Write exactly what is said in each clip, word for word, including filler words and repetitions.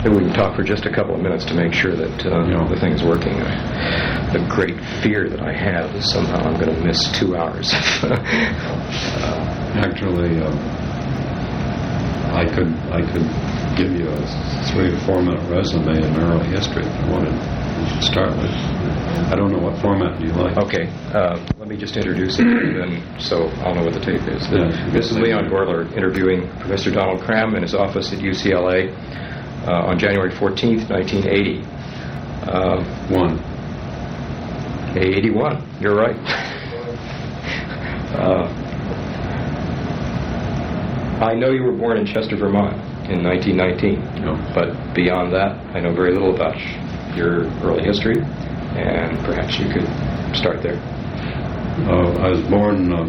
maybe we can talk for just a couple of minutes to make sure that uh, Yeah. the thing is working. Uh, the great fear that I have is somehow I'm going to miss two hours. uh, Actually, uh, I could I could give you a three to four minute resume in early history if you wanted to start with. I don't know what format you like. Okay, uh, let me just introduce it, and then so I'll know what the tape is. Yeah. This is Leon Gorler interviewing Professor Donald Cram in his office at U C L A uh, on January fourteenth, nineteen eighty. Uh, One. eighty-one, you're right. uh, I know you were born in Chester, Vermont in nineteen nineteen, No. but beyond that, I know very little about your early history, and perhaps you could start there. Uh, I was born uh,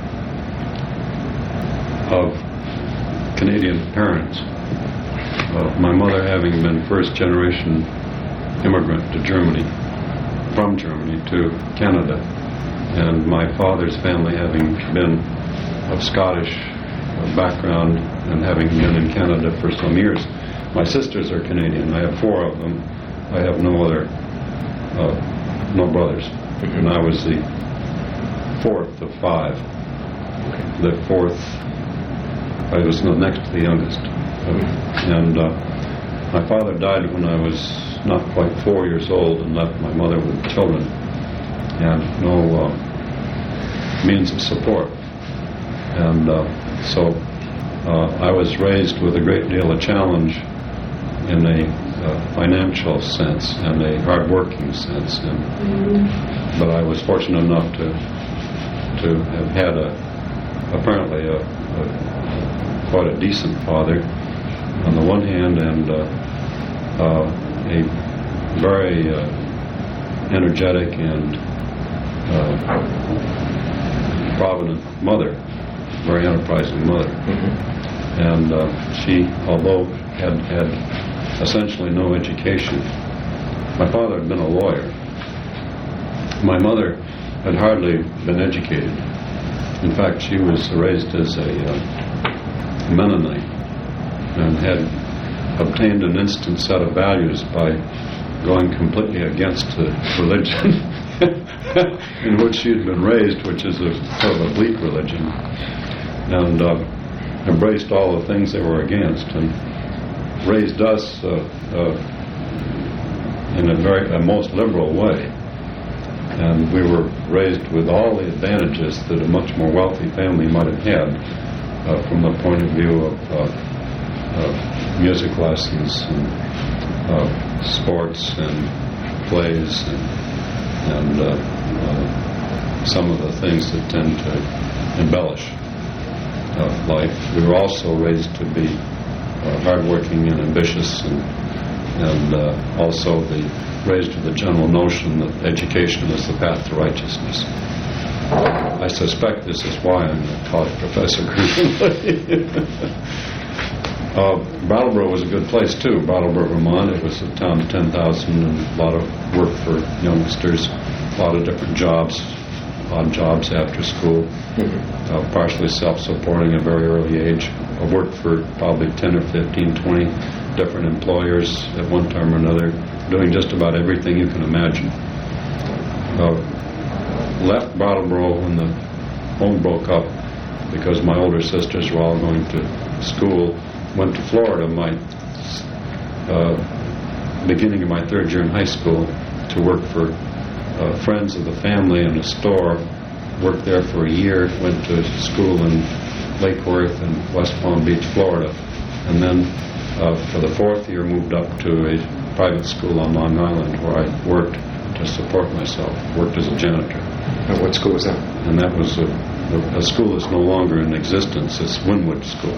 of Canadian parents. Uh, my mother having been first generation immigrant to Germany, from Germany to Canada, and my father's family having been of Scottish uh, background and having been in Canada for some years. My sisters are Canadian. I have four of them. I have no other, uh, no brothers. And I was the fourth of five. The fourth, I was the next to the youngest. And uh, my father died when I was not quite four years old and left my mother with children and no uh, means of support. And uh, so uh, I was raised with a great deal of challenge in a uh, financial sense and a hard-working sense. And, mm-hmm. But I was fortunate enough to to have had a apparently a, a quite a decent father on the one hand, and uh, uh, a very uh, energetic and uh, provident mother, very enterprising mother. Mm-hmm. And uh, she, although had had essentially no education, my father had been a lawyer. My mother had hardly been educated. In fact, she was raised as a uh, Mennonite and had obtained an instant set of values by going completely against the religion in which she had been raised, which is a sort of a bleak religion, and uh, embraced all the things they were against, and raised us uh, uh, in a very a most liberal way. And we were raised with all the advantages that a much more wealthy family might have had uh, from the point of view of uh, uh, music lessons and uh, sports and plays and, and uh, uh, some of the things that tend to embellish uh, life. We were also raised to be uh, hardworking and ambitious, and, and uh, also the raised with the general notion that education is the path to righteousness. I suspect this is why I'm a college professor currently. uh, Brattleboro was a good place too. Brattleboro, Vermont. It was a town of ten thousand and a lot of work for youngsters, a lot of different jobs, odd jobs after school, mm-hmm. uh, partially self-supporting at a very early age. I worked for probably ten or fifteen, twenty different employers at one time or another, doing just about everything you can imagine. Uh, left Brattleboro when the home broke up because my older sisters were all going to school. Went to Florida my uh, beginning of my third year in high school to work for uh, friends of the family in a store. Worked there for a year. Went to school in Lake Worth and West Palm Beach, Florida, and then uh, for the fourth year moved up to a private school on Long Island where I worked to support myself. Worked as a janitor. And what school was that? And that was a, a school that's no longer in existence. It's Wynwood School.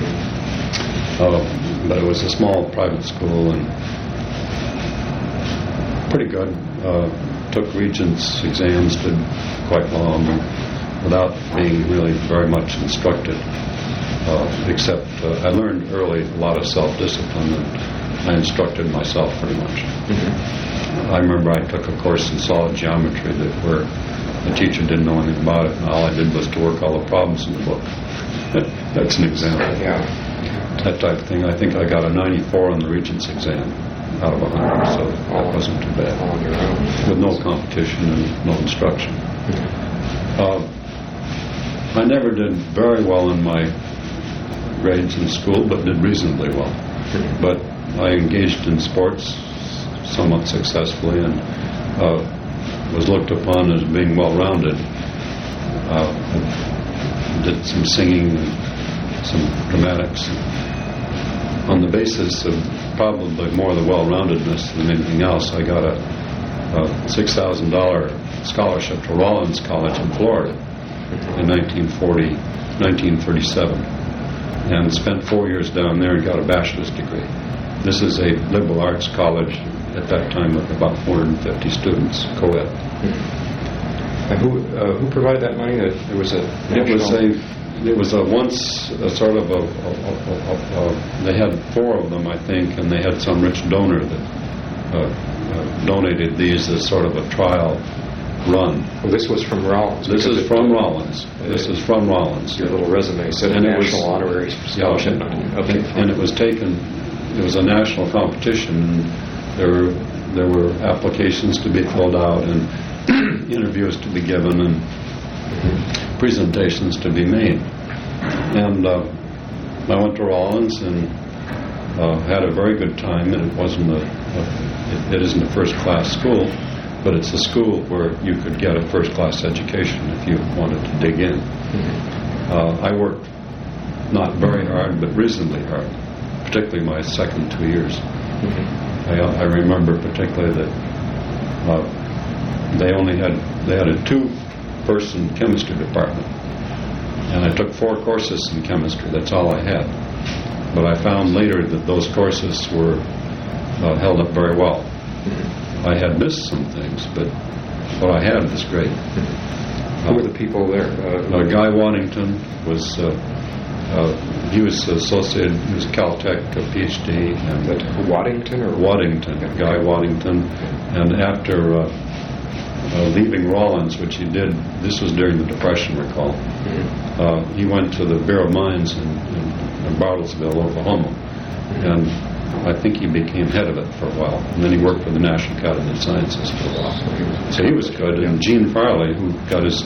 Uh, but it was a small private school and pretty good. Uh, took Regents exams, did quite well on them without being really very much instructed. Uh, except uh, I learned early a lot of self-discipline, and I instructed myself pretty much. Mm-hmm. I remember I took a course in solid geometry that where the teacher didn't know anything about it, and all I did was to work all the problems in the book. That's an example. Yeah. that type of thing. I think I got a ninety-four on the Regents exam out of one hundred, so that wasn't too bad. All on your own. With no competition and no instruction. Uh, I never did very well in my grades in school, but did reasonably well. But I engaged in sports somewhat successfully and uh, was looked upon as being well-rounded. Uh, did some singing and some dramatics. On the basis of probably more the well-roundedness than anything else, I got a, a six thousand dollars scholarship to Rollins College in Florida in nineteen forty, nineteen thirty-seven, and spent four years down there and got a bachelor's degree. This is a liberal arts college at that time with about four hundred fifty students, co-ed. And who uh, who provided that money? That there was a It was a it was a once a sort of a, a, a, a, a they had four of them, I think, and they had some rich donor that uh, uh, donated these as sort of a trial run. Well, this was from Rollins. This is it, from uh, Rollins. This is from Rollins. Your little resume said And it national was- honorary scholarship. Yeah, Okay, and, and it was taken. It was a national competition, and there were there were applications to be filled out and interviews to be given and presentations to be made. And uh, I went to Rollins and uh, had a very good time. And it wasn't a, a it, it isn't a first class school, but it's a school where you could get a first class education if you wanted to dig in. Uh, I worked not very hard, but reasonably hard, particularly my second two years. I, I remember particularly that uh, they only had they had a two-person chemistry department, and I took four courses in chemistry. That's all I had. But I found later that those courses were uh, held up very well. I had missed some things, but what I had was great. Who were the people there? Uh, Uh, Guy Waddington was, uh, uh, he was associated, he was Caltech, a PhD. And that Waddington or Waddington, Guy Waddington. And after uh, uh, leaving Rollins, which he did, this was during the Depression, recall, uh, he went to the Bureau of Mines in, in, in Bartlesville, Oklahoma. And I think he became head of it for a while. And then he worked for the National Academy of Sciences for a while. So he was good. And Gene Farley, who got his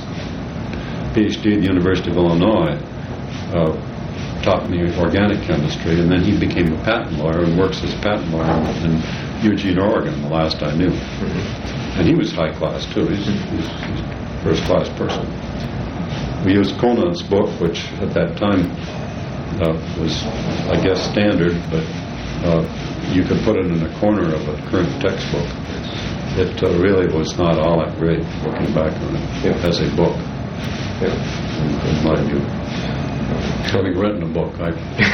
PhD at the University of Illinois, uh, taught me organic chemistry, and then he became a patent lawyer and works as a patent lawyer in Eugene, Oregon, the last I knew. And he was high class, too. He's, he's, he's a first-class person. We used Conant's book, which at that time uh, was, I guess, standard, but uh, you could put it in a corner of a current textbook. It uh, really was not all that great, looking back on it, Yeah. as a book, Yeah. in, in my view. Having written a book, I...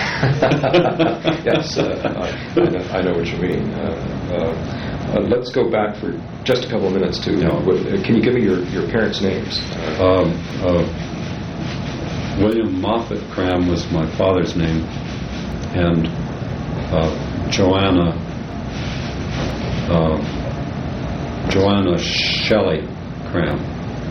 Yes, uh, I, I, know, I know what you mean. Uh, uh, uh, let's go back for just a couple of minutes to. Yeah. What, uh, can you give me your, your parents' names? Uh, Um, uh, William Moffett Cram was my father's name, and uh, Joanna uh, Joanna Shelley Cram,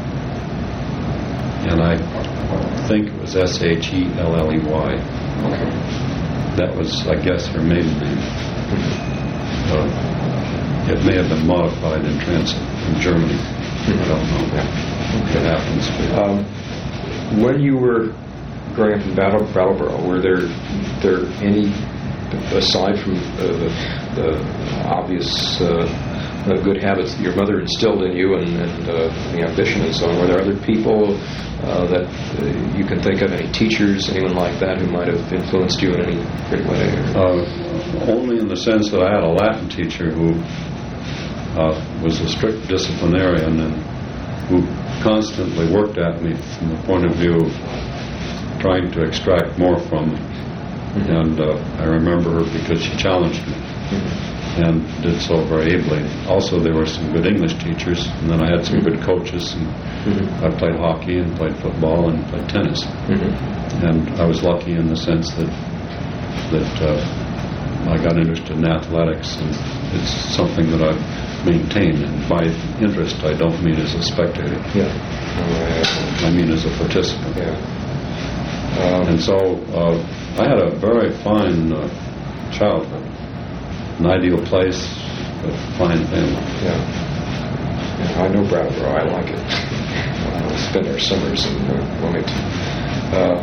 and I think it was S H E L L E Y. okay. That was, I guess, her maiden name. Uh, it may have been modified in transit in Germany. I don't know. It happens. Um, when you were growing up in Battle, Brattleboro, were there there any, aside from uh, the, the obvious uh, uh, good habits that your mother instilled in you and, and uh, the ambition and so on, were there other people uh, that uh, you can think of, any teachers, anyone like that who might have influenced you in any great way? Uh, only in the sense that I had a Latin teacher who uh, was a strict disciplinarian and who constantly worked at me from the point of view of trying to extract more from me. Mm-hmm. And uh, I remember her because she challenged me, mm-hmm. and did so very ably. Also, there were some good English teachers, and then I had some good coaches. And mm-hmm. I played hockey and played football and played tennis. Mm-hmm. And I was lucky in the sense that that uh, I got interested in athletics, and it's something that I've maintained. And by interest, I don't mean as a spectator. Yeah. I mean as a participant. Yeah. Um, and so uh, I had a very fine uh, childhood, an ideal place, a fine family. Yeah. yeah. I know Brattleboro. I like it. I spend our summers in uh, Wilmington. Uh,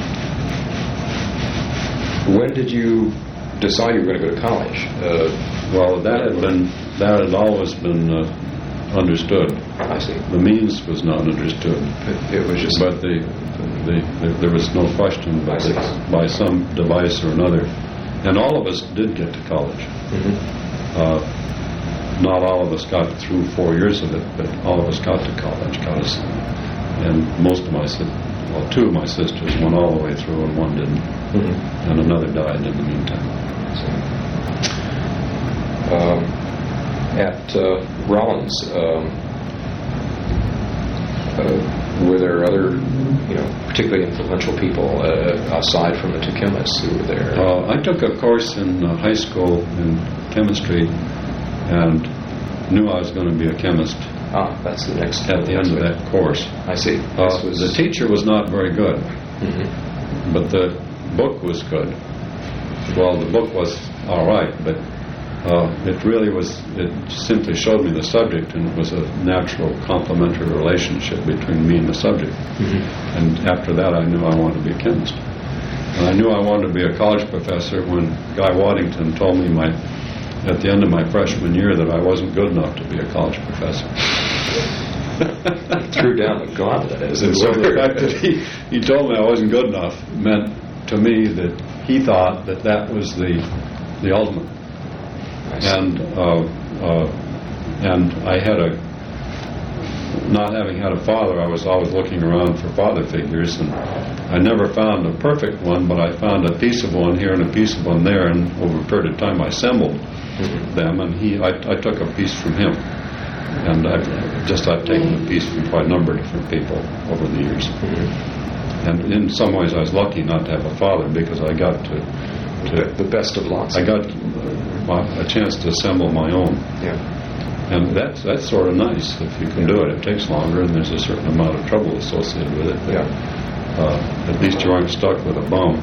when did you decide you were going to go to college? Uh, well, that had been that had always been uh, understood. I see. The means was not understood. It, it was just. But the, the, the there was no question. But the, by some device or another, and all of us did get to college. Mm-hmm. Uh, not all of us got through four years of it, but all of us got to college. Got us, and most of my sisters, well, two of my sisters went all the way through, and one didn't, Mm-hmm. and another died in the meantime. So, um, at uh, Rollins, um, uh, were there other, you know, particularly influential people uh, aside from the two chemists who were there? Uh, I took a course in uh, high school in chemistry, and knew I was going to be a chemist. Ah, that's the next. At the end of that course, I see. Uh, was the teacher was not very good, mm-hmm. but the book was good. Well, the book was all right, but uh, it really was. It simply showed me the subject, and it was a natural complementary relationship between me and the subject. Mm-hmm. And after that, I knew I wanted to be a chemist. And I knew I wanted to be a college professor when Guy Waddington told me my. At the end of my freshman year that I wasn't good enough to be a college professor. Threw down the gauntlet, as it And so the were. fact that he, he told me I wasn't good enough meant to me that he thought that that was the the ultimate. And uh, uh, and I had a, not having had a father, I was always looking around for father figures, and I never found a perfect one, but I found a piece of one here and a piece of one there, and over a period of time I assembled mm-hmm. them, and he, I, I took a piece from him, and I've just I've taken a piece from quite a number of different people over the years. Mm-hmm. And in some ways I was lucky not to have a father, because I got to, to the best of lots. I got uh, a chance to assemble my own. Yeah. And that's that's sort of nice if you can do it. It takes longer, and there's a certain amount of trouble associated with it. But, yeah. Uh, at least you aren't stuck with a bum.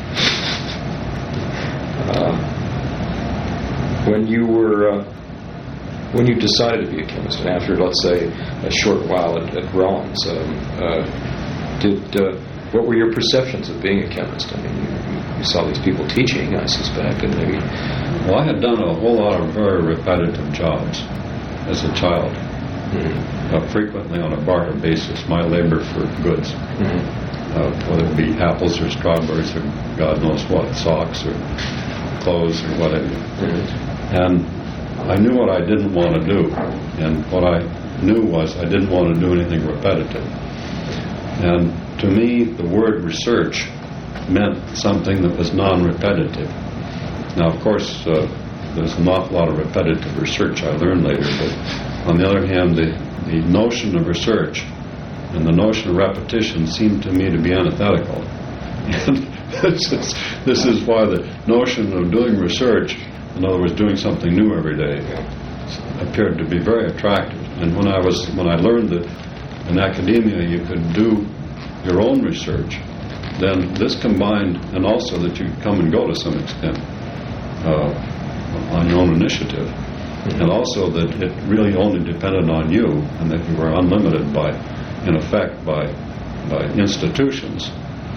Uh, when you were, uh, when you decided to be a chemist, and after, let's say, a short while at, at Rollins, um, uh, did uh, what were your perceptions of being a chemist? I mean, you, you saw these people teaching, I suspect, and maybe. Well, I had done a whole lot of very repetitive jobs as a child, mm-hmm. uh, frequently on a barter basis. My labor for goods. Mm-hmm. Uh, whether it be apples or strawberries or God knows what, socks or clothes or whatever. Mm-hmm. And I knew what I didn't want to do. And what I knew was I didn't want to do anything repetitive. And to me, the word research meant something that was non-repetitive. Now, of course, uh, there's an awful lot of repetitive research I learned later, but on the other hand, the, the notion of research and the notion of repetition seemed to me to be antithetical. And this is, this is why the notion of doing research, in other words, doing something new every day, appeared to be very attractive. And when I was when I learned that in academia you could do your own research, then this combined, and also that you come and go to some extent uh, on your own initiative, mm-hmm. and also that it really only depended on you, and that you were unlimited by. In effect, by by institutions,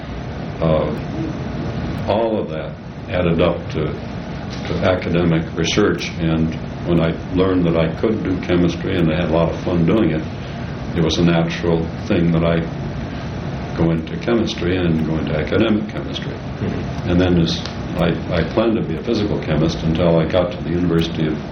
uh, all of that added up to, to academic research. And when I learned that I could do chemistry and I had a lot of fun doing it, it was a natural thing that I go into chemistry and go into academic chemistry. Mm-hmm. And then as I, I planned to be a physical chemist until I got to the University of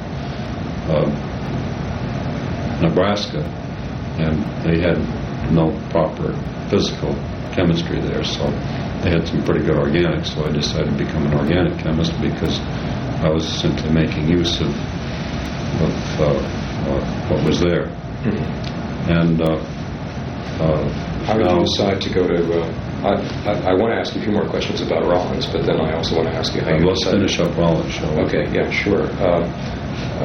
uh, Nebraska, and they had no proper physical chemistry there, so they had some pretty good organics, so I decided to become an organic chemist because I was simply making use of, of uh, uh, what was there. Mm-hmm. And uh, uh, how did you decide to go to uh, I, I, I want to ask you a few more questions about Rollins, but then I also want to ask you how uh, you let's decided. finish up Rollins, shall we? Okay, yeah, sure. Uh,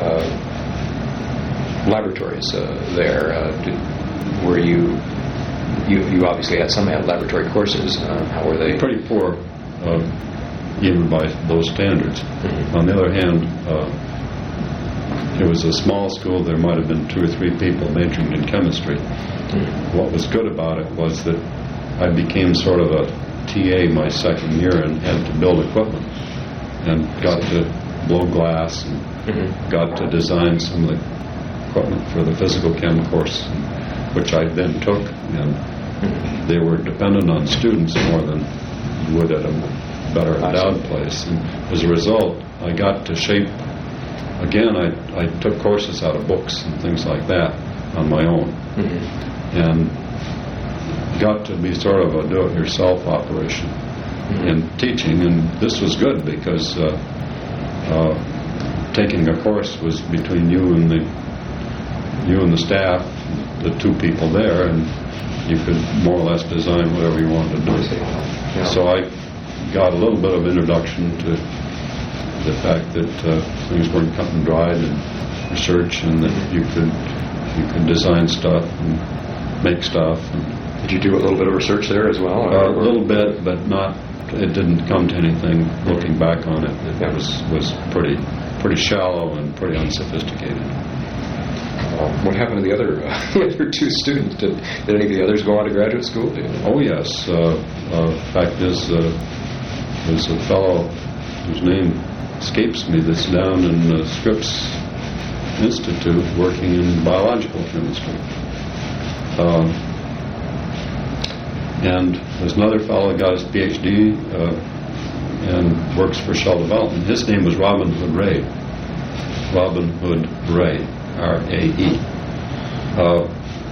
uh, laboratories uh, there, uh, did, were you you, you obviously had some laboratory courses. Uh, how were they? Pretty poor, uh, even by those standards. Mm-hmm. On the other hand, uh, it was a small school. There might have been two or three people majoring in chemistry. Mm-hmm. What was good about it was that I became sort of a T A my second year and had to build equipment and got to blow glass and mm-hmm. got to design some of the equipment for the physical chem course, which I then took, and mm-hmm. they were dependent on students more than you would at a better endowed place. And as a result, I got to shape, again, I, I took courses out of books and things like that on my own, mm-hmm. and got to be sort of a do-it-yourself operation mm-hmm. in teaching. And this was good because uh, uh, taking a course was between you and the you and the staff, the two people there, and you could more or less design whatever you wanted to do. Yeah. So I got a little bit of introduction to the fact that uh, things weren't cut and dried, and research, and that you could you could design stuff and make stuff. And did you do a little bit of research there as well? Uh, a little bit, but not. It didn't come to anything. Looking back on it, it yeah. was was pretty pretty shallow and pretty unsophisticated. Uh, what happened to the other uh, your two students? Did, did any of the others go on to graduate school? Do you know? Oh yes. Uh, uh, fact is, uh, there's a fellow whose name escapes me that's down in the Scripps Institute working in biological chemistry. Uh, and there's another fellow that got his P H D uh, and works for Shell Development. His name was Robin Hood Ray. Robin Hood Ray, R A E. Uh,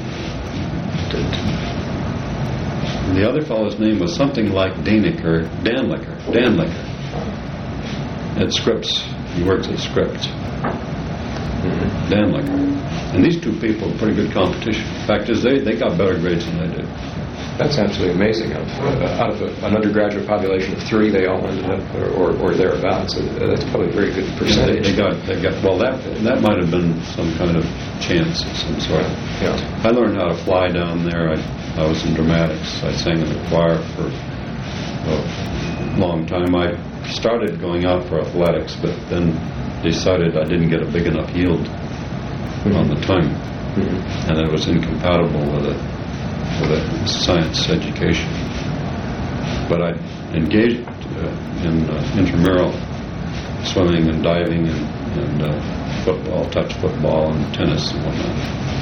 the other fellow's name was something like Daniker, Danlicker, Danlicker. At Scripps, he works at Scripps. Mm-hmm. Danlicker. And these two people were pretty good competition. The fact is, they, they got better grades than I did. That's absolutely amazing. Out of, uh, out of a, an undergraduate population of three, they all ended up, or, or, or thereabouts. So that's probably a very good percentage. Yeah, they, they got, they got. Well, that that might have been some kind of chance of some sort. Yeah. I learned how to fly down there. I, I was in dramatics. I sang in the choir for a long time. I started going out for athletics, but then decided I didn't get a big enough yield mm-hmm. on the tongue, mm-hmm. and it was incompatible with a with a science education. But I engaged uh, in uh, intramural swimming and diving and, and uh, football, touch football and tennis and whatnot.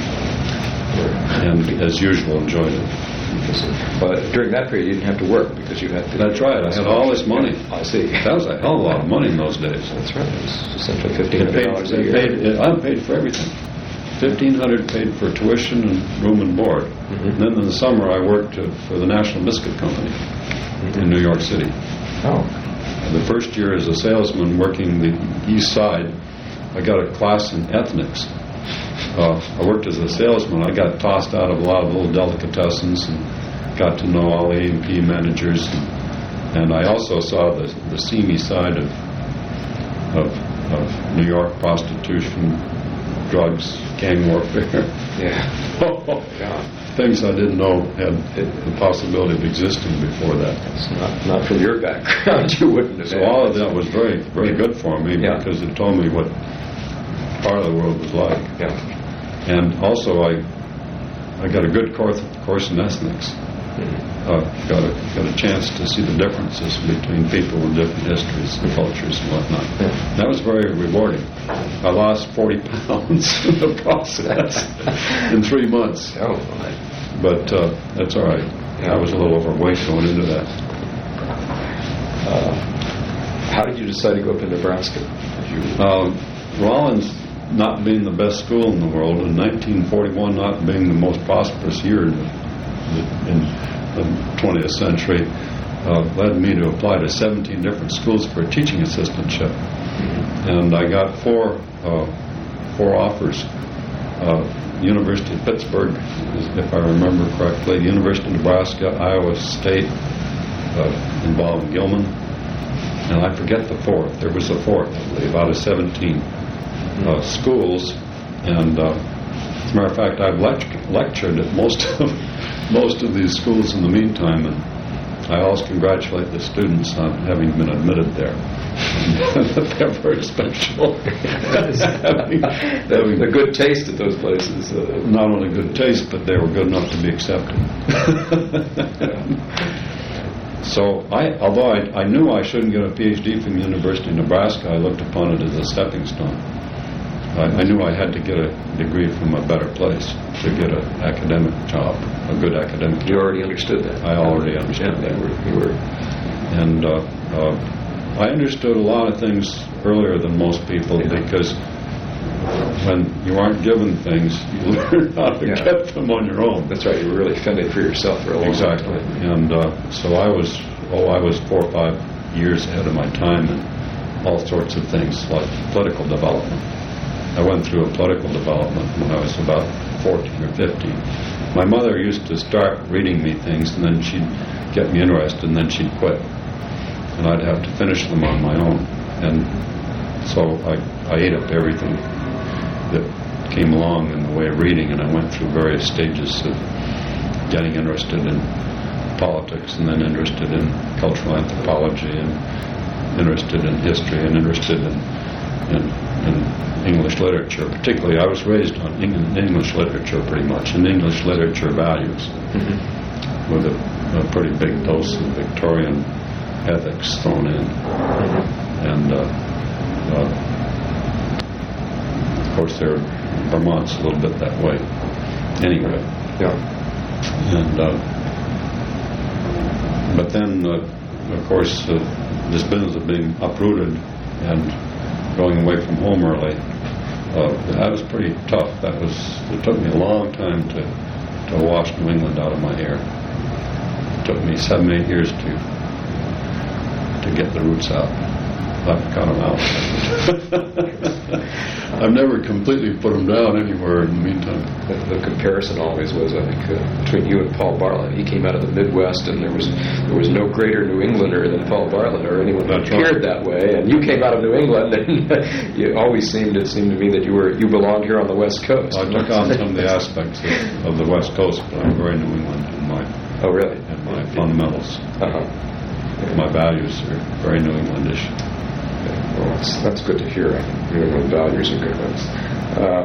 And as usual, enjoyed it. But during that period, you didn't have to work because you had to... That's right. I had all this money. Yeah, I see. That was a hell of a lot of money in those days. That's right. It was essentially fifteen hundred dollars a year. Paid, I paid for everything. fifteen hundred dollars paid for tuition and room and board. Mm-hmm. And then in the summer, I worked uh, for the National Biscuit Company mm-hmm. in New York City. Oh. The first year as a salesman working the east side, I got a class in ethnics. Uh, I worked as a salesman. I got tossed out of a lot of little delicatessens and got to know all the A and P managers. And, and I also saw the, the seamy side of, of, of New York prostitution, drugs, gang warfare. Yeah. Oh, yeah. Things I didn't know had the possibility of existing before that. It's not, not from your background. You wouldn't have. So all of that was very, very good for me yeah. because it told me what part of the world was like. Yeah. And also, I I got a good course, course in ethnics. Mm-hmm. Uh, got a got a chance to see the differences between people with different histories and cultures and whatnot. Yeah. That was very rewarding. I lost forty pounds in the process in three months. Oh, but uh, that's all right. Yeah. I was a little overweight going into that. Uh, how did you decide to go up to Nebraska? Did you... Um, Rollins, not being the best school in the world, in nineteen forty-one not being the most prosperous year in the, in the twentieth century, uh, led me to apply to seventeen different schools for a teaching assistantship. Mm-hmm. And I got four uh, four offers. Uh, University of Pittsburgh, if I remember correctly, University of Nebraska, Iowa State, uh, involved Gilman, and I forget the fourth. There was a fourth, I believe, out of seventeen uh, schools. And uh, as a matter of fact, I've lectured, lectured at most of most of these schools in the meantime, and I always congratulate the students on having been admitted there. They're very special. having, having a good taste at those places. Uh, not only good taste, but they were good enough to be accepted. So, I, although I, I knew I shouldn't get a P H D from the University of Nebraska, I looked upon it as a stepping stone. I, I knew I had to get a degree from a better place to get an academic job, a good academic job. You already understood that. I already understood yeah, that. You were, you were. And uh, uh, I understood a lot of things earlier than most people, yeah. because when you aren't given things, you learn how to yeah. get them on your own. That's right. You were really fending for yourself for a long exactly. time. Exactly. And uh, so I was, oh, I was four or five years ahead of my time in all sorts of things, like political development. I went through a political development when I was about fourteen or fifteen. My mother used to start reading me things, and then she'd get me interested, and then she'd quit. And I'd have to finish them on my own. And so I, I ate up everything that came along in the way of reading, and I went through various stages of getting interested in politics, and then interested in cultural anthropology, and interested in history, and interested in, in, in English literature. Particularly, I was raised on English literature pretty much, and English literature values, mm-hmm. with a, a pretty big dose of Victorian ethics thrown in. Mm-hmm. And uh, uh, of course, there, Vermont's a little bit that way. Anyway. Yeah. And uh, but then, uh, of course, uh, this business of being uprooted and going away from home early, uh, that was pretty tough. That was. It took me a long time to to wash New England out of my hair. It took me seven, eight years to to get the roots out. I've got them out. I've never completely put them down anywhere in the meantime. The, the comparison always was, I think, uh, between you and Paul Bartlett. He came out of the Midwest, and there was there was no greater New Englander than Paul Bartlett, or anyone who appeared that way. And you came out of New England, and you always seemed it seemed to me that you were you belonged here on the West Coast. I took on some of the aspects of, of the West Coast, but I'm very New England in my oh really in my fundamentals. Uh-huh. My values are very New Englandish. Well, that's, that's good to hear. I think New England values are good ones. Uh,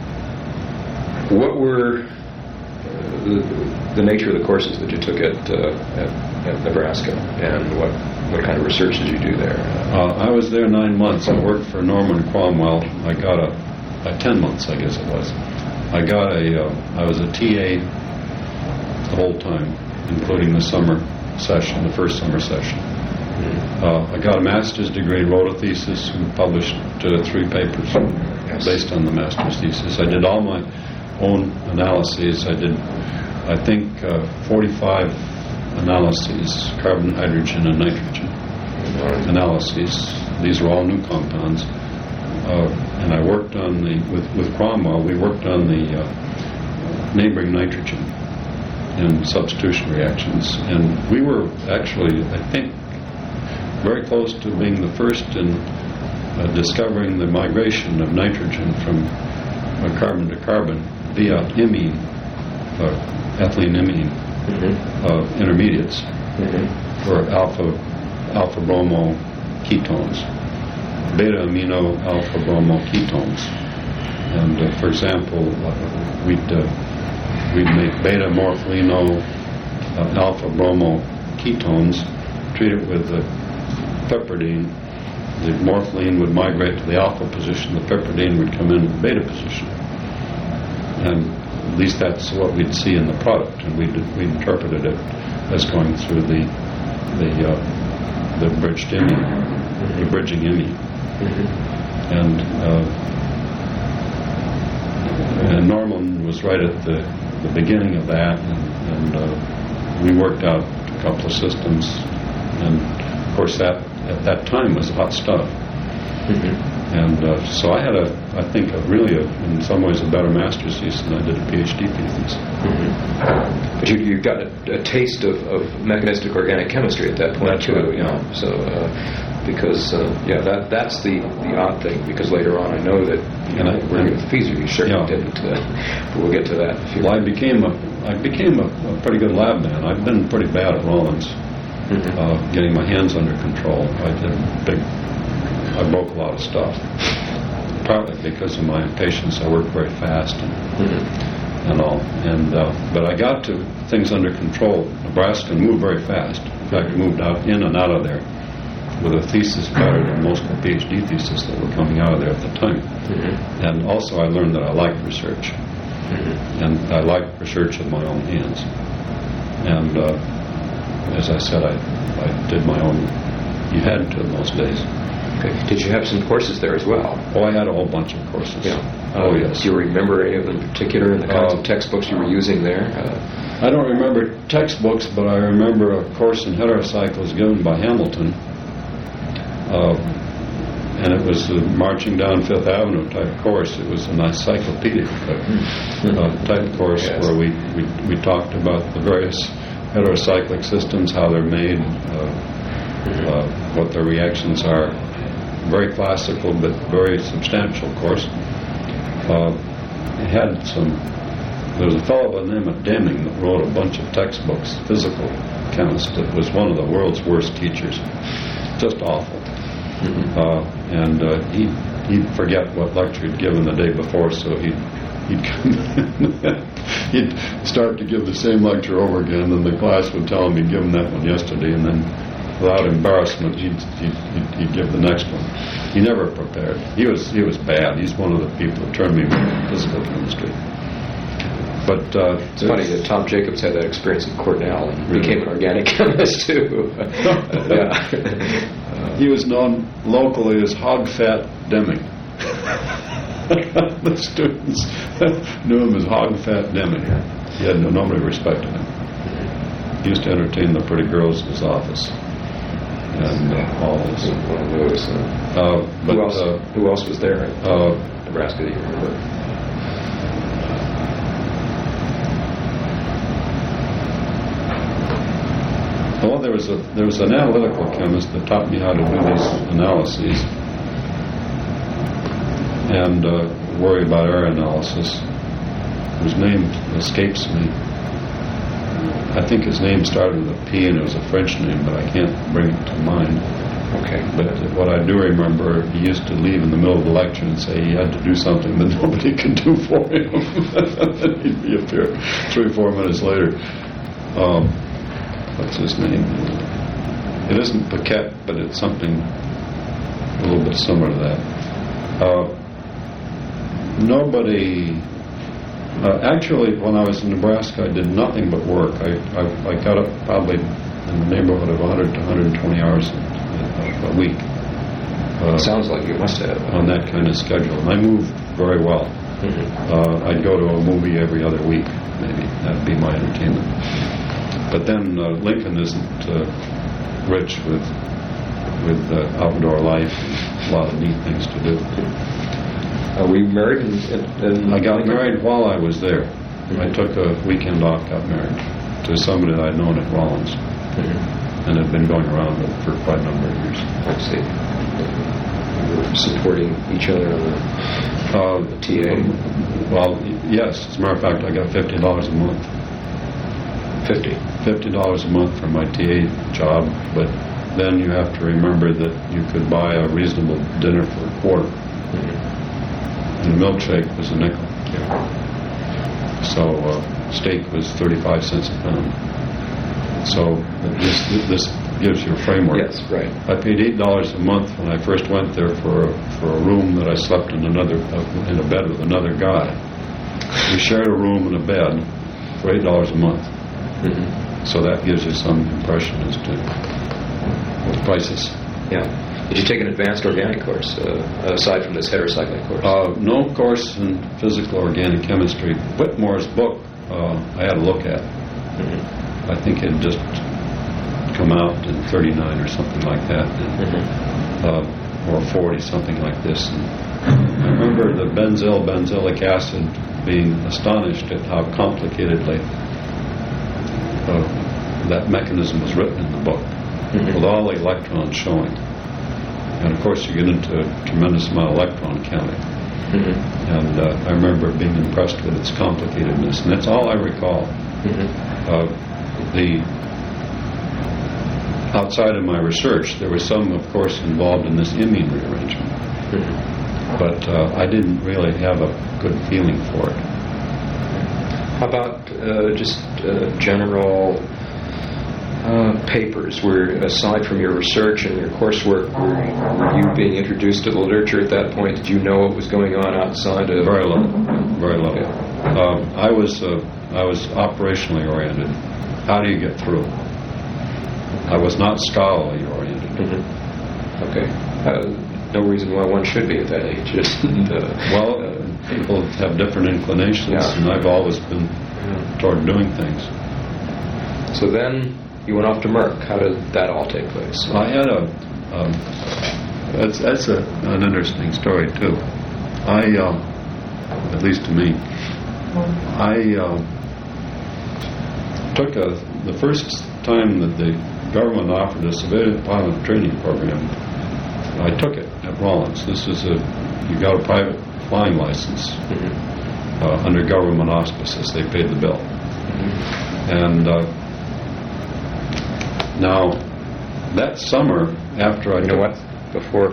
what were uh, the, the nature of the courses that you took at, uh, at, at Nebraska, and what what kind of research did you do there? Uh, I was there nine months. I worked for Norman Cromwell. I got a, a ten months, I guess it was. I got a. Uh, I was a T A the whole time, including the summer session, the first summer session. Uh, I got a master's degree, wrote a thesis, and published uh, three papers yes. based on the master's thesis. I did all my own analyses. I did, I think, uh, forty-five analyses, carbon, hydrogen, and nitrogen right. analyses. These are all new compounds. Uh, and I worked on the, with, with Cromwell, we worked on the uh, neighboring nitrogen in substitution reactions. And we were actually, I think, very close to being the first in uh, discovering the migration of nitrogen from uh, carbon to carbon via imine, uh, ethylene imine mm-hmm. uh, intermediates mm-hmm. for alpha alpha bromo ketones, beta amino alpha bromo ketones. And uh, for example, uh, we'd uh, we'd make beta morpholino uh, alpha bromo ketones, treat it with the piperidine. The morpholine would migrate to the alpha position, the piperidine would come in at the beta position. And at least that's what we'd see in the product, and we we interpreted it as going through the the uh, the bridged imine, mm-hmm. the bridging imine. Mm-hmm. And uh, and Norman was right at the, the beginning of that, and, and uh, we worked out a couple of systems, and of course that at that time was hot stuff. Mm-hmm. And uh, so I had a, I think, a really, a, in some ways, a better master's thesis than I did a PhD thesis. Mm-hmm. But you, you got a, a taste of, of mechanistic organic chemistry at that point, That's too. Right. You know, so uh, because uh, yeah, that that's the the odd thing. Because later on, I know that you know, And I- working with Feezer, you certainly Yeah. didn't. Uh, but we'll get to that. If you Well, I became a I became a, a pretty good lab man. I've been pretty bad at Rollins, Mhm. uh, getting my hands under control. I did big. I broke a lot of stuff. Partly because of my impatience, I worked very fast and, Mhm. and all. And uh, but I got to things under control. Nebraska moved very fast. In fact, moved out in and out of there with a thesis better than most of the PhD theses that were coming out of there at the time. Mhm. And also, I learned that I liked research, Mhm. and I liked research with my own hands. And uh, as I said, I, I did my own. You had to in those days. Okay. Did you have some courses there as well? Oh, I had a whole bunch of courses. Yeah. Oh, Uh, yes. Do you remember any of them in particular, and the kinds Uh, of textbooks you were using there? Uh, I don't remember textbooks, but I remember a course in heterocycles given by Hamilton. Uh, and it was a marching down Fifth Avenue type course. It was an encyclopedic uh, uh, type course Yes. where we, we, we talked about the various heterocyclic systems, how they're made, uh, uh, what their reactions are. Very classical, but very substantial course. Uh, it had some. There was a fellow by the name of Deming that wrote a bunch of textbooks, physical chemist, that was one of the world's worst teachers. Just awful. mhm. Uh, and uh, he'd, he'd forget what lecture he'd given the day before, so he'd, he'd come in. He'd start to give the same lecture over again, and the class would tell him he'd given that one yesterday, and then without embarrassment, he'd, he'd, he'd, he'd give the next one. He never prepared. He was he was bad. He's one of the people that turned me away from physical chemistry. But uh, It's funny that Tom Jacobs had that experience at Cornell and became an organic chemist too. yeah. he was known locally as Hog Fat Deming. The students knew him as Hog Fat Deming. He had no, nobody respected him. He used to entertain the pretty girls in his office. And uh, all this. One of those. Uh, Uh, but, who else? uh, who else was there in uh, Nebraska that you remember? well, there was a there was an analytical chemist that taught me how to do these analyses and uh, worry about error analysis, whose name escapes me. I think his name started with a P, and it was a French name, but I can't bring it to mind. Okay. But what I do remember, he used to leave in the middle of the lecture and say he had to do something that nobody could do for him. He'd reappear three or four minutes later. Um, what's his name? It isn't Paquette, but it's something a little bit similar to that. Uh, nobody... Uh, actually, when I was in Nebraska, I did nothing but work. I, I, I got up probably in the neighborhood of one hundred to one hundred twenty hours a, a week. Uh, Sounds like you must have. on that kind of schedule. And I moved very well. Mhm. Uh, I'd go to a movie every other week, maybe. That'd be my entertainment. But then uh, Lincoln isn't uh, rich with with uh, outdoor life and a lot of neat things to do. Uh, were you married? In, in, in I got Lincoln? married while I was there. Mhm. I took a weekend off, got married to somebody that I'd known at Rollins Mhm. and had been going around with for quite a number of years. I see. You were supporting each other on the, Uh, the T A. Well, yes. As a matter of fact, I got fifty dollars a month. Fifty. fifty dollars a month for my T A job, but then you have to remember that you could buy a reasonable dinner for a quarter, Mhm. and a milkshake was a nickel. So uh, steak was thirty-five cents a pound. So this this gives you a framework. Yes, right. I paid eight dollars a month when I first went there for a, for a room that I slept in another uh, in a bed with another guy. We shared a room and a bed for eight dollars a month. Mhm. So that gives you some impression as to the prices. Yeah. Did you take an advanced organic course uh, aside from this heterocycling course? Uh, no course in physical organic chemistry. Whitmore's book uh, I had a look at. Mhm. I think it had just come out in thirty-nine or something like that, and, Mhm. uh, or forty, something like this. And I remember the benzyl benzylic acid being astonished at how complicatedly uh, that mechanism was written in the book, Mhm. with all the electrons showing. And of course, you get into a tremendous amount of electron counting. Mm-hmm. And uh, I remember being impressed with its complicatedness, and that's all I recall. Mm-hmm. Uh, the outside of my research, there was some, of course, involved in this imine rearrangement, Mm-hmm. but uh, I didn't really have a good feeling for it. How about uh, just uh, general uh, papers? Where, aside from your research and your coursework, were, were you being introduced to the literature at that point? Did you know what was going on outside of? Very little, very little. Okay. Um, I was uh, I was operationally oriented. How do you get through? I was not scholarly oriented. Mm-hmm. Okay. Uh, no reason why one should be at that age. Just uh, well, uh, people have different inclinations, yeah. and I've always been yeah. toward doing things. So then you went off to Merck. How did that all take place? I had a um, that's that's a, an interesting story too. I, uh, at least to me, I uh, took a the first time that the government offered a civilian pilot training program. I took it at Rollins. This is a you got a private flying license Mm-hmm. uh, under government auspices. They paid the bill, Mm-hmm. and uh, now that summer after I You took, know what? Before.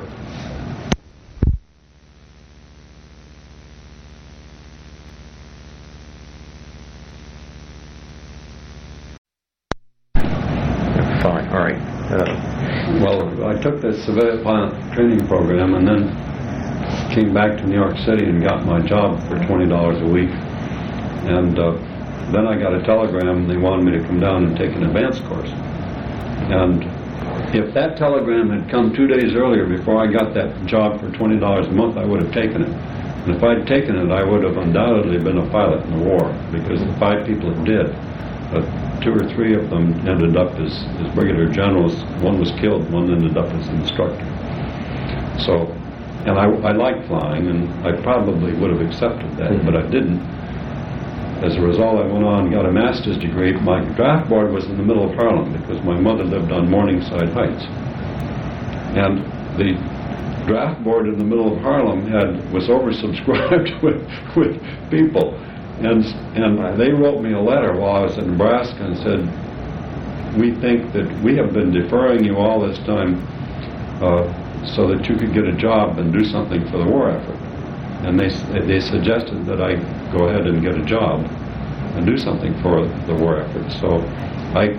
Fine. All right. Uh, well, I took the civilian pilot training program and then came back to New York City and got my job for twenty dollars a week. And uh, then I got a telegram. They wanted me to come down and take an advanced course. And if that telegram had come two days earlier before I got that job for twenty dollars a month, I would have taken it. And if I'd taken it, I would have undoubtedly been a pilot in the war, because the five people that did, uh, two or three of them ended up as, as brigadier generals. One was killed, one ended up as an instructor. So, and I, I liked flying, and I probably would have accepted that, Mm-hmm. but I didn't. As a result, I went on and got a master's degree. My draft board was in the middle of Harlem because my mother lived on Morningside Heights. And the draft board in the middle of Harlem had was oversubscribed with, with people. And, and they wrote me a letter while I was in Nebraska and said, "We think that we have been deferring you all this time uh, so that you could get a job and do something for the war effort." And they they suggested that I go ahead and get a job and do something for the war effort. So I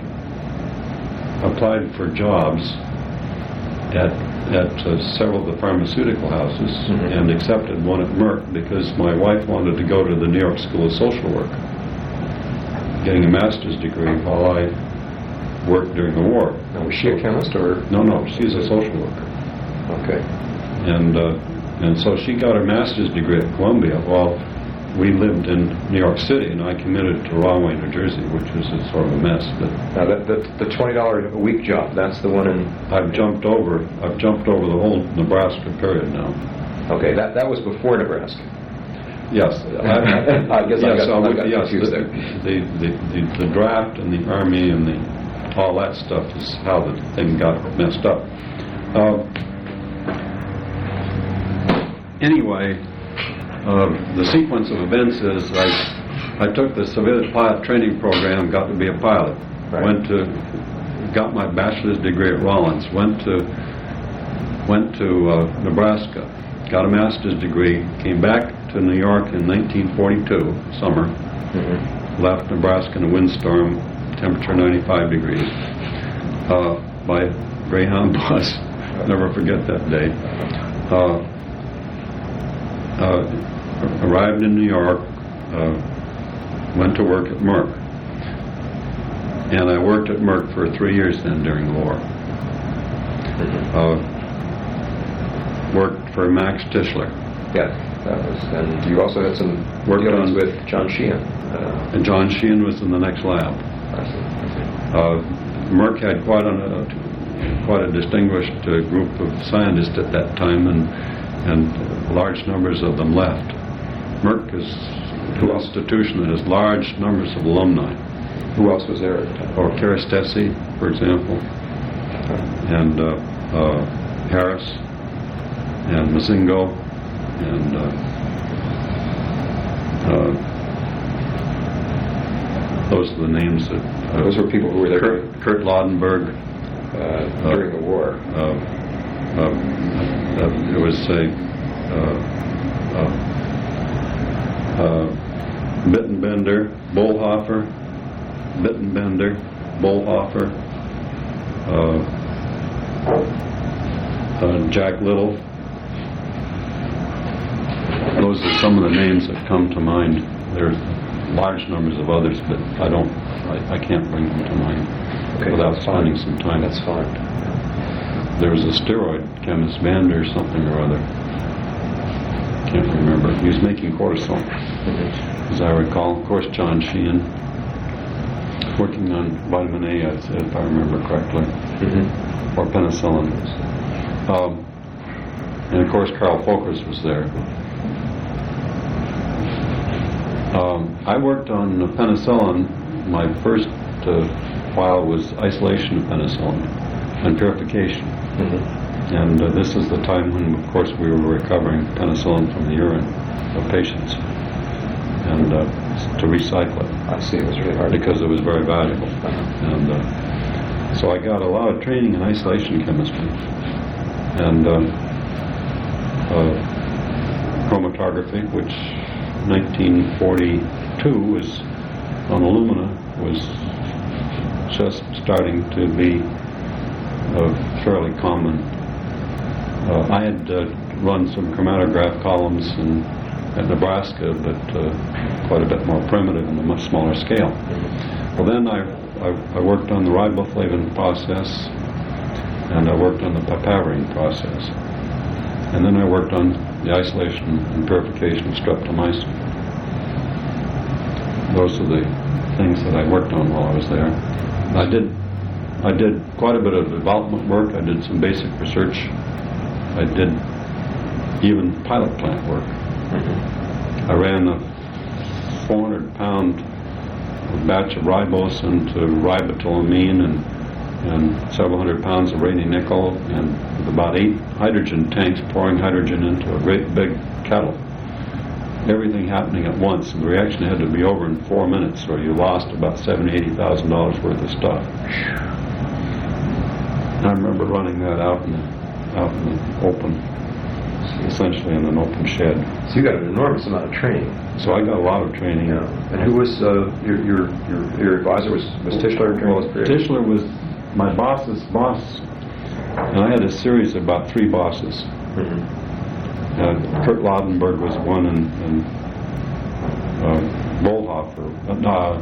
applied for jobs at at uh, several of the pharmaceutical houses, Mm-hmm. and accepted one at Merck because my wife wanted to go to the New York School of Social Work, getting a master's degree while I worked during the war. now, was she a chemist or? No, no, she's a social worker. Okay. And uh, and so she got her master's degree at Columbia while we lived in New York City, and I commuted to Rahway, New Jersey, which was a sort of a mess. But Now, that, that, the twenty dollars a week job, that's the one in... I've jumped over I've jumped over the whole Nebraska period now. Okay, that, that was before Nebraska. Yes, I guess I yes, got- I would- got yes, confused the, there. The, the, the, the draft and the Army and the all that stuff is how the thing got messed up. Uh, anyway, uh, the sequence of events is I, I took the civilian pilot training program, got to be a pilot, Right. went to, got my bachelor's degree at Rollins, went to, went to uh, Nebraska, got a master's degree, came back to New York in nineteen forty-two, summer, Mm-hmm. left Nebraska in a windstorm, temperature ninety-five degrees, uh, by Greyhound bus. Never forget that day. Uh, uh, arrived in New York, uh, went to work at Merck. And I worked at Merck for three years then during the war. Uh, worked for Max Tischler. Yeah, that was... And you also had some Worked dealings on- with John Sheehan. Uh, And John Sheehan was in the next lab. I see, I see. Uh, Merck had quite a uh, quite a distinguished uh, group of scientists at that time, and and large numbers of them left. Merck is an institution that has large numbers of alumni. Who else was there at the time? Or Kerastesi, for example, and uh, uh, Harris, and Mazingo, and uh, uh, those are the names that... Uh, Those were people who were there Kurt, Kurt Laudenberg. uh, during the war. Uh, uh, uh, it was a uh, uh, uh, Bittenbender, Bullhofer, Bittenbender, Bullhofer, uh, uh, Jack Little. Those are some of the names that come to mind. There's large numbers of others, but I don't, I, I can't bring them to mind Okay, without that's spending fine. some time. That's fine. There was a steroid chemist, Vander something or other. Can't remember. He was making cortisone, Mm-hmm. as I recall. Of course, John Sheehan, working on vitamin A, I'd say, if I remember correctly, Mm-hmm. or penicillin. Um, and of course, Carl Folkers was there. Um, I worked on penicillin. My first uh, file was isolation of penicillin and purification. Mm-hmm. And uh, this is the time when, of course, we were recovering penicillin from the urine of patients, and uh, to recycle it. I see. It was really hard Because it was very valuable. And uh, so I got a lot of training in isolation chemistry and uh, uh, chromatography, which nineteen forty-two was on alumina was just starting to be uh, fairly common. Uh, I had uh, run some chromatograph columns in, at Nebraska, but uh, quite a bit more primitive and a much smaller scale. Well, then I, I, I worked on the riboflavin process, and I worked on the papaverine process, and then I worked on the isolation and purification of streptomycin. Those are the things that I worked on while I was there. I did I did quite a bit of development work. I did some basic research. I did even pilot plant work. Mm-hmm. I ran a four hundred pound batch of ribosin to ribotylamine and, and several hundred pounds of radionickel, and with about eight hydrogen tanks pouring hydrogen into a great big kettle. Everything happening at once, and the reaction had to be over in four minutes, or you lost about seventy, eighty thousand dollars worth of stuff. I remember running that out in the, out in the open, essentially in an open shed. So you got an enormous amount of training. So I got a lot of training. Yeah. And who was uh, your, your your your advisor? Was was Tischler during Well, this period? Tischler was my boss's boss, and I had a series of about three bosses. Mm-hmm. Uh, Kurt Laudenberg was one, and, and uh, Bullhofer, uh, no,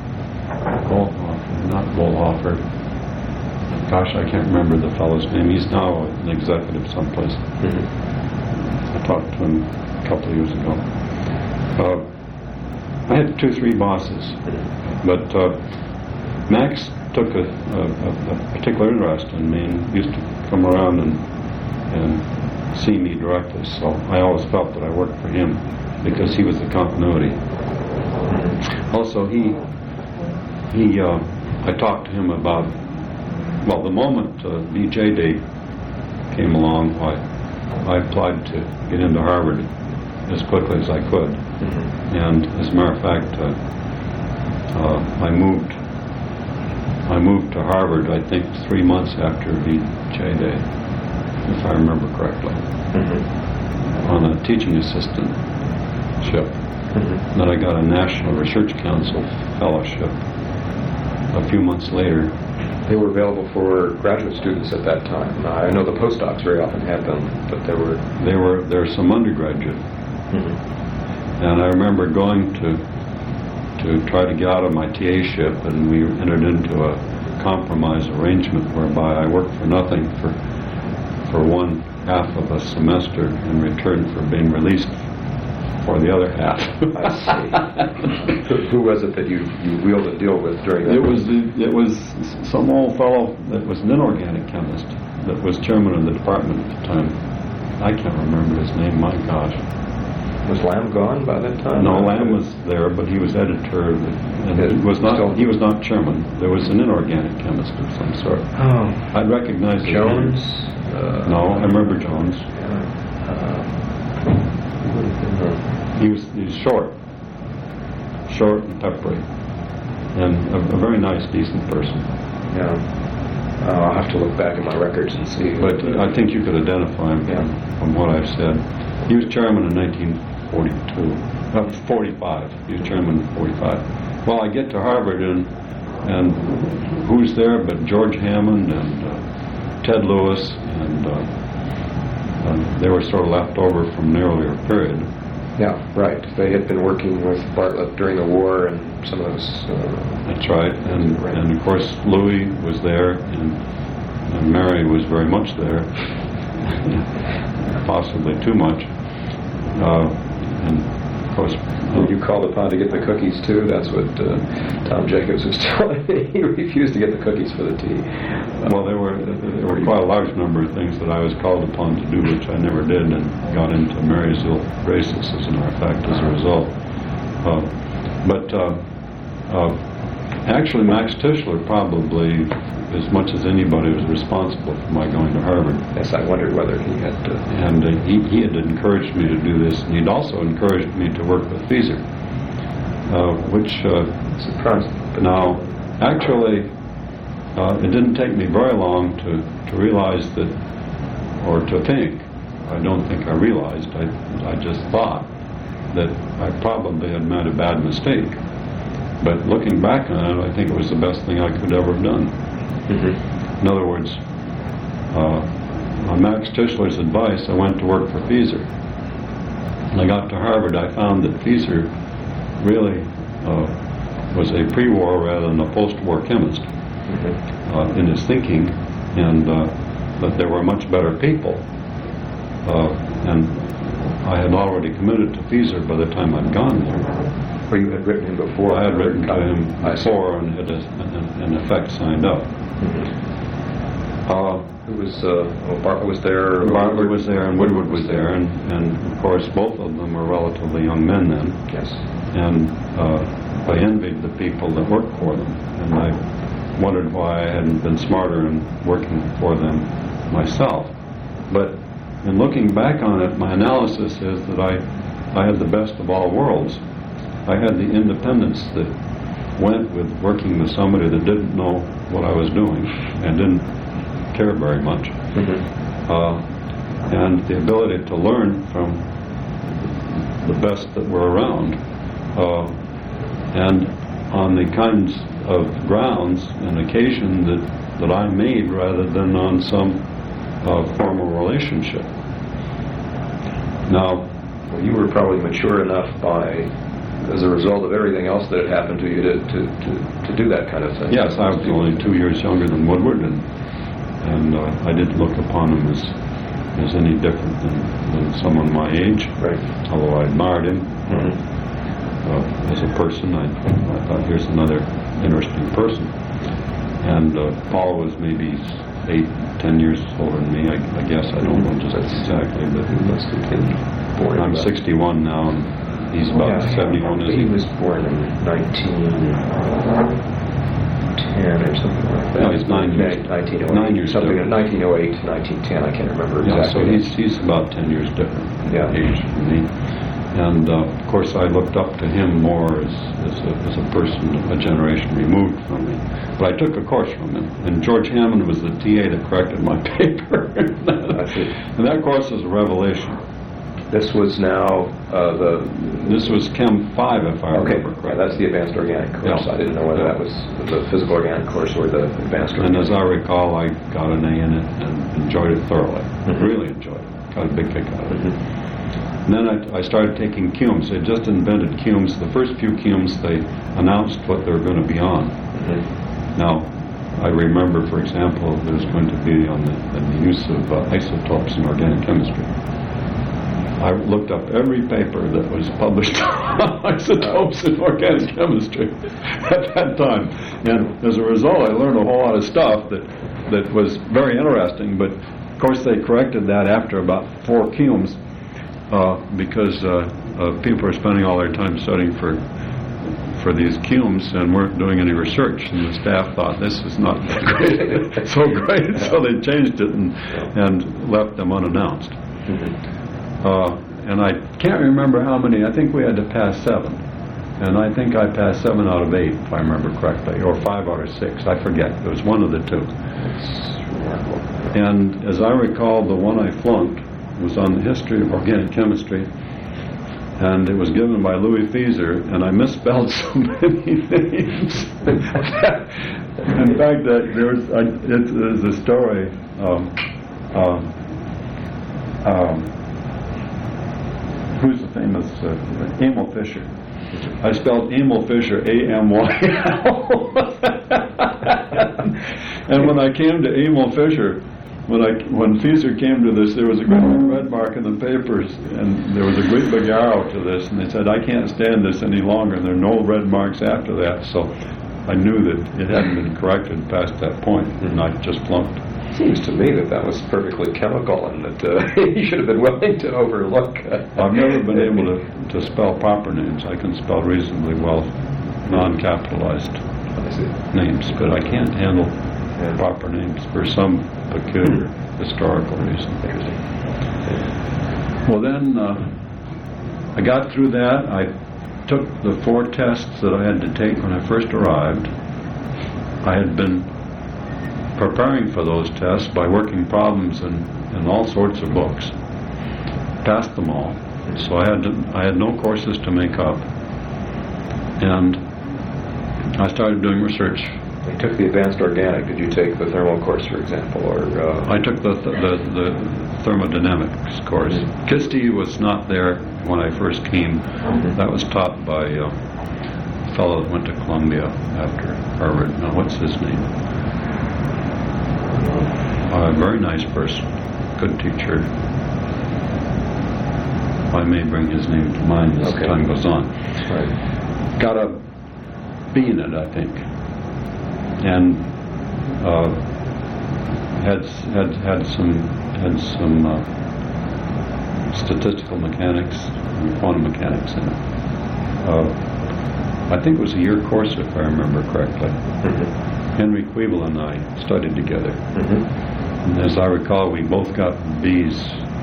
Bullhofer, not Bullhofer. Gosh, I can't remember the fellow's name. He's now an executive someplace. Mm-hmm. I talked to him a couple of years ago. Uh, I had two, three bosses, but uh, Max took a, a, a particular interest in me and used to come around and and see me directly. So I always felt that I worked for him because he was the continuity. Also, he he uh, I talked to him about, well, the moment uh, B J Day came along, I I applied to get into Harvard as quickly as I could. Mm-hmm. And as a matter of fact, uh, uh, I moved I moved to Harvard, I think, three months after V J Day, if I remember correctly, Mm-hmm. on a teaching assistantship. Mm-hmm. Then I got a National Research Council fellowship a few months later. They were available for graduate students at that time. I know the postdocs very often had them, but there were... They were there were some undergraduate, Mm-hmm. and I remember going to to try to get out of my T A-ship, and we entered into a compromise arrangement whereby I worked for nothing for for one half of a semester in return for being released for the other half. I see. who, who was it that you, you wheeled a deal with during that? It was the, it was some old fellow that was an inorganic chemist that was chairman of the department at the time. I can't remember his name. My gosh. Was Lamb gone by that time? No, Lamb was there, but he was editor, of the, and It he was not. still- He was not chairman. There was an inorganic chemist of some sort. Oh, I'd recognize his Jones? name. Uh, No, I remember Jones. Yeah. he was he's short, short and peppery, and a, a very nice, decent person. Yeah. Uh, I'll have to look back at my records and see. But I think you could identify him Yeah. from, from what I've said. He was chairman in nineteen forty-two, uh, forty-five. He was chairman in forty-five. Well, I get to Harvard, and and who's there but George Hammond and uh, Ted Lewis, and uh, uh, they were sort of left over from the earlier period. Yeah, right. They had been working with Bartlett during the war, and some of those. Uh, That's right, and Right. and of course Louis was there, and, and Mary was very much there, possibly too much, uh, and of course. Were you called upon to get the cookies too? That's what uh, Tom Jacobs was telling me. He refused to get the cookies for the tea. Well, there were there were quite a large number of things that I was called upon to do, which I never did, and got into Mary's ill graces, as a matter of fact, as a result. Uh, but uh, uh, actually, Max Tischler probably, as much as anybody, was responsible for my going to Harvard. Yes, I wondered whether he had. Uh, And uh, he, he had encouraged me to do this, and he'd also encouraged me to work with Fieser, uh, which uh, surprising. But now, actually, uh, it didn't take me very long to, to realize that, or to think, I don't think I realized, I, I just thought that I probably had made a bad mistake. But looking back on it, I think it was the best thing I could ever have done. Mm-hmm. In other words, uh, on Max Tischler's advice, I went to work for Fieser. When I got to Harvard, I found that Fieser really uh, was a pre-war rather than a post-war chemist Mm-hmm. uh, in his thinking, and uh, that there were much better people. Uh, and I had already committed to Fieser by the time I'd gone there. Or you had written him before? I had written to him I see. before and had, uh, in effect, signed up. Mm-hmm. Uh, who was, uh, well, Bartlett was there? Bartlett was there, and Woodward was there, and, and of course both of them were relatively young men then. Yes. And uh, I envied the people that worked for them, and I wondered why I hadn't been smarter in working for them myself. But in looking back on it, my analysis is that I, I had the best of all worlds. I had the independence that went with working with somebody that didn't know what I was doing and didn't care very much. Mm-hmm. Uh, and the ability to learn from the best that were around, uh, and on the kinds of grounds and occasion that, that I made rather than on some uh, formal relationship. Now, Well, you were probably mature enough by, as a result of everything else that had happened to you, to, to, to, to do that kind of thing. yes, I was only two years younger than Woodward, and and uh, I didn't look upon him as as any different than, than someone my age. Right. Although I admired him. Mm-hmm. Uh, as a person, I, I thought, here's another interesting person. And uh, Paul was maybe eight, ten years older than me, I, I guess. I don't know just exactly, but Must have been born I'm in about- sixty-one now, and he's about Yeah, seventy-one, is he he? was born in nineteen ten or something like that. No, he's nine years- nineteen oh eight. nine years Something different. nineteen oh eight to nineteen ten. I can't remember Yeah, so exactly. he's, he's about ten years different Yeah. age from me. And uh, of course I looked up to him more as, as, a, as a person a generation removed from me. But I took a course from him. And George Hammond was the T A that corrected my paper. I see. And that course was a revelation. This was now uh, the... This was Chem five, if I Okay, remember yeah, correctly. that's the advanced organic course. Yeah. I didn't know whether that was the physical organic course or the advanced And organic. as I recall, I got an A in it and enjoyed it thoroughly. Mhm. Really enjoyed it. Got a big kick out of it. Mhm. And then I, I started taking cumes. They just invented cumes. The first few cumes, they announced what they were going to be on. Mhm. Now, I remember, for example, there's going to be on the, on the use of uh, isotopes in organic chemistry. I looked up every paper that was published on isotopes in organic chemistry at that time. And as a result, I learned a whole lot of stuff that, that was very interesting. But, of course, they corrected that after about four cumes uh, because uh, uh, people are spending all their time studying for for these cumes and weren't doing any research, and the staff thought this is not great, so great, so they changed it and, and left them unannounced. Mhm. Uh, and I can't remember how many. I think we had to pass seven. And I think I passed seven out of eight, if I remember correctly, or five out of six. I forget. It was one of the two. And as I recall, the one I flunked was on the history of organic chemistry, and it was given by Louis Fieser, and I misspelled so many names. In fact, that there was I, it, there's a story. Um, um, um, who's the famous uh, Emil Fisher? I spelled Emil Fisher A M Y L. And when I came to Emil Fisher, when I when Fieser came to this, there was a great big red mark in the papers, and there was a great big arrow to this, and they said, I can't stand this any longer, and there are no red marks after that. So I knew that it hadn't been corrected past that point, and I just flunked. Seems to me that that was perfectly chemical, and that uh, you should have been willing to overlook. Uh, I've never been able to, to spell proper names. I can spell reasonably well non-capitalized names, but I can't handle yeah. proper names for some peculiar historical reason. Well, then uh, I got through that. I took the four tests that I had to take when I first arrived. I had been preparing for those tests by working problems in, in all sorts of books. Passed them all. So I had to, I had no courses to make up. And I started doing research. You took the advanced organic. Did you take the thermal course, for example? or uh... I took the, th- the, the thermodynamics course. Mm-hmm. K I S T was not there when I first came. Mm-hmm. That was taught by uh, a fellow that went to Columbia after Harvard. Now, what's his name? A very nice person, good teacher. I may bring his name to mind as okay. time goes on. Right. Got a B in it, I think, and uh, had had had some had some uh, statistical mechanics and quantum mechanics in it. Uh, I think it was a year course, if I remember correctly. Mm-hmm. Henry Queevil and I studied together. Mm-hmm. And as I recall, we both got B's.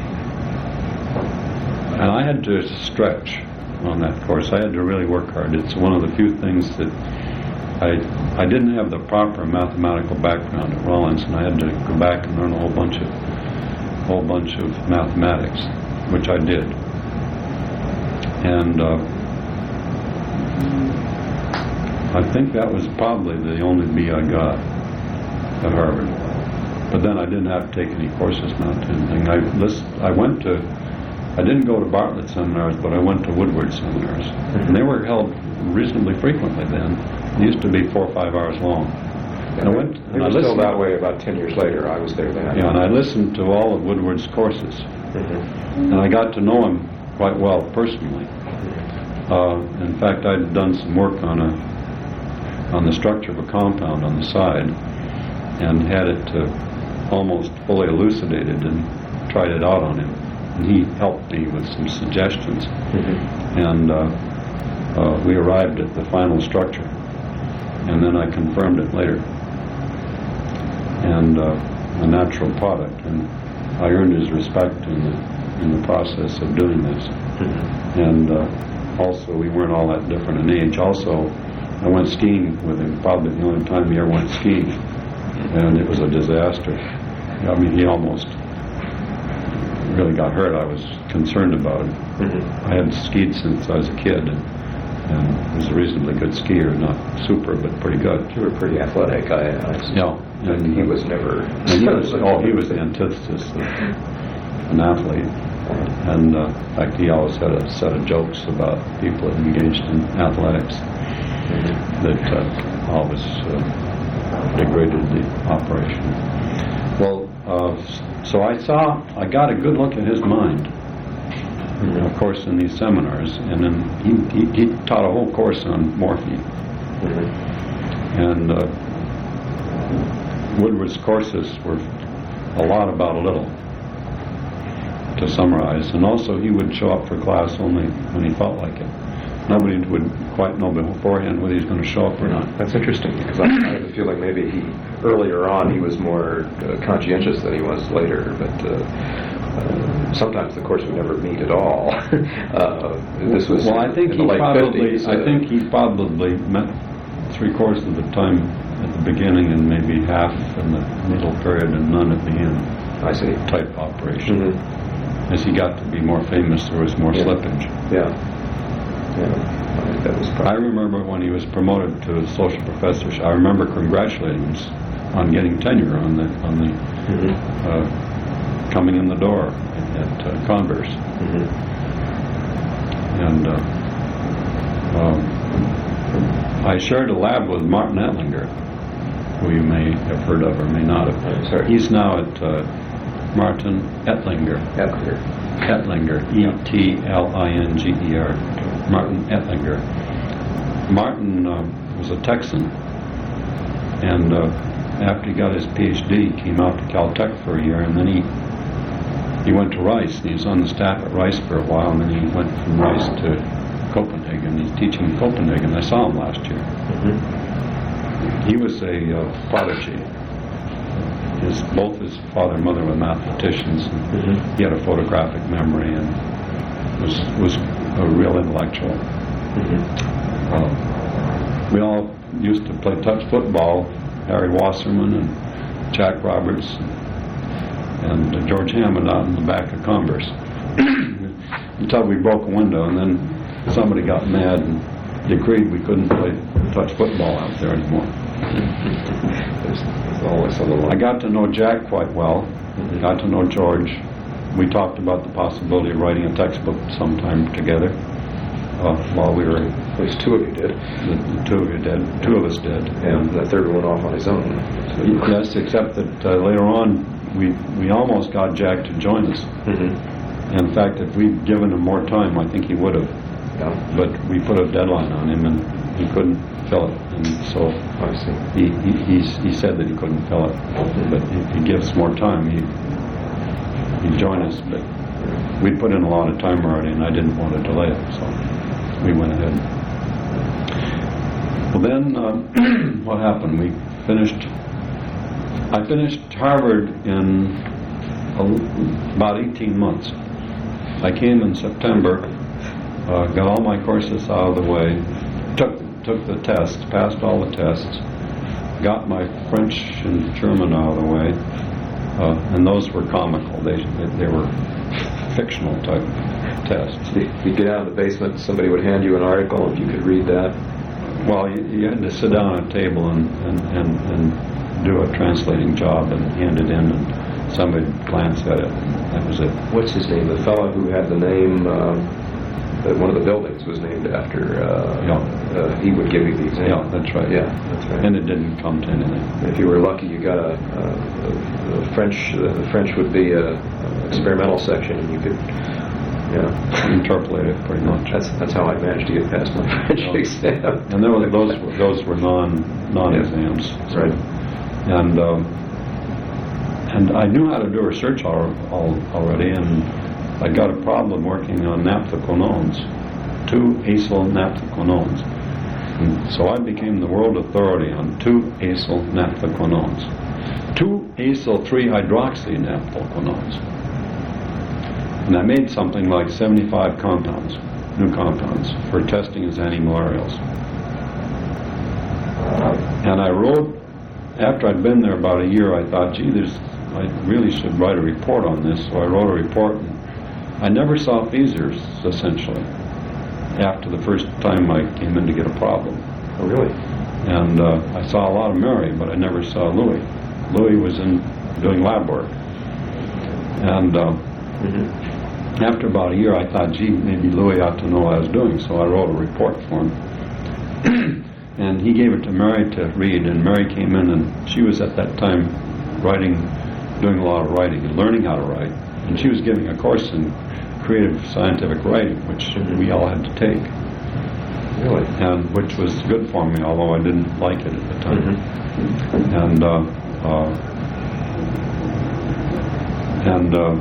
And I had to stretch on that course. I had to really work hard. It's one of the few things that I I didn't have the proper mathematical background at Rollins, and I had to go back and learn a whole bunch of whole bunch of mathematics, which I did. And uh, I think that was probably the only B I got at Harvard. But then I didn't have to take any courses, not anything. I list, I went to, I didn't go to Bartlett seminars, but I went to Woodward seminars. Mm-hmm. And they were held reasonably frequently then. They used to be four or five hours long. And I went, and it was still that way about ten years later. I was there then. Yeah, and I listened to all of Woodward's courses. Mm-hmm. And I got to know him quite well personally. Mm-hmm. Uh, in fact, I'd done some work on a on the structure of a compound on the side, and had it uh, almost fully elucidated and tried it out on him. And he helped me with some suggestions. Mm-hmm. And uh, uh, we arrived at the final structure. And then I confirmed it later. And uh, a natural product. And I earned his respect in the, in the process of doing this. Mm-hmm. And uh, also, we weren't all that different in age. Also, I went skiing with him, probably the only time he ever went skiing. And it was a disaster. I mean, he almost really got hurt. I was concerned about it. Mm-hmm. I had skied since I was a kid, and, and was a reasonably good skier. Not super, but pretty good. You were pretty athletic, I, I Yeah. And, and he was never... And he was, oh, he was the antithesis of an athlete. And uh, in fact, he always had a set of jokes about people engaged in athletics mm-hmm. that uh, always... Uh, degraded the operation. Well, uh, so I saw, I got a good look at his mind, mm-hmm. of course, in these seminars, and then he, he, he taught a whole course on morphine. Mm-hmm. And uh, Woodward's courses were a lot about a little, to summarize, and also he would show up for class only when he felt like it. Nobody would quite know beforehand whether he's going to show up or not. That's interesting, because I, I have a feeling maybe he, earlier on, he was more uh, conscientious than he was later. But uh, uh, sometimes, of course, we never meet at all. uh, this was well, I think in he the late probably. fifties, uh, I think he probably met three quarters of the time at the beginning and maybe half in the middle period and none at the end. I see. Type operation. Mm-hmm. As he got to be more famous, there was more Yeah. slippage. Yeah. Yeah. I think that was I probably. remember when he was promoted to social professorship. I remember congratulating him on getting tenure on the on the Mm-hmm. uh, coming in the door at, at uh, Converse, Mm-hmm. and uh, um, I shared a lab with Martin Ettlinger, who you may have heard of or may not have. I'm sorry. He's now at uh, Martin Ettlinger. Ettlinger. Ettlinger, E T L I N G E R, Martin Ettlinger. Martin uh, was a Texan, and uh, after he got his P H D, he came out to Caltech for a year, and then he he went to Rice, and he was on the staff at Rice for a while, and then he went from Rice to Copenhagen. He's teaching in Copenhagen. I saw him last year. Mm-hmm. He was a uh, prodigy. His, both his father and mother were mathematicians. And Mm-hmm. he had a photographic memory and was was a real intellectual. Mm-hmm. Uh, we all used to play touch football. Harry Wasserman and Jack Roberts and uh, George Hammond out in the back of Converse until we broke a window, and then somebody got mad and decreed we couldn't play touch football out there anymore. There's, there's always a little. I got to know Jack quite well. Mhm. Got to know George. We talked about the possibility of writing a textbook sometime together. Uh, while we were, At least two of you did, the, the two of you did, two of us did, and the third one went off on his own. yes, except that uh, later on we we almost got Jack to join us. Mm-hmm. In fact, if we'd given him more time, I think he would have. Yeah. But we put a deadline on him, and he couldn't fill it, and so I see. he he he's, he said that he couldn't fill it. But if he gives more time, he he'd join us. But we'd put in a lot of time already, and I didn't want to delay it, so we went ahead. Well, then uh, what happened? We finished. I finished Harvard in a, about eighteen months. I came in September, uh, got all my courses out of the way, took took the tests, passed all the tests, got my French and German out of the way, uh, and those were comical. They they were fictional type tests. You'd get out of the basement, somebody would hand you an article, if you could read that. Well, you, you had to sit down at a table and, and, and, and do a translating job and hand it in, and somebody would glance at it, and that was it. What's his name? The fellow who had the name, um, that one of the buildings was named after. Uh, Yeah. uh, he would give you the exam. Yeah, that's right. Yeah, that's right. And it didn't come to anything. If you were lucky, you got a, a, a French. Uh, the French would be a, a experimental section, and you could, yeah, Interpolate it pretty much. That's that's how I managed to get past my French Oh. exam. And there were, those were, those were non non exams. Right. And um, and I knew how to do research al- al- already, and I got a problem working on naphthoquinones, two acyl naphthoquinones. And so I became the world authority on two acyl naphthoquinones, two acyl three hydroxy naphthoquinones. And I made something like seventy-five compounds, new compounds, for testing as antimalarials. And I wrote, after I'd been there about a year, I thought, gee, there's, I really should write a report on this. So I wrote a report, and I never saw Feasers, essentially, after the first time I came in to get a problem. Oh, really? And uh, I saw a lot of Mary, but I never saw Louis. Louis was in doing lab work. And uh, Mm-hmm. after about a year, I thought, gee, maybe Louis ought to know what I was doing, so I wrote a report for him. And he gave it to Mary to read, and Mary came in, and she was at that time writing, doing a lot of writing and learning how to write. And she was giving a course in creative scientific writing, which Mhm. we all had to take, Really? and which was good for me, although I didn't like it at the time. Mm-hmm. And uh, uh, and uh,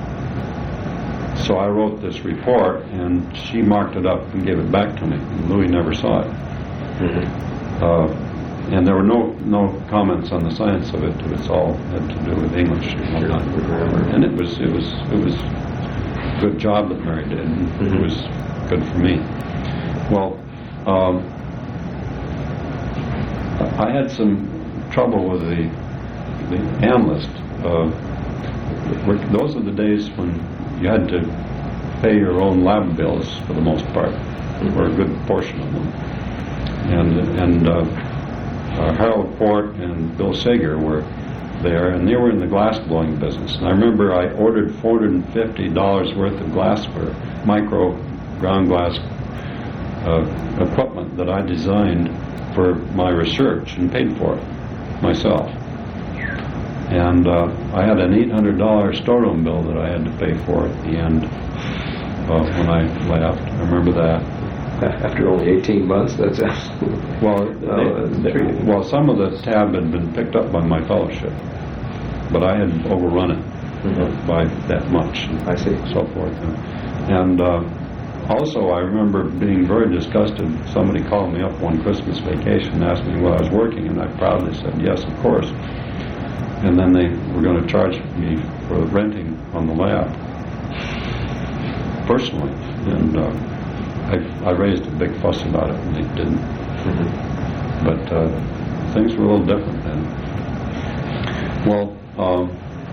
so I wrote this report, and she marked it up and gave it back to me. And Louis never saw it. Mm-hmm. Uh, and there were no no comments on the science of it. It's all had to do with English and whatnot. And it was it was it was a good job that Mary did. And mm-hmm. It was good for me. Well, um, I had some trouble with the the analyst. Uh, those are the days when you had to pay your own lab bills for the most part, mm-hmm. or a good portion of them. And and uh, uh, Harold Port and Bill Sager were there, and they were in the glass blowing business. And I remember I ordered four hundred fifty dollars worth of glassware, micro ground glass uh, equipment that I designed for my research and paid for it myself. And uh, I had an eight hundred dollars storeroom bill that I had to pay for at the end uh, when I left. I remember that. After only eighteen months, that's well. Oh, they, they, well, some of the tab had been picked up by my fellowship, but I had overrun it mm-hmm. uh, by that much. And I see. So forth, and uh, also I remember being very disgusted. Somebody called me up one Christmas vacation and asked me what I was working, and I proudly said yes, of course. And then they were going to charge me for renting on the lab personally, and. Uh, I, I raised a big fuss about it, and they didn't. Mm-hmm. But uh, things were a little different then. Well, um,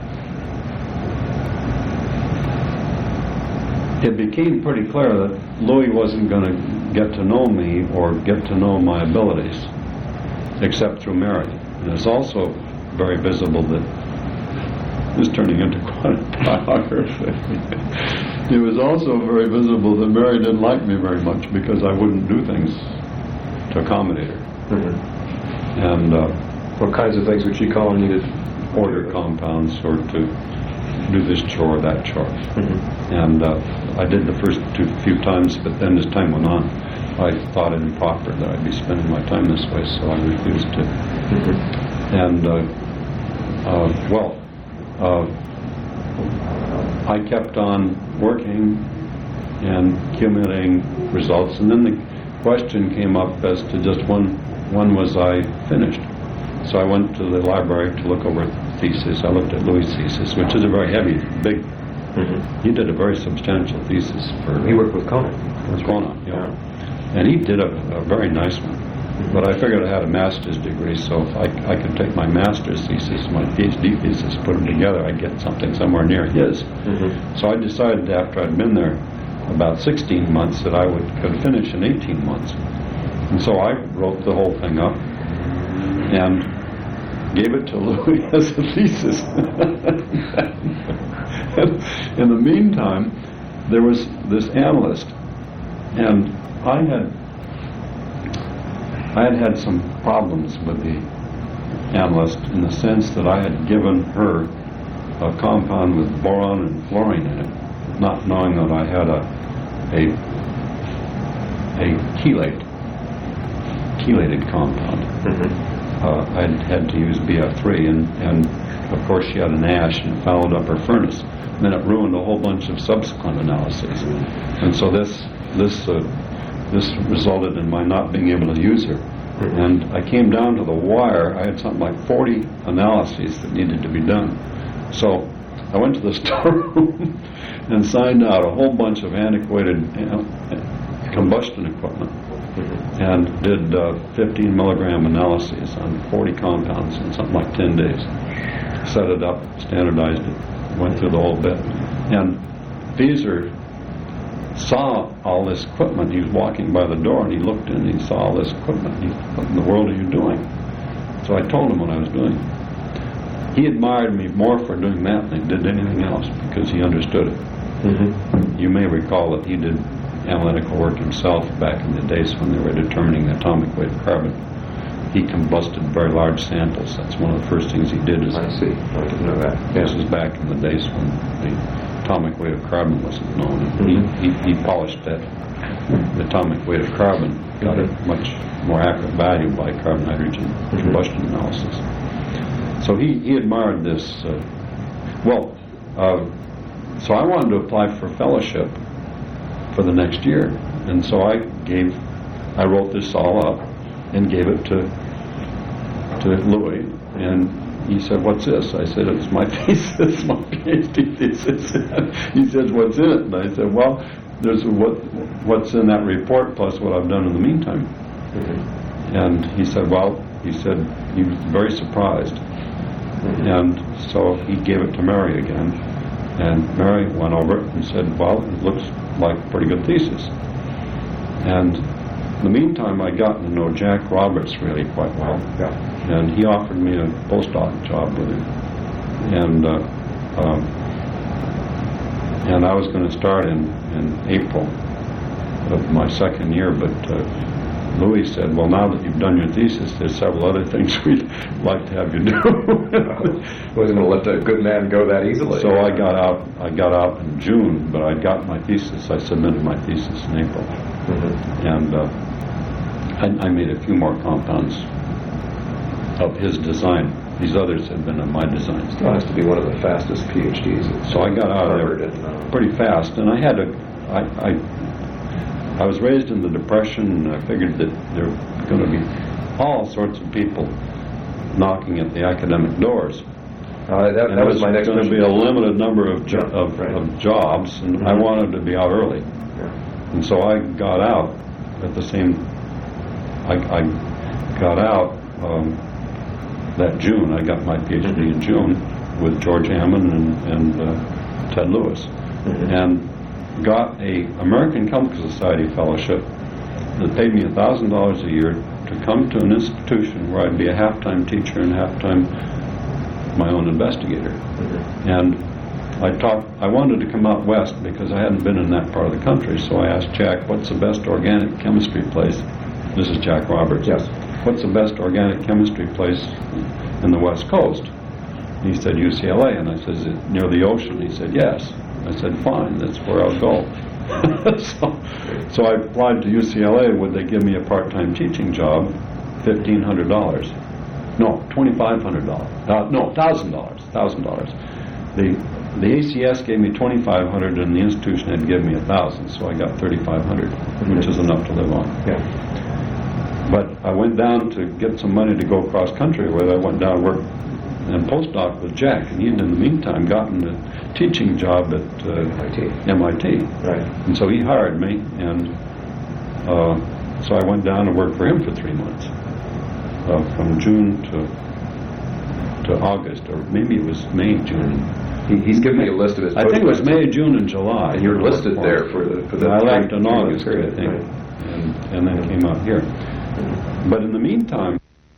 it became pretty clear that Louis wasn't going to get to know me or get to know my abilities, except through Mary. And it's also very visible that this is turning into quite a biography. It was also very visible that Mary didn't like me very much because I wouldn't do things to accommodate her. Mm-hmm. And uh, what kinds of things would she call on you to order compounds or to do this chore or that chore? Mm-hmm. And uh, I did the first two few times, but then as time went on, I thought it improper that I'd be spending my time this way, so I refused to. Mm-hmm. And uh, uh, well. Uh, I kept on working and accumulating results, and then the question came up as to just when when was I finished. So I went to the library to look over the thesis. I looked at Louis' thesis, which is a very heavy, big. Mm-hmm. He did a very substantial thesis for. He worked with Conan. With Conan, yeah. yeah, and he did a, a very nice one. But I figured I had a master's degree, so if I, I could take my master's thesis, my PhD thesis, put them together, I'd get something somewhere near his. Mm-hmm. So I decided after I'd been there about sixteen months that I would could finish in eighteen months. And so I wrote the whole thing up and gave it to Louis as a thesis. In the meantime, there was this analyst, and I had I had had some problems with the analyst in the sense that I had given her a compound with boron and fluorine in it, not knowing that I had a a, a chelate, chelated compound. Mm-hmm. uh, I had to use B F three, and, and of course she had an ash and fouled up her furnace. And then it ruined a whole bunch of subsequent analyses. And so this this uh, This resulted in my not being able to use her. Mm-hmm. And I came down to the wire. I had something like forty analyses that needed to be done. So I went to the storeroom and signed out a whole bunch of antiquated you know, combustion equipment, mm-hmm. and did uh, fifteen milligram analyses on forty compounds in something like ten days. Set it up, standardized it, went through the whole bit. And Fieser saw all this equipment. He was walking by the door and he looked in and he saw all this equipment. He, what in the world are you doing? So I told him what I was doing. He admired me more for doing that than he did anything else because he understood it. Mm-hmm. You may recall that he did analytical work himself back in the days when they were determining the atomic weight of carbon. He combusted very large samples. That's one of the first things he did. Is I see. I didn't know that. This was back in the days when the atomic weight of carbon wasn't known. Mm-hmm. He, he, he polished that the atomic weight of carbon, got mm-hmm. a much more accurate value by carbon nitrogen mm-hmm. combustion analysis. So he, he admired this. Uh, well, uh, so I wanted to apply for fellowship for the next year, and so I gave, I wrote this all up and gave it to to Louis, and he said, "What's this?" I said, "It's my thesis, my PhD thesis." He says, "What's in it?" And I said, "Well, there's what what's in that report plus what I've done in the meantime." Mm-hmm. And he said, "Well," he said, he was very surprised. Mm-hmm. And so he gave it to Mary again, and Mary went over it and said, "Well, it looks like a pretty good thesis." And in the meantime, I'd gotten to know Jack Roberts really quite well. Yeah. And he offered me a postdoc job with him. And uh, um, and I was going to start in, in April of my second year, but uh, Louis said, "Well, now that you've done your thesis, there's several other things we'd like to have you do." Wasn't going to let the good man go that easily. So I got out. I got out in June, but I got my thesis. I submitted my thesis in April, mm-hmm. and uh, I, I made a few more compounds of his design. These others had been of my designs. Still has to be one of the fastest PhDs. So I got out of there and, uh, pretty fast, and I had a. I, I I was raised in the Depression, and I figured that there were going to be all sorts of people knocking at the academic doors. Uh, that, that was my next question. There was going to be a limited number of, jo- yeah, of, right. of jobs, and mm-hmm. I wanted to be out early. Yeah. And so I got out at the same. I, I got out um, that June. I got my PhD mm-hmm. in June with George Hammond and, and uh, Ted Lewis, mm-hmm. and got a American Chemical Society fellowship that paid me a thousand dollars a year to come to an institution where I'd be a half-time teacher and half-time my own investigator. Mm-hmm. And I talked. I wanted to come out west because I hadn't been in that part of the country. So I asked Jack, "What's the best organic chemistry place?" This is Jack Roberts. Yes. "What's the best organic chemistry place in the West Coast?" He said, "U C L A." And I said, "Is it near the ocean?" He said, "Yes." I said, "Fine, that's where I'll go." so, so I applied to U C L A. Would they give me a part-time teaching job? Fifteen hundred dollars. No, twenty-five hundred dollars. Uh, no, thousand dollars. Thousand dollars. The the A C S gave me twenty-five hundred, and the institution had given me a thousand. So I got thirty-five hundred, mm-hmm. which is enough to live on. Yeah. But I went down to get some money to go cross country with. I went down and worked and postdoc with Jack, and he'd in the meantime gotten a teaching job at uh, M I T. M I T. Right. And so he hired me, and uh, so I went down and worked for him for three months, uh, from June to to August, or maybe it was May, June. He, he's given me a list of his. I think it was May, June, and July. And you're listed there for the for the. I left three, in August, period, I think, right. and, and then came out here. Mm-hmm. But in the meantime.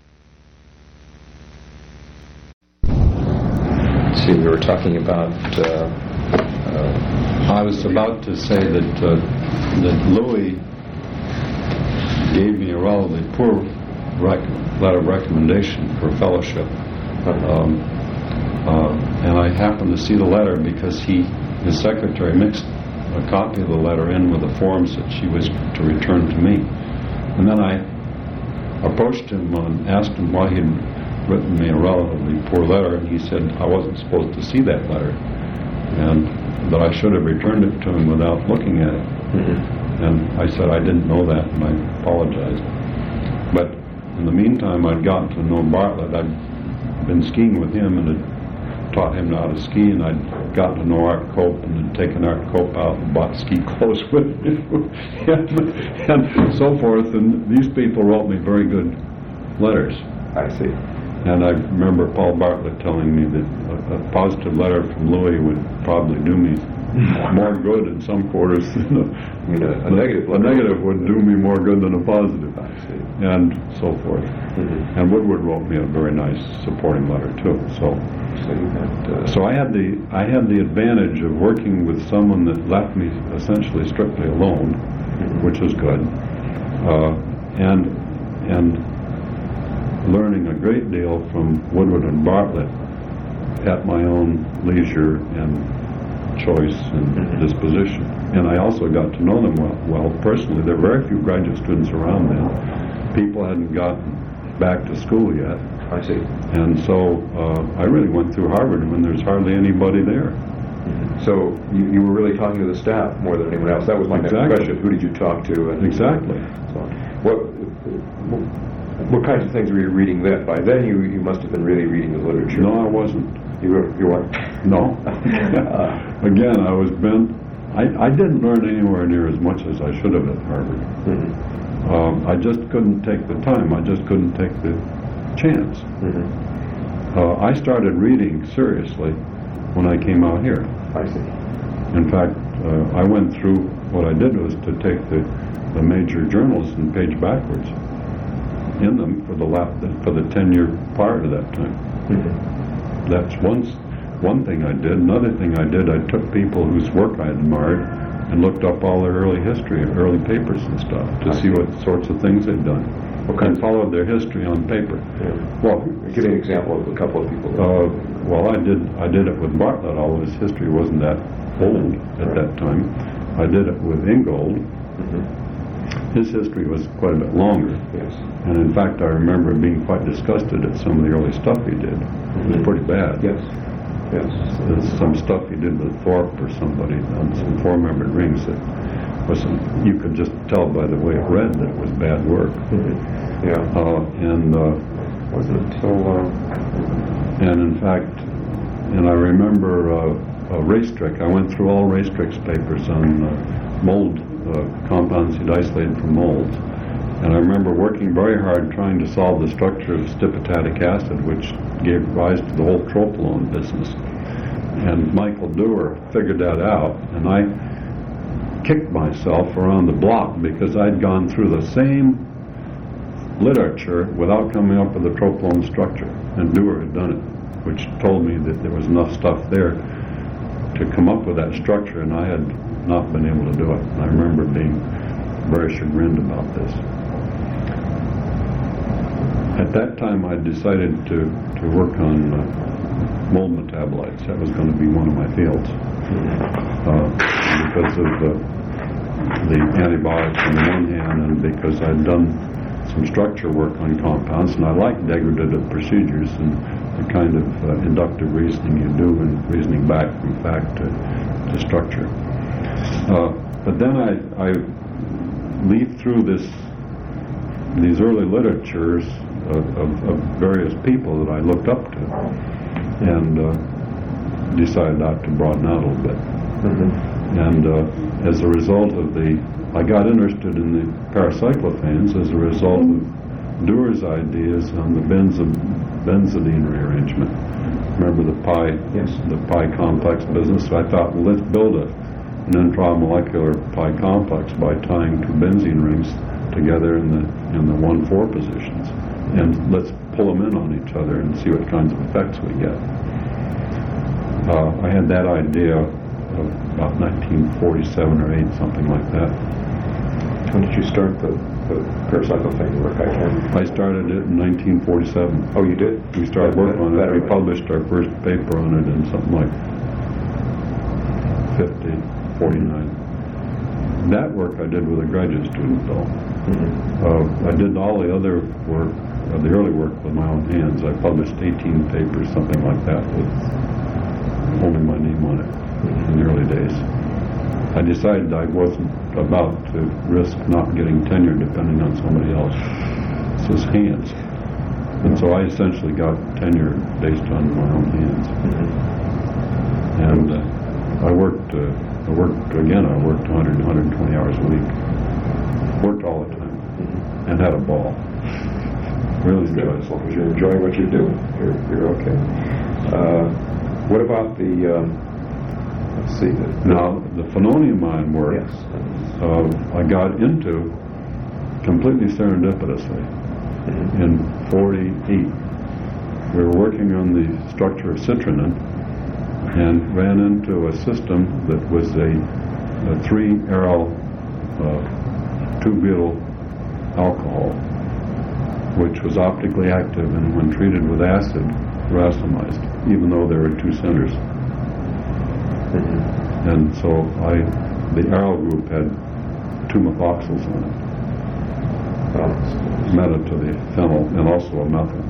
See, we were talking about. Uh, uh, I was about to say that uh, that Louis gave me a relatively poor rec- letter of recommendation for fellowship, um, uh, and I happened to see the letter because he, his secretary, mixed a copy of the letter in with the forms that she was to return to me, and then I approached him and asked him why he'd written me a relatively poor letter, and he said I wasn't supposed to see that letter, and that I should have returned it to him without looking at it. Mm-hmm. And I said I didn't know that, and I apologized. But in the meantime, I'd gotten to know Bartlett. I'd been skiing with him and had taught him how to ski, and I'd gotten to know Art Cope and had taken Art Cope out and bought ski clothes with him and, and so forth. And these people wrote me very good letters. I see. And I remember Paul Bartlett telling me that a, a positive letter from Louis would probably do me more good in some quarters than a, I mean, a, a negative a negative would do me more good than a positive, I see. and so forth. Mm-hmm. And Woodward wrote me a very nice supporting letter too. So, so, you had, uh, so I had the I had the advantage of working with someone that left me essentially strictly alone, mm-hmm. which was good, uh, and and. learning a great deal from Woodward and Bartlett at my own leisure and choice and mm-hmm. disposition. And I also got to know them well, well personally. There were very few graduate students around then. People hadn't gotten back to school yet. I see. And so uh, I really went through Harvard when there's hardly anybody there. Mm-hmm. So you, you were really talking to the staff more than anyone else. That was my exactly. next question. Who did you talk to? And exactly. So what... What kinds of things were you reading then? By then, you you must have been really reading the literature. No, I wasn't. You were, you weren't? No. Again, I was bent. I, I didn't learn anywhere near as much as I should have at Harvard. Mm-hmm. Um, I just couldn't take the time. I just couldn't take the chance. Mm-hmm. Uh, I started reading seriously when I came out here. I see. In fact, uh, I went through, what I did was to take the, the major journals and page backwards in them for the lap, for the ten-year prior to that time. Mm-hmm. That's one, one thing I did. Another thing I did, I took people whose work I admired and looked up all their early history, early papers and stuff, to I see see. what sorts of things they'd done. Okay. And followed their history on paper. Yeah. Well, Give me an example of a couple of people. uh, well, I did I did it with Bartlett, although his history wasn't that old at Right. that time. I did it with Ingold. Mm-hmm. His history was quite a bit longer. Yes. And in fact, I remember being quite disgusted at some of the early stuff he did. It was pretty bad. Yes. Yes. There's some stuff he did with Thorpe or somebody on some four-membered rings that wasn't, you could just tell by the way it read that it was bad work. Mm-hmm. Yeah. Uh, and uh, Wasn't until uh, and in fact, and I remember uh, a race trick. I went through all race tricks papers on uh, mold uh, compounds he'd isolated from molds. And I remember working very hard trying to solve the structure of stipitatic acid, which gave rise to the whole tropolone business. And Michael Dewar figured that out, and I kicked myself around the block because I'd gone through the same literature without coming up with a tropolone structure, and Dewar had done it, which told me that there was enough stuff there to come up with that structure, and I had not been able to do it. And I remember being very chagrined about this. At that time, I decided to, to work on uh, mold metabolites. That was going to be one of my fields. Uh, because of the, the antibiotics on the one hand, and because I'd done some structure work on compounds, and I like degradative procedures and the kind of uh, inductive reasoning you do and reasoning back from fact to, to structure. Uh, but then I, I leafed through this these early literatures of, of, of various people that I looked up to, and uh, decided not to broaden out a little bit. mm-hmm. And uh, as a result of the, I got interested in the paracyclophanes as a result of Dewar's ideas on the benzo, benzidine rearrangement. Remember the pi, Yes. the pi complex business? So I thought, well, let's build a, an intramolecular pi complex by tying two benzene rings together in the in the one four positions, and let's pull them in on each other and see what kinds of effects we get. Uh, I had that idea of about nineteen forty-seven or eight, something like that. When did you start the, the paracyclophane work? I can. I started it in nineteen forty-seven. Oh, you did? We started working on it. Better We way. published our first paper on it in something like fifty, forty-nine. That work I did with a graduate student, though. Mm-hmm. Uh, I did all the other work, uh, the early work, with my own hands. I published eighteen papers, something like that, with only my name on it in the early days. I decided I wasn't about to risk not getting tenure depending on somebody else's hands. And so I essentially got tenure based on my own hands. Mm-hmm. And uh, I worked, uh, I worked, again, I worked one hundred, one hundred twenty hours a week. Worked all the time. Mm-hmm. And had a ball. Really Good. enjoyed As it. long as you're enjoying what you're doing, you're, you're okay. Uh, what about the, um, let's see. The, Now, the phenoniumine work, Yes. uh, I got into completely serendipitously Mhm. in forty-eight. We were working on the structure of citrinin and ran into a system that was a, a three-aryl uh, two-butyl alcohol, which was optically active and when treated with acid, racemized, even though there were two centers. Mhm. And so I, the aryl group had two methoxyls on it, Well, it's- meta to the phenyl, and also a methyl.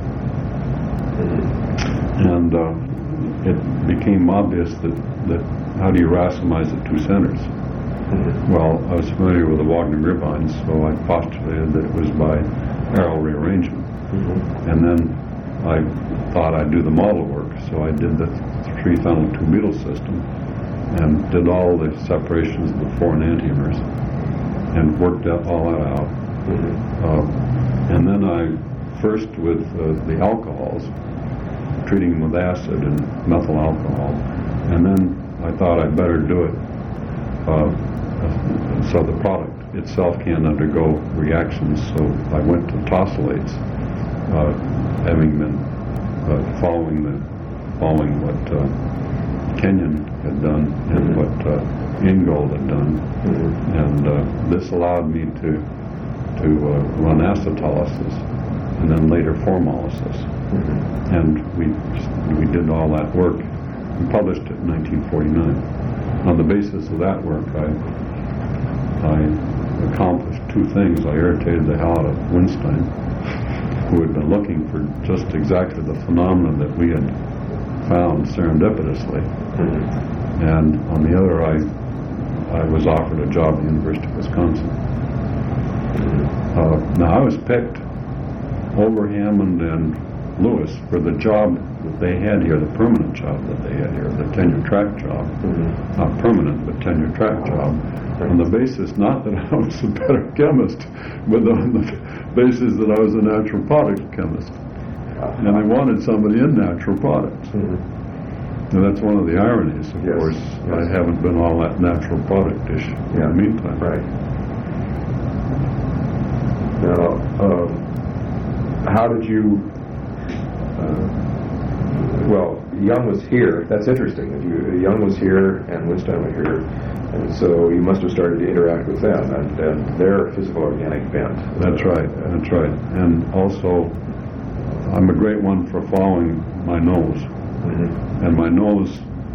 Mhm. And uh, it became obvious that, that how do you racemize the two centers? Mhm. Well, I was familiar with the Wagner-Gribines, so I postulated that it was by aryl rearrangement. Mm-hmm. And then I thought I'd do the model work, so I did the three-phenyl-two-butyl system and did all the separations of the four enantiomers and worked that all that out. Mm-hmm. uh, and then I first with uh, the alcohols, treating them with acid and methyl alcohol, and then I thought I'd better do it uh, so the product itself can undergo reactions, so I went to tosylates, uh, having been uh, following the following what uh, Kenyon had done and what uh, Ingold had done, mm-hmm. and uh, this allowed me to to uh, run acetolysis and then later formolysis, mm-hmm. and we we did all that work. We published it in nineteen forty-nine. On the basis of that work, I I accomplished two things. I irritated the hell out of Winstein, who had been looking for just exactly the phenomena that we had found serendipitously. Mm-hmm. And on the other, I I was offered a job at the University of Wisconsin. Mm-hmm. Uh, now, I was picked over Hammond and Lewis for the job that they had here, the permanent job that they had here, the tenure track job. Mm-hmm. Not permanent, but tenure track job. Right. On the basis not that I was a better chemist, but on the basis that I was a natural product chemist. And I wanted somebody in natural products. Mm-hmm. And that's one of the ironies, of yes. course. Yes. I haven't been all that natural product-ish yeah. in the meantime. Right. Now, um, how did you... Uh, well, Young was here. That's interesting. That you, Young was here and Winstein was here, and so you must have started to interact with them and, and their physical organic bent. That's uh, right. Uh, that's right. And also, I'm a great one for following my nose, mm-hmm. and my nose,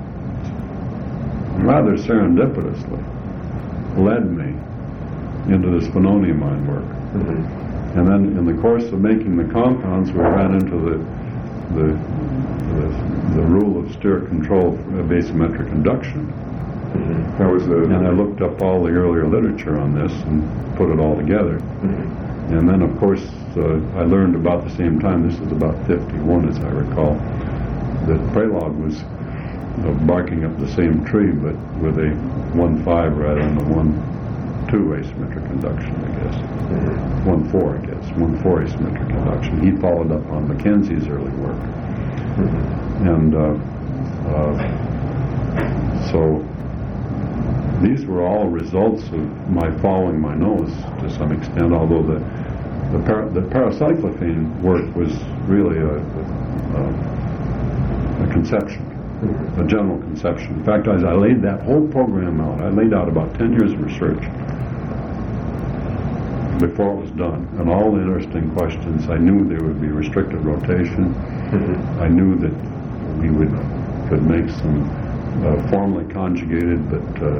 rather serendipitously, led me into this phenoniumine work. Mm-hmm. And then, in the course of making the compounds, we ran into the The, the the rule of stir control of asymmetric induction. Mm-hmm. That was the, and I looked up all the earlier literature on this and put it all together. Mm-hmm. And then, of course, uh, I learned about the same time, this is about fifty-one as I recall, that Prelog was uh, barking up the same tree, but with a one five rather than a one two asymmetric induction, I guess. Mm-hmm. one four, I guess. one four asymmetric induction. He followed up on Mackenzie's early work. Mm-hmm. And uh, uh, so these were all results of my following my nose to some extent, although the the, para, the paracyclophane work was really a, a, a conception. Mm-hmm. A general conception. In fact, as I laid that whole program out, I laid out about ten years of research before it was done, and all the interesting questions. I knew there would be restricted rotation. Mm-hmm. I knew that we would could make some uh, formally conjugated, but uh,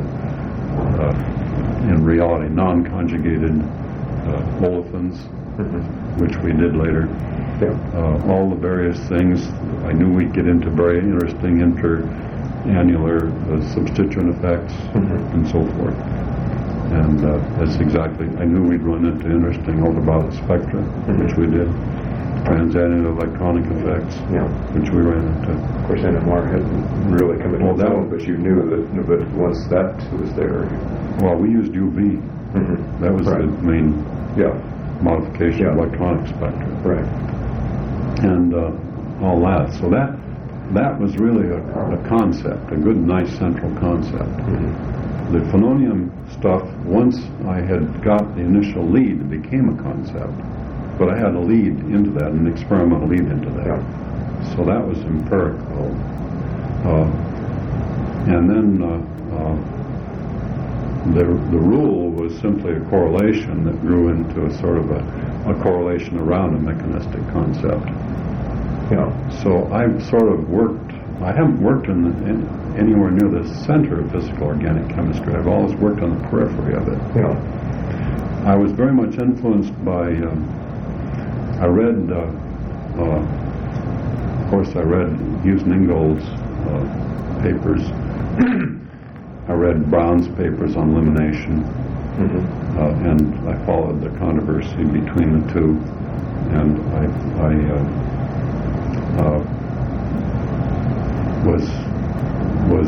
uh, in reality non-conjugated uh, olefins, mm-hmm. which we did later. Yeah. Uh, all the various things. I knew we'd get into very interesting inter-annular uh, substituent effects, mm-hmm. and so forth. And uh, that's exactly, I knew we'd run into interesting ultraviolet spectra, mm-hmm. which we did. Transannular electronic effects, yeah. which we ran into. Of course, N M R hadn't really come into well, its own, but you knew that, but once that was there... Well, we used U V. Mm-hmm. That was right. the main yeah. modification yeah. of electronic spectra. Right. And uh, all that. So that that was really a, a concept, a good, nice central concept. Mm-hmm. The phenonium stuff, once I had got the initial lead, it became a concept. But I had a lead into that, an experimental lead into that. Yeah. So that was empirical. Uh, and then uh, uh, the the rule was simply a correlation that grew into a sort of a, a correlation around a mechanistic concept. Yeah. So I've sort of worked, I haven't worked in, the, in anywhere near the center of physical organic chemistry. I've always worked on the periphery of it. Yeah. I was very much influenced by, um, I read, uh, uh, of course I read Hughes and Ingold's uh, papers. I read Brown's papers on elimination. Mm-hmm. Uh, and I followed the controversy between the two, and I, I uh, uh, was was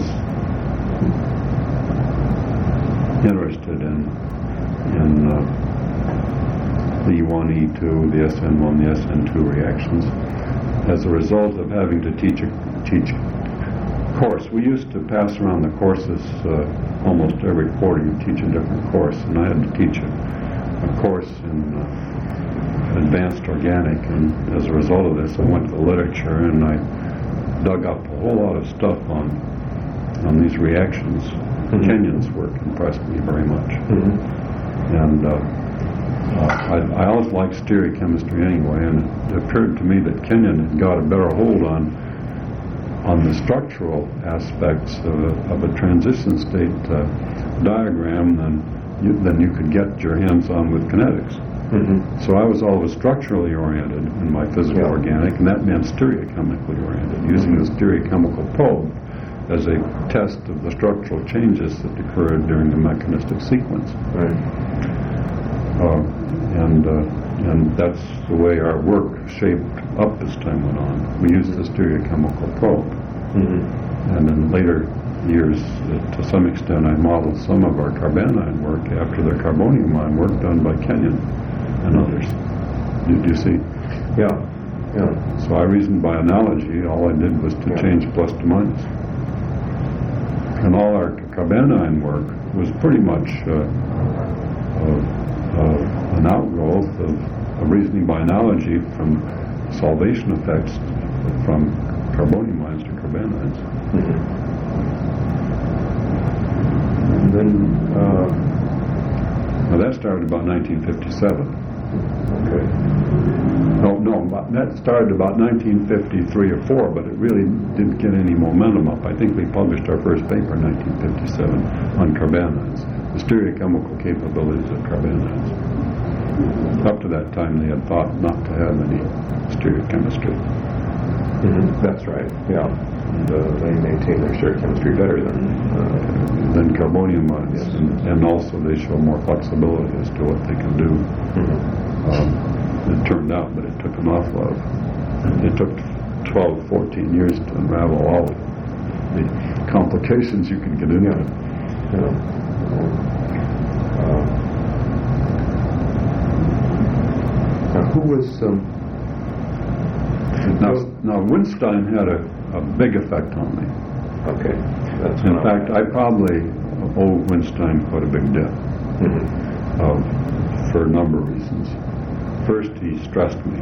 interested in in uh, the E one, E two, the S N one, the S N two reactions as a result of having to teach a teach course. We used to pass around the courses uh, almost every quarter. You teach a different course, and I had to teach a, a course in uh, advanced organic, and as a result of this I went to the literature and I dug up a whole lot of stuff on on these reactions. Mm-hmm. Kenyon's work impressed me very much. Mm-hmm. And uh, uh, I, I always liked stereochemistry anyway, and it appeared to me that Kenyon had got a better hold on on the structural aspects of a, of a transition state uh, diagram than you, than you could get your hands on with kinetics. Mm-hmm. So I was always structurally oriented in my physical yeah. organic, and that meant stereochemically oriented, using the stereochemical probe as a test of the structural changes that occurred during the mechanistic sequence. Right. Uh, and uh, and that's the way our work shaped up as time went on. We used the stereochemical probe. Mm-hmm. And in later years, uh, to some extent, I modeled some of our carbanion work after the carbonium ion work done by Kenyon and others. Did you see? Yeah. Yeah. So I reasoned by analogy. All I did was to yeah. change plus to minus. And all our carbanion work was pretty much uh, uh, uh, an outgrowth of, of reasoning by analogy from solvation effects from carbonium ions to carbanions. Mm-hmm. And then uh, now that started about nineteen fifty-seven. Okay. No, no, that started about nineteen fifty-three or four, but it really didn't get any momentum up. I think we published our first paper in nineteen fifty-seven on carbanions, the stereochemical capabilities of carbanions. Up to that time, they had thought not to have any stereochemistry. Mm-hmm. That's right, yeah. And uh, they maintain their stereochemistry better than uh, than carbonium ions, yes. and, and also they show more flexibility as to what they can do. Mm-hmm. Um, it turned out, but it took an awful lot of, it took twelve, fourteen years to unravel all the complications you can get into. Yeah. Yeah. Uh, now, who was... Um, now, now, Winstein had a, a big effect on me. Okay. That's In fact, I probably owe Winstein quite a big debt. Mm-hmm. uh, for a number of reasons. First, he stressed me,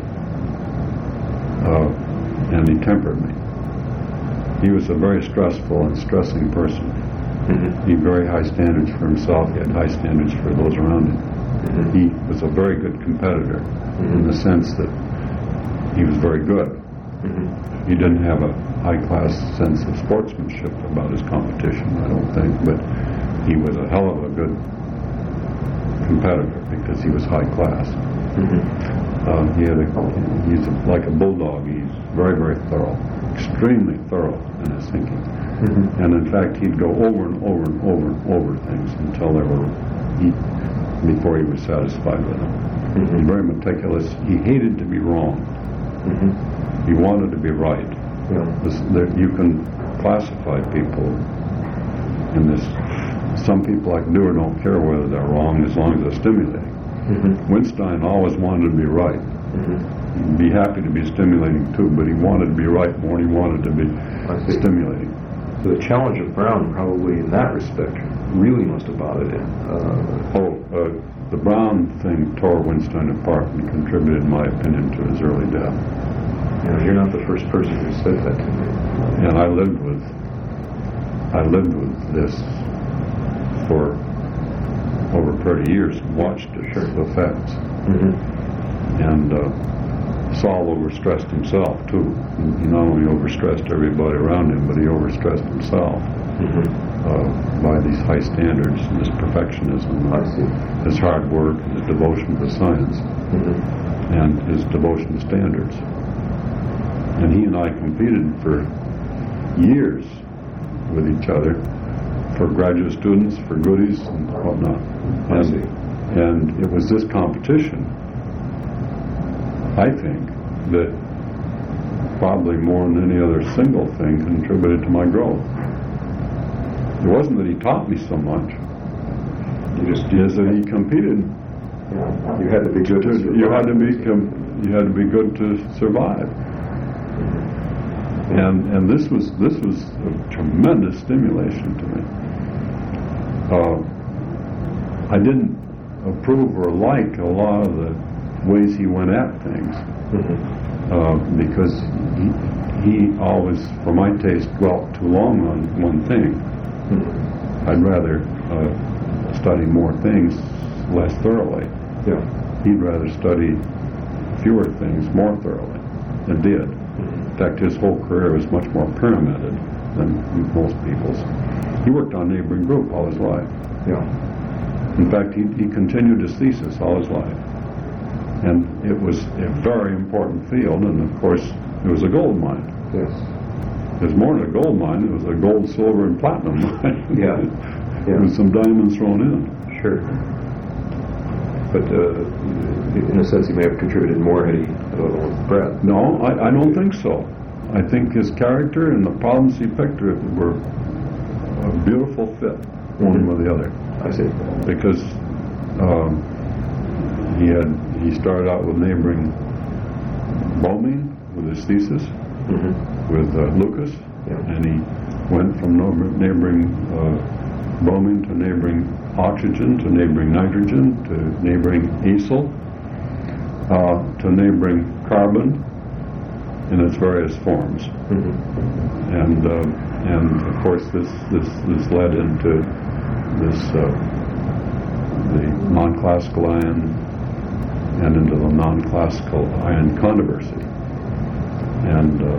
uh, and he tempered me. He was a very stressful and stressing person. Mm-hmm. He had very high standards for himself. He had high standards for those around him. Mm-hmm. He was a very good competitor mm-hmm. in the sense that he was very good. Mm-hmm. He didn't have a high-class sense of sportsmanship about his competition, I don't think, but he was a hell of a good competitor because he was high-class. Mm-hmm. Uh, he had a, he's a, like a bulldog. He's very, very thorough, extremely thorough in his thinking. Mm-hmm. And in fact, he'd go over and over and over and over things until they were, he, before he was satisfied with them. Mm-hmm. He's very meticulous. He hated to be wrong. Mm-hmm. He wanted to be right. Yeah. This, there, you can classify people in this. Some people like Dewar don't care whether they're wrong as long as they're stimulating. Mm-hmm. Winstein always wanted to be right. Mm-hmm. He'd be happy to be stimulating too, but he wanted to be right more than he wanted to be stimulating. So the challenge of Brown, probably in that respect, really must have bothered him. Uh, oh, uh, the Brown thing tore Winstein apart and contributed, in my opinion, to his early death. You know, you're not the first person who said that to me. And I lived with, I lived with this for over thirty years, watched its sure. effects. Mm-hmm. And uh, Saul overstressed himself, too. He not only overstressed everybody around him, but he overstressed himself mm-hmm. uh, by these high standards and this perfectionism, I see. his hard work, and his devotion to science, mm-hmm. and his devotion to standards. And he and I competed for years with each other for graduate students, for goodies and whatnot. I And, see. and it was this competition, I think, that probably more than any other single thing contributed to my growth. It wasn't that he taught me so much. You just It is that he competed. you had to be good. to You had to be survive. com- you had to be good to survive. And and this was this was a tremendous stimulation to me. Uh, I didn't approve or like a lot of the ways he went at things. Mhm. Uh, because he, he always, for my taste, dwelt too long on one thing. Mhm. I'd rather uh, study more things less thoroughly. Yeah. He'd rather study fewer things more thoroughly, and did. In fact, his whole career was much more pyramided than most people's. He worked on neighboring group all his life. Yeah. In fact, he, he continued his thesis all his life. And it was a very important field, and of course, it was a gold mine. Yes. It was more than a gold mine, it was a gold, silver, and platinum mine. Yeah. Yeah. With some diamonds thrown in. Sure. But uh, in a sense, he may have contributed more had he had a little breadth. No, I, I don't think so. I think his character and the problems he picked were a beautiful fit, one with the other. I see. Because um, he had he started out with neighboring Bombing with his thesis, Mm-hmm. with uh, Lucas, Yeah. and he went from no- neighboring uh, Bombing to neighboring oxygen, to neighboring nitrogen, to neighboring ethyl, uh, to neighboring carbon in its various forms. Mm-hmm. And uh, and of course this this this led into this uh, the non-classical ion and into the non-classical ion controversy. And uh,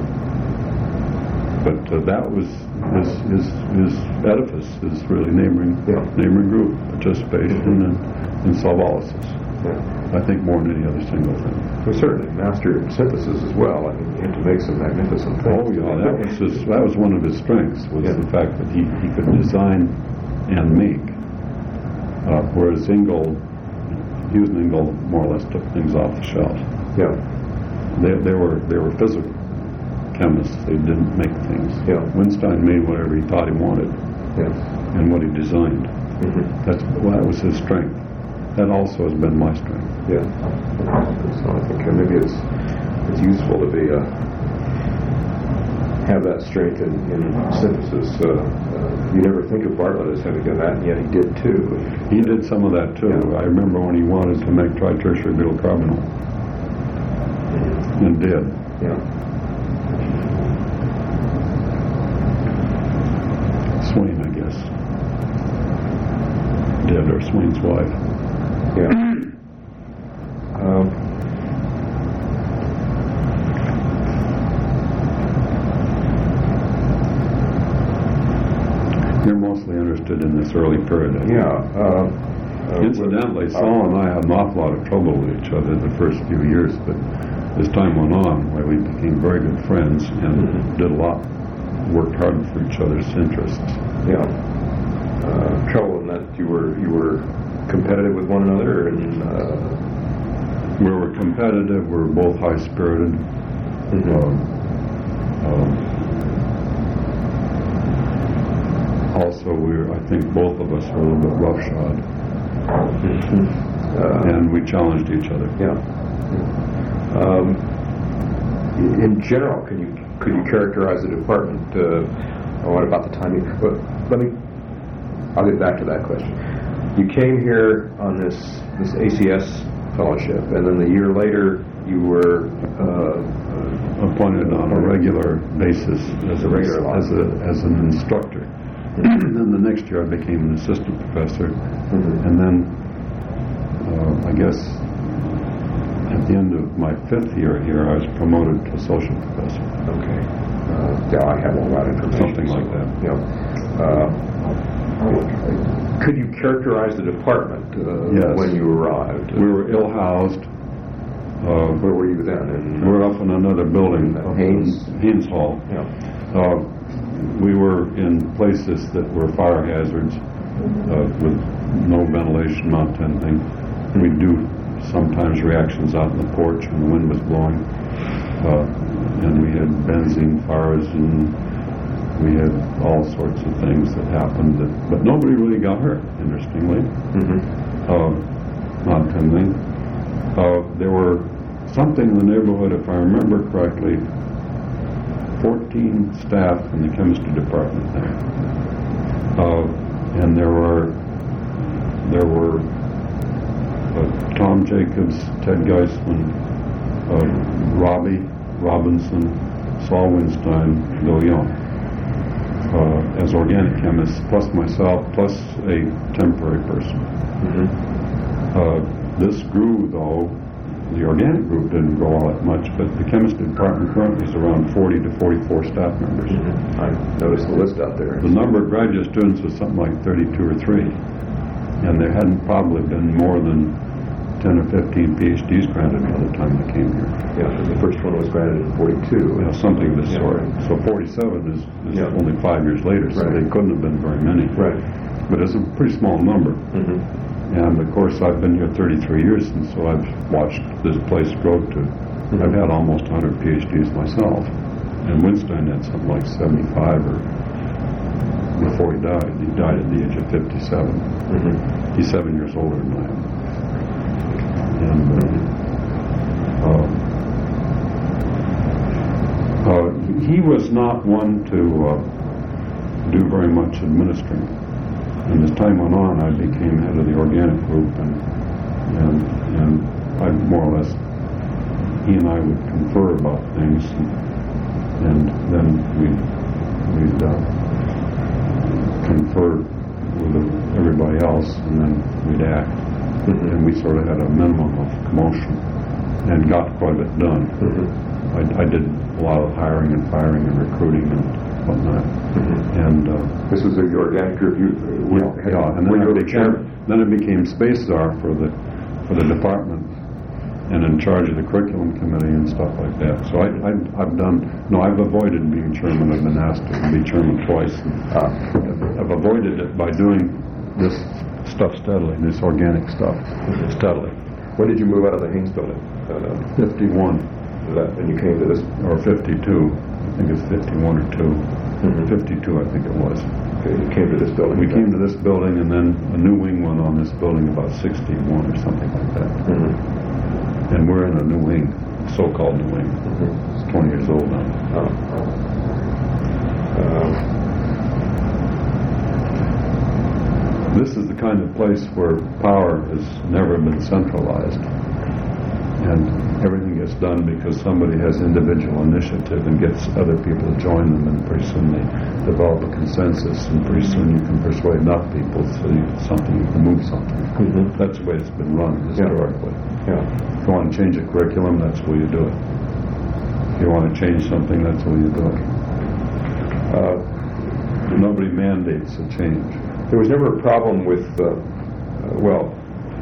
but uh, that was his his his edifice is really neighboring Yeah. neighboring group participation and, and solvolysis. Yeah. I think more than any other single thing. Well, certainly mastered synthesis as well. I mean, you had to make some magnificent things. Oh yeah, that was his, that was one of his strengths, was Yeah. the fact that he, he could design and make. Uh, whereas Ingold, Hughes and Ingold more or less took things off the shelf. Yeah. They, they were they were physical chemists. They didn't make things. Yeah. Winstein made whatever he thought he wanted Yeah. and what he designed. Mm-hmm. That's well, that was his strength. That also has been my strength. Yeah. So I think uh, maybe it's it's useful to be uh, have that strength in, in synthesis. Uh, uh, you never think of Bartlett as having done that, and yet he did too. He did some of that too. Yeah. I remember when he wanted to make tri-tertiary butyl carbonyl, and did. Yeah. Swain, I guess, did, or Swain's wife. Yeah. um, You're mostly interested in this early period. I think. yeah. Uh, uh, Incidentally, with- Saul and I had an awful lot of trouble with each other the first few years, but as time went on, why we became very good friends and Mhm. did a lot, worked hard for each other's interests. Yeah. Uh, trouble in that you were you were competitive with one another, and uh, We were competitive. We were both high-spirited. Mhm. Um, um, also, we were, I think both of us were a little bit roughshod, uh, and we challenged each other. yeah. Um, in general, can you could you characterize the department? Uh, or what about the timing? But let me. I'll get back to that question. You came here on this this A C S fellowship, and then the year later you were uh, Appointed on a regular basis as a Regular as a as an instructor. And then the next year I became an assistant professor, Mhm. and then uh, I guess at the end of my fifth year here I was promoted to associate professor. Okay. Uh, yeah, I have all that information. Something like that. Yeah. Uh, could you characterize the department uh, Yes. when you arrived? We were ill-housed. Uh, Where were you then? In, we were up in another building, up in Haynes? Haynes Hall. Yeah. Uh, we were in places that were fire hazards uh, with no ventilation, not anything. We do sometimes reactions out in the porch when the wind was blowing, uh, and we had benzene fires, and we had all sorts of things that happened, that, but nobody really got hurt, interestingly. Mm-hmm. Uh, not anything. Uh, there were something in the neighborhood, if I remember correctly, fourteen staff in the chemistry department there. Uh, and there were there were uh, Tom Jacobs, Ted Geisman, uh, Robbie Robinson, Saul Winstein, Bill Young, uh, as organic chemists, plus myself, plus a temporary person. Mm-hmm. Uh, this grew, though. The organic group didn't grow all that much, but the chemistry department currently is around forty to forty-four staff members. Mm-hmm. I noticed the list out there. The number of graduate students was something like thirty-two or three, and there hadn't probably been more than ten or fifteen PhDs granted by the time they came here. Yeah, the first one was granted in forty-two. You know, something of this yeah. sort. So forty-seven is, is yeah. only five years later, so right. they couldn't have been very many. Right. But it's a pretty small number. Mm-hmm. And of course, I've been here thirty-three years, and so I've watched this place grow to. Mm-hmm. I've had almost one hundred PhDs myself, and Winstein had something like seventy-five, or before he died. He died at the age of fifty-seven. Mm-hmm. He's seven years older than I am. And uh, uh, uh, he was not one to uh, do very much administering. And as time went on, I became head of the organic group, and and and I more or less, he and I would confer about things, and, and then we we'd uh, confer with everybody else, and then we'd act, mm-hmm. and we sort of had a minimum of commotion, and got quite a bit done. Mm-hmm. I, I did a lot of hiring and firing and recruiting and whatnot. Mm-hmm. And uh, this was the organic group. You, yeah, yeah, and then I became, then I became space czar for the for the department, and in charge of the curriculum committee and stuff like that. So I, I, I've done no, I've avoided being chairman. I've been asked to be chairman twice. Uh, I've avoided it by doing this stuff steadily, this organic stuff mm-hmm. steadily. When did you move out of the Haynes building? Uh, Fifty-one. That, and you came to this, or fifty-two. I think it's fifty-one or two. Mm-hmm. fifty-two, I think it was. Okay, you came to this building. We came to this building, and then a new wing went on this building about sixty-one or something like that. Mm-hmm. And we're in a new wing, so-called new wing. Mm-hmm. It's twenty years old now. Oh. Uh, this is the kind of place where power has never been centralized. And everything gets done because somebody has individual initiative and gets other people to join them, and pretty soon they develop a consensus, and pretty soon you can persuade enough people so you, something you can move something. Mm-hmm. That's the way it's been run historically. Yeah. Yeah. If you want to change a curriculum, that's the way you do it. If you want to change something, that's the way you do it. Uh, nobody mandates a change. There was never a problem with, uh, uh, well,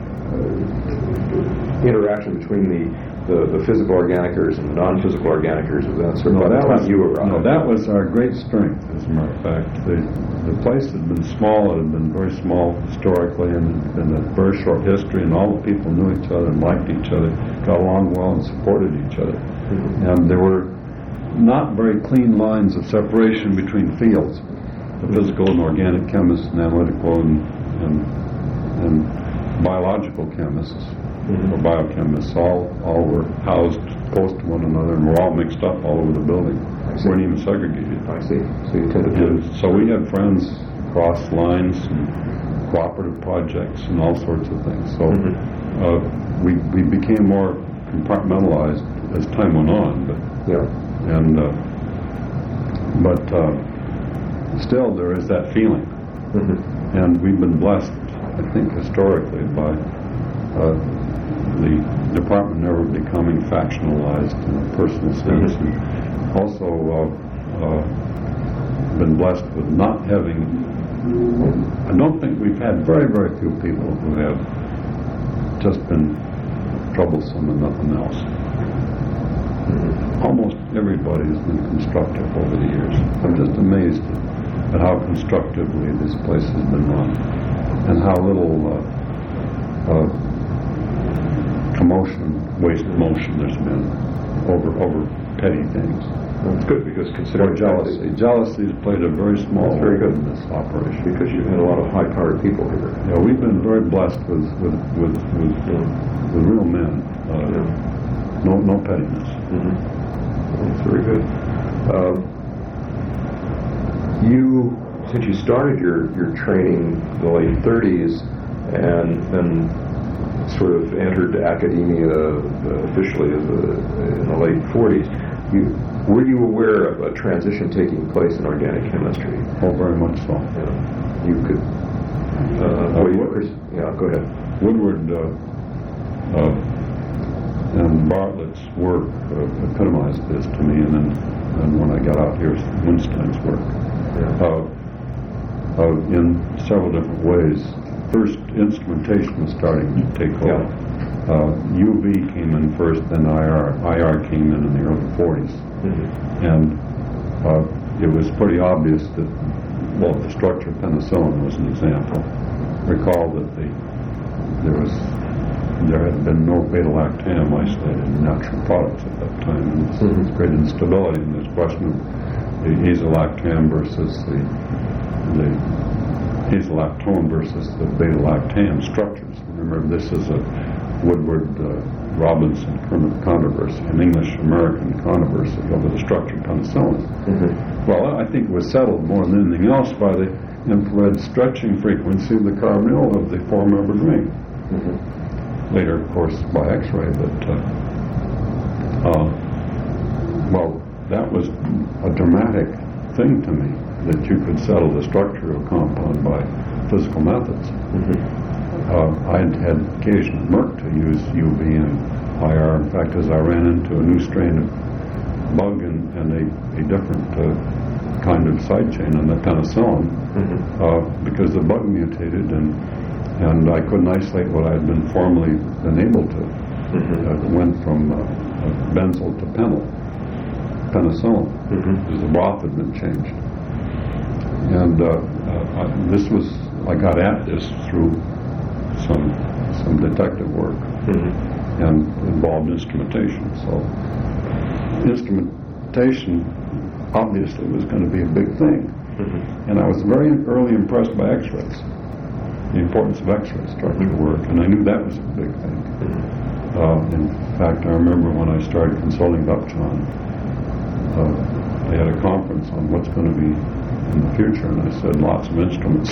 Uh, interaction between the, the, the physical organickers and the non-physical organickers of that sort of no, that was, you arrived. No, that was our great strength, as a matter of fact. The, the place had been small, it had been very small historically, and had been a very short history, and all the people knew each other and liked each other, got along well and supported each other. Mm-hmm. And there were not very clean lines of separation between fields, the physical and organic chemists and analytical and, and, and biological chemists, mm-hmm. or biochemists, all all were housed close to one another, and were all mixed up all over the building. We weren't even segregated. I see. So you tended and to... so we had friends across lines, and cooperative projects, and all sorts of things. So mm-hmm. uh, we we became more compartmentalized as time went on. But yeah. And uh, but uh, still, there is that feeling, mm-hmm. and we've been blessed, I think, historically, by uh, the department never becoming factionalized in a personal sense, mm-hmm. and also uh, uh, been blessed with not having. I don't think we've had very, very few people who have just been troublesome and nothing else. almost everybody has been constructive over the years. I'm just amazed at how constructively this place has been run, and how little uh, uh, commotion, waste motion there's been over over petty things. That's good, because Or considering jealousy. Jealousy has played a very small That's very role good. in this operation. because you've had a lot of high-powered people here. Yeah, we've been very blessed with with with, with, Yeah. with real men. Uh, Yeah. No no pettiness. Mm-hmm. That's very good. Um, you, since you started your, your training in the late thirties and then sort of entered academia uh, officially as a, in the late forties, you, were you aware of a transition taking place in organic chemistry? Oh, very much so. Yeah. You could... Uh, Uh, well, you- Woodward- yeah, go ahead. Woodward uh, uh, and Bartlett's work uh, epitomized this to me, and then and when I got out here, Winstein's work. Yeah. Uh, uh, in several different ways. First, instrumentation was starting to take hold. Yeah. Uh, U V came in first, then I R. I R came in in the early forties. Mm-hmm. And uh, it was pretty obvious that, well, the structure of penicillin was an example. Recall that the, there was there had been no beta-lactam isolated in natural products at that time, and there was Mhm. great instability in this question of the azolactam versus the the azolactone versus the beta-lactam structures. Remember, this is a Woodward uh, Robinson controversy, an English-American controversy over the structure of penicillin. Mm-hmm. Well, I think it was settled more than anything else by the infrared stretching frequency of the carbonyl of the four-membered ring. Mm-hmm. Later, of course, by X-ray, but uh, uh, well, that was a dramatic thing to me, that you could settle the structure of a compound by physical methods. Mm-hmm. Uh, I'd had occasion at Merck to use U V and I R. In fact, as I ran into a new strain of bug and, and a, a different uh, kind of side chain on the penicillin, Mm-hmm. uh, because the bug mutated, and and I couldn't isolate what I had been formerly been able to. Mm-hmm. Uh, it went from uh, uh, benzyl to penyl, penicillin, Mm-hmm. because the broth had been changed. And uh, uh, I, this was, I got at this through some some detective work, Mm-hmm. and involved instrumentation. So instrumentation obviously was going to be a big thing. Mm-hmm. And I was very early impressed by X-rays, the importance of X-ray structure work, and I knew that was a big thing. Mm-hmm. Uh, in fact, I remember when I started consulting Upjohn, uh, they had a conference on what's going to be in the future, and I said lots of instruments,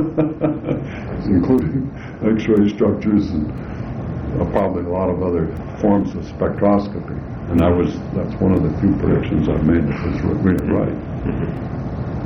including X-ray structures and uh, probably a lot of other forms of spectroscopy. And that was that's one of the few predictions I've made that was really right. Mm-hmm.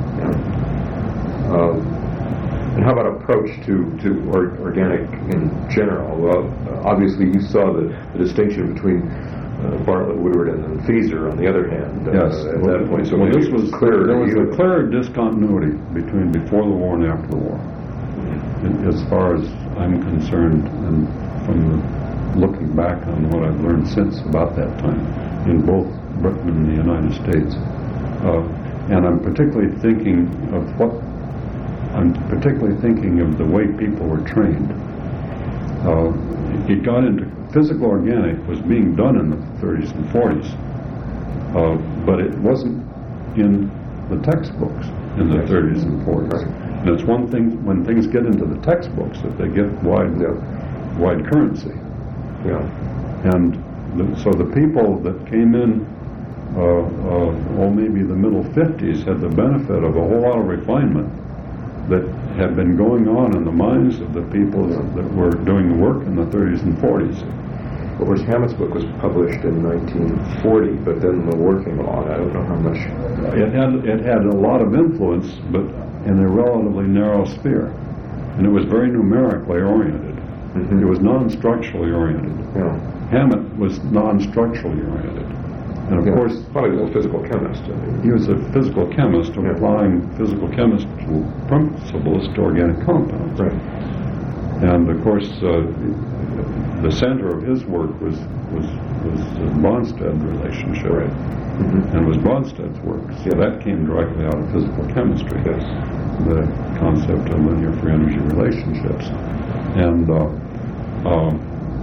Yeah. Um, and how about approach to, to or, organic in general? Well, uh, obviously you saw the, the distinction between uh, Bartlett, Woodward, and then Pfizer on the other hand. Uh, Yes. At well, that point, so well, maybe this it was clear. there to was you. a clear discontinuity between before the war and after the war, Mm-hmm. as far as I'm concerned, and from the, looking back on what I've learned since about that time in both Britain and the United States. Uh, and I'm particularly thinking of what I'm particularly thinking of the way people were trained. Uh, it got into physical organic was being done in the thirties and forties, uh, but it wasn't in the textbooks in the thirties and forties. Right. And it's one thing when things get into the textbooks that they get wide, Yeah. wide currency. Yeah. And the, so the people that came in, uh, uh, well, maybe the middle fifties, had the benefit of a whole lot of refinement that had been going on in the minds of the people that were doing the work in the thirties and forties. Of course, Hammett's book was published in nineteen forty, but then the war came along. I don't know how much. It had it had a lot of influence, but in a relatively narrow sphere, and it was very numerically oriented. Mm-hmm. It was non-structurally oriented. Yeah. Hammett was non-structurally oriented, and of Yeah. course Probably was a physical chemist. I mean. he was a physical chemist Yeah. applying physical chemical principles to organic compounds. Right. And of course, uh, the center of his work was was was the Bronsted relationship, Right. Mm-hmm. and was Bronstet's work. So that came directly out of physical chemistry. Yes. The concept of linear free energy relationships, and uh, um,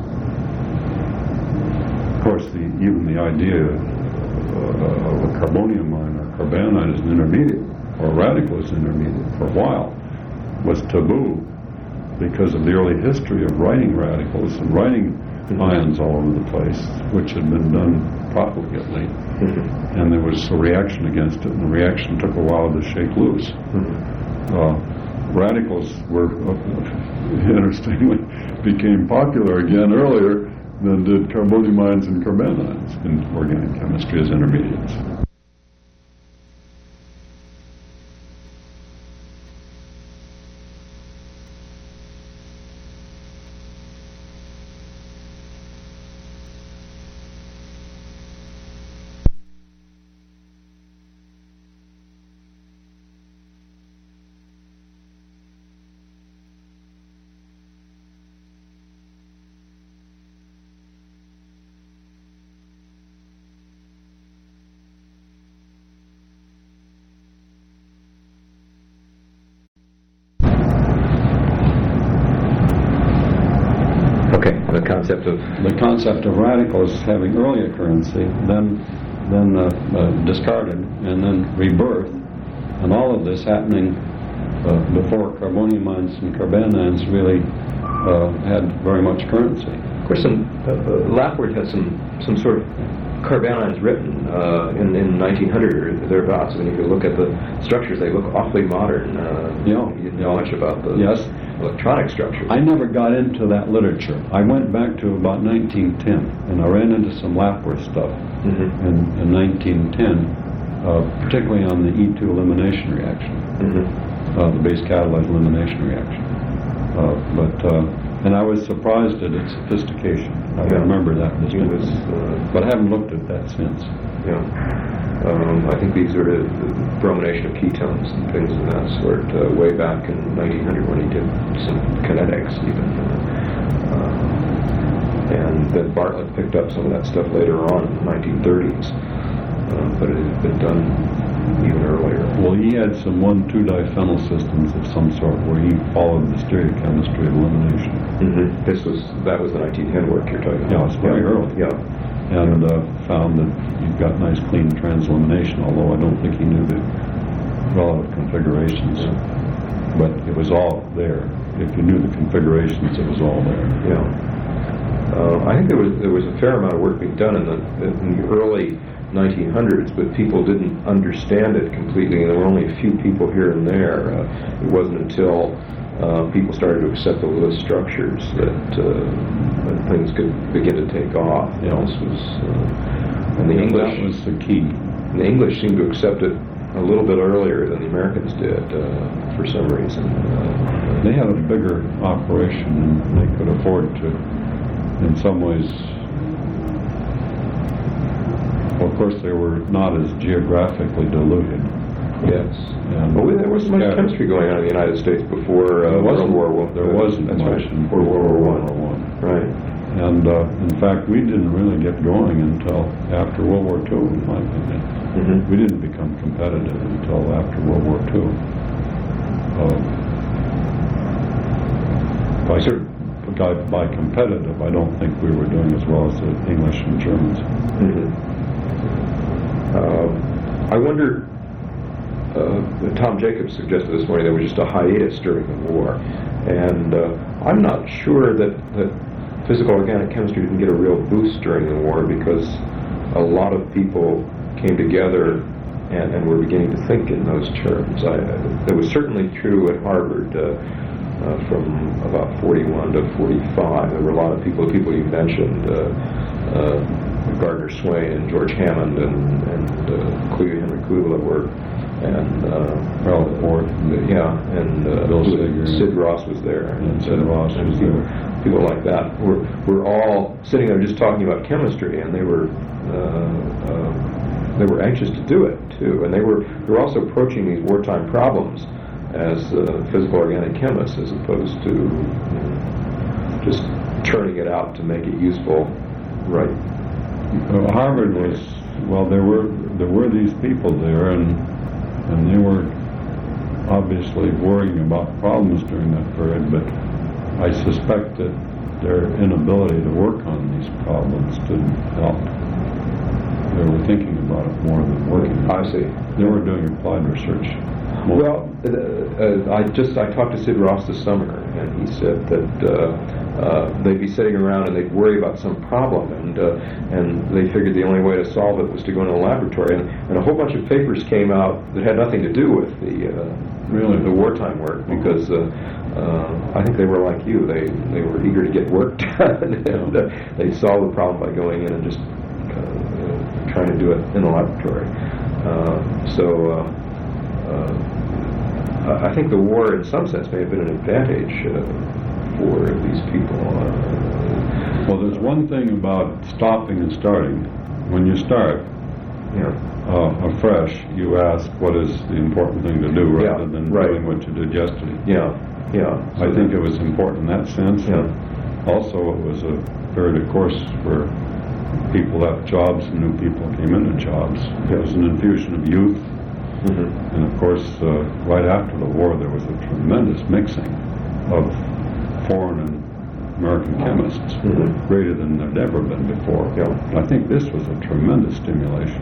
of course, the, even the idea uh, of a carbonium ion or carbanion as an intermediate or radical as an intermediate for a while was taboo because of the early history of writing radicals and writing ions all over the place, which had been done profligately. Mm-hmm. And there was a reaction against it, and the reaction took a while to shake loose. Mm-hmm. uh, radicals were, uh, interestingly, became popular again earlier than did carbonium ions and carbanions in organic chemistry as intermediates. Okay, the concept of the concept of radicals having early occurrency, then then uh, uh, discarded, and then rebirth, and all of this happening uh, before carbonium ions and carbanions really uh, had very much currency. Of course, some, uh, uh, Lapward had some some sort of carbanions written uh, in in nineteen hundred or thereabouts. And if you look at the structures, they look awfully modern. Uh, Yeah. You didn't know much about the Yes. electronic structures. I never got into that literature. I went back to about nineteen ten, and I ran into some Lapworth stuff Mm-hmm. in, in nineteen ten, uh, particularly on the E two elimination reaction, Mm-hmm. uh, the base catalyzed elimination reaction. Uh, but uh, and I was surprised at its sophistication. I Yeah. remember that It distinctly, was, uh, but I haven't looked at that since. Yeah. Um, I think these sort of bromination of ketones and things of that sort uh, way back in nineteen hundred when he did some kinetics even. Uh, uh, and then Bartlett picked up some of that stuff later on in the nineteen thirties. Uh, but it had been done even earlier. Well, he had some one two diphenyl systems of some sort where he followed the stereochemistry of elimination. Mm-hmm. This was, that was the nineteen ten work you're talking about. Yeah, it's very early. Yeah. And uh, found that you've got nice clean transelimination, although I don't think he knew the relative configurations. But it was all there. If you knew the configurations, it was all there. Yeah. Uh, I think there was there was a fair amount of work being done in the in the early nineteen hundreds, but people didn't understand it completely, and there were only a few people here and there. Uh, it wasn't until uh, people started to accept the Lewis structures that, uh, that things could begin to take off. Yeah. This was, uh, and the Yeah, English that was the key. and the English seemed to accept it a little bit earlier than the Americans did uh, for some reason. Uh, They had a bigger operation, and they could afford to, in some ways. Well, of course, they were not as geographically diluted. Yes. And But we, there wasn't much scattered. chemistry going on in the United States before uh, There wasn't. World War One. There wasn't That's much right. in Before World War One. World War One. Right. And uh, in fact, we didn't really get going until after World War Two, in my opinion. Mm-hmm. We didn't become competitive until after World War Two. Uh, by, Sure. by, by competitive, I don't think we were doing as well as the English and Germans. Mm-hmm. Uh, I wonder. Uh, Tom Jacobs suggested this morning there was just a hiatus during the war, and uh, I'm not sure that that physical organic chemistry didn't get a real boost during the war because a lot of people came together and, and were beginning to think in those terms. I, that was certainly true at Harvard uh, uh, from about forty-one to forty-five. There were a lot of people, people you mentioned, uh, uh, Gardner Swain and George Hammond and, and uh, Cle- Henry Kluge were, and uh, Ralph Ford. yeah, and uh, Bill Sager. Sid Ross was there, And Sid Ross and was people, there. people like that were were all sitting there just talking about chemistry, and they were uh, uh, they were anxious to do it too, and they were they were also approaching these wartime problems as uh, physical organic chemists as opposed to you know, just turning it out to make it useful, right? Well, Harvard was, well, there were there were these people there, and and they were obviously worrying about problems during that period, but I suspect that their inability to work on these problems didn't help. They were thinking about it more than working on it. I see. They were doing applied research. Well, uh, uh, I just I talked to Sid Ross this summer, and he said that uh, uh, they'd be sitting around and they'd worry about some problem, and uh, and they figured the only way to solve it was to go into a laboratory, and, and a whole bunch of papers came out that had nothing to do with the uh, really the wartime work, because uh, uh, I think they were like you, they they were eager to get work done, and uh, they solved the problem by going in and just uh, you know, trying to do it in the laboratory. Uh, so. Uh, Uh, I think the war, in some sense, may have been an advantage uh, for these people. Uh, well, there's one thing about stopping and starting. When you start yeah. uh, afresh, you ask what is the important thing to do rather yeah, than right. doing what you did yesterday. Yeah, yeah. So I think it was important in that sense. Yeah. Also, it was a period, of course, where people left jobs and new people came into jobs. Yeah. It was an infusion of youth. Mm-hmm. And of course, uh, right after the war, there was a tremendous mixing of foreign and American chemists, mm-hmm. greater than there'd ever been before. Yeah. I think this was a tremendous stimulation,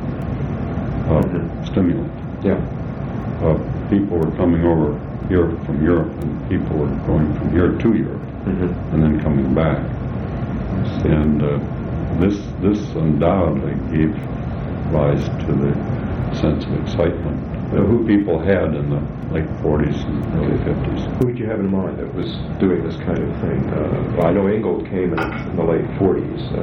uh, mm-hmm. stimulant. Yeah. Uh, people were coming over here from Europe, and people were going from here to Europe, mm-hmm. and then coming back. And uh, this this undoubtedly gave rise to the sense of excitement that who people had in the late forties and early fifties. Who did you have in mind that was doing this kind of thing? Uh, I know Ingold came in, in the late forties. Uh,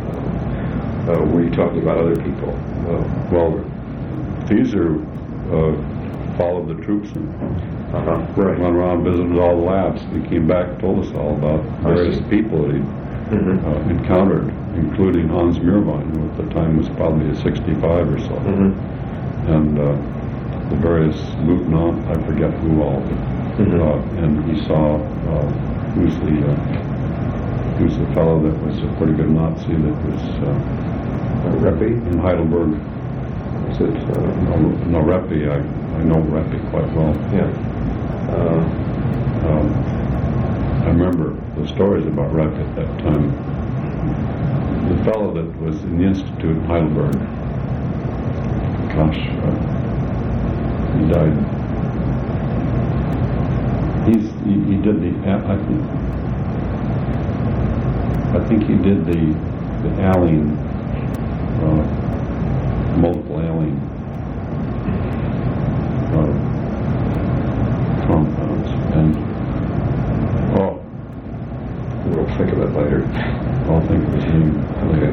uh, were you talking about other people? Uh, well, Thieser uh, followed the troops and uh-huh. right. went around, visited all the labs. He came back and told us all about various people that he'd mm-hmm. uh, encountered, including Hans Mirvine, who at the time was probably sixty-five or so. Mm-hmm. And uh, the various lieutenant, I forget who all, mm-hmm. uh, and he saw uh, who's the uh, who's the fellow that was a pretty good Nazi that was uh, uh, Reppe in Heidelberg. Is it? Uh, no, no Reppe. I I know Reppe quite well. Yeah. Uh, um, I remember the stories about Reppe at that time. The fellow that was in the Institute in Heidelberg. Gosh, uh, he died. He's he, he did the I think I think he did the the alene uh, multiple alene uh, compounds, and oh, we'll think of it later. I'll think of his name. Okay.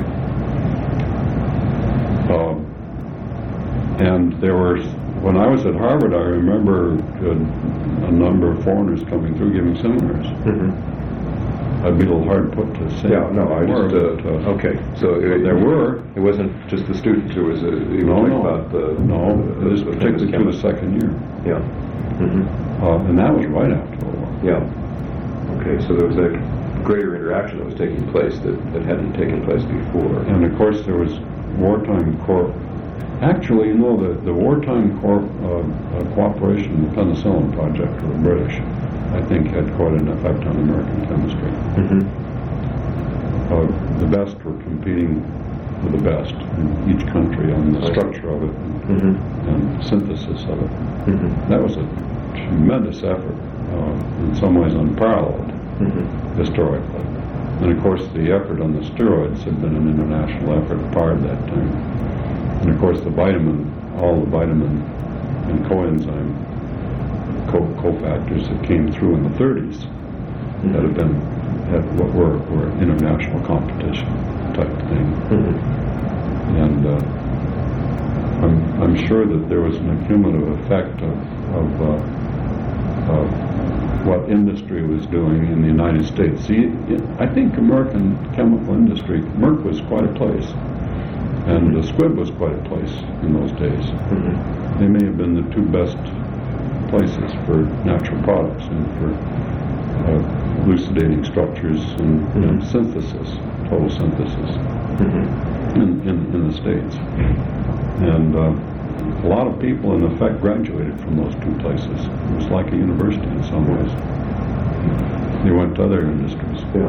Um, And there were, when I was at Harvard, I remember a, a number of foreigners coming through giving seminars. Mm-hmm. I'd be a little hard put to say. Yeah, no, I more, just, uh, but, uh, okay. So it, there were. It wasn't just the students, it was, a, you No, were no. talking about the... No, the, it was the particularly through the second year. Yeah. Mm-hmm. Uh, and that was right after the war. Yeah. Okay, so there was a greater interaction that was taking place that, that hadn't taken place before. And of course there was wartime corp. Actually, you know, the, the wartime corp, uh, uh, cooperation in the penicillin project of the British, I think, had quite an effect on American chemistry. Mm-hmm. Uh, the best were competing with the best in each country on the structure of it and, Mm-hmm. and synthesis of it. Mm-hmm. That was a tremendous effort, uh, in some ways unparalleled Mm-hmm. historically. And of course, the effort on the steroids had been an international effort prior to that time. And of course, the vitamin, all the vitamin and coenzyme co- cofactors that came through in the thirties mm-hmm. that have been had what were, were international competition type thing. Mm-hmm. And uh, I'm I'm sure that there was an accumulative effect of of, uh, of what industry was doing in the United States. See, I think American chemical industry, Merck was quite a place. And uh, Squibb was quite a place in those days. Mm-hmm. They may have been the two best places for natural products and for uh, elucidating structures and, Mm-hmm. and synthesis, total synthesis Mm-hmm. in, in, in the States. And uh, a lot of people, in effect, graduated from those two places. It was like a university in some ways. They went to other industries. Yeah.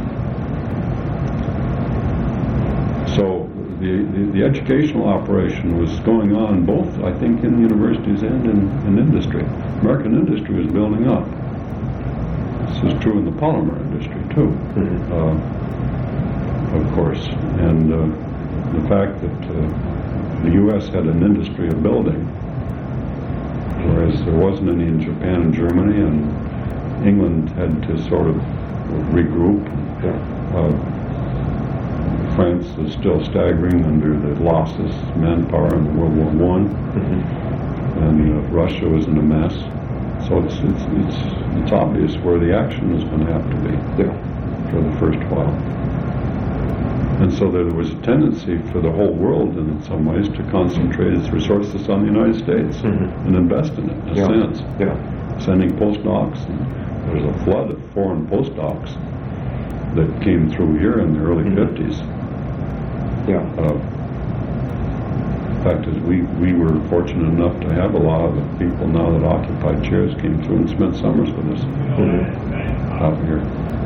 So the, the, the educational operation was going on both, I think, in universities and in, in industry. American industry was building up. This is true in the polymer industry, too, Mm-hmm. uh, of course. And uh, the fact that uh, the U S had an industry of building, whereas there wasn't any in Japan and Germany, and England had to sort of regroup. Yeah. Uh, France is still staggering under the losses, manpower in World War One, Mm-hmm. and uh, Russia was in a mess. So it's it's it's it's obvious where the action is going to have to be Yeah. for the first while. And so there was a tendency for the whole world, in some ways, to concentrate its resources on the United States Mhm. and invest in it, in a Yeah. sense. Yeah. Sending postdocs, and there's a flood of foreign postdocs that came through here in the early Mhm. fifties. Yeah. Uh, the fact is, we, we were fortunate enough to have a lot of the people now that occupied chairs came through and spent summers with us Mhm. out here.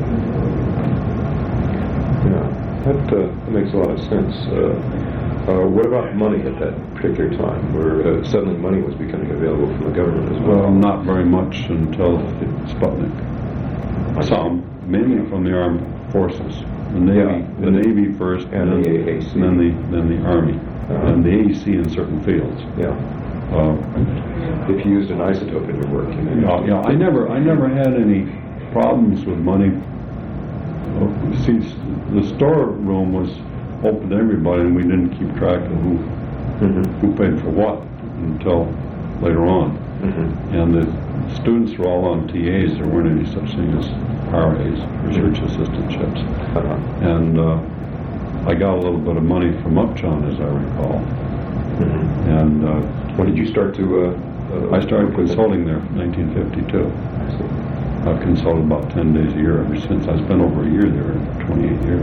Yeah. That uh, makes a lot of sense. Uh, uh, what about money at that particular time, where uh, suddenly money was becoming available from the government as well? Well, not very much until Sputnik. Some, mainly from the armed forces. The Navy, Yeah. the Navy first, And then, the A A C. then the then the Army, Uh-huh. and the A E C in certain fields. Yeah. Uh, If you used an isotope in your work, you know. yeah, yeah, I never, I never had any problems with money. Uh, See, s- the storeroom was open to everybody, and we didn't keep track of who Mhm. who paid for what until later on. Mhm. And the students were all on T As. There weren't any such thing as R As, research assistantships. Uh-huh. And uh, I got a little bit of money from Upjohn, as I recall. Mhm. And uh, When did you start to? Uh, uh, I started work with it? consulting there in nineteen fifty-two. I see. I've consulted about ten days a year ever since. I spent over a year there, twenty-eight years.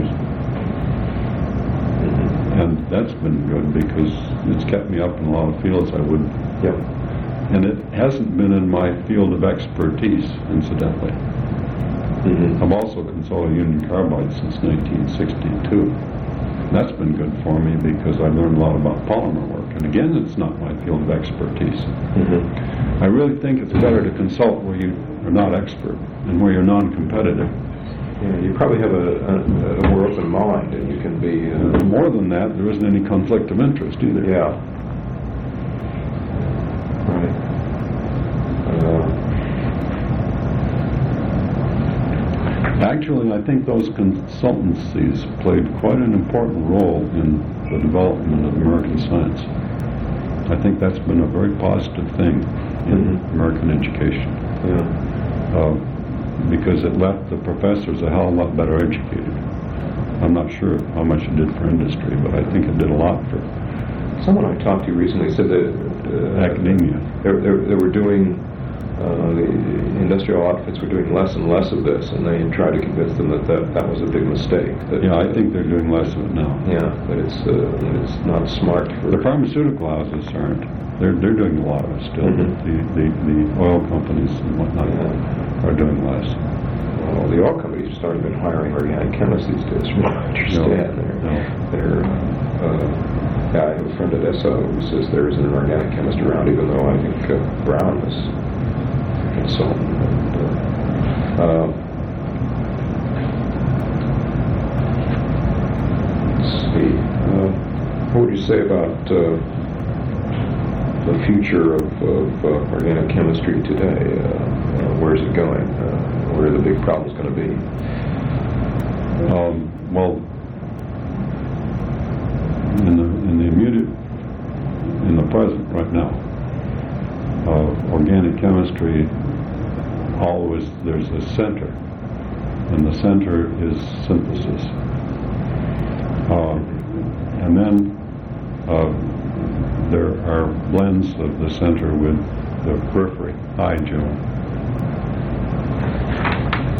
Mhm. And that's been good because it's kept me up in a lot of fields I would. Yeah. And it hasn't been in my field of expertise, incidentally. Mhm. I've also consulted Union Carbide since nineteen sixty-two. That's been good for me because I've learned a lot about polymer work. And again, it's not my field of expertise. Mhm. I really think it's better to consult where you are not expert and where you're non-competitive. Yeah, you probably have a, a, a more open mind, and you can be. Uh, More than that, there isn't any conflict of interest either. yeah. Right. Uh, Actually, I think those consultancies played quite an important role in the development of American science. I think that's been a very positive thing in Mhm. American education. yeah. Uh, because it left the professors a hell of a lot better educated. I'm not sure how much it did for industry, but I think it did a lot for Someone I talked to recently said that uh, academia. They, they, they were doing. Uh, the industrial outfits were doing less and less of this, and they tried to convince them that that, that was a big mistake. That, Yeah, I think they're doing less of it now. Yeah, that it's uh, that it's not smart for. The pharmaceutical houses aren't. They're they're doing a lot of it still. Mhm. The, the the oil companies and whatnot Yeah. are doing less. Well, the oil companies have started been hiring organic chemists these days, from what I understand. No, They're, no. they're, uh, yeah, I have a friend at S O who says there isn't an organic chemist around, even though I think uh, Brown is a consultant. And, uh, uh, let's see. Uh, what would you say about uh, the future of, of uh, organic chemistry today? Uh, uh, where is it going? Uh, where are the big problems going to be? Um, well, in the in the immediate in the present right now, uh, organic chemistry always there's a center, and the center is synthesis, uh, and then uh, there are blends of the center with the periphery, hygiene.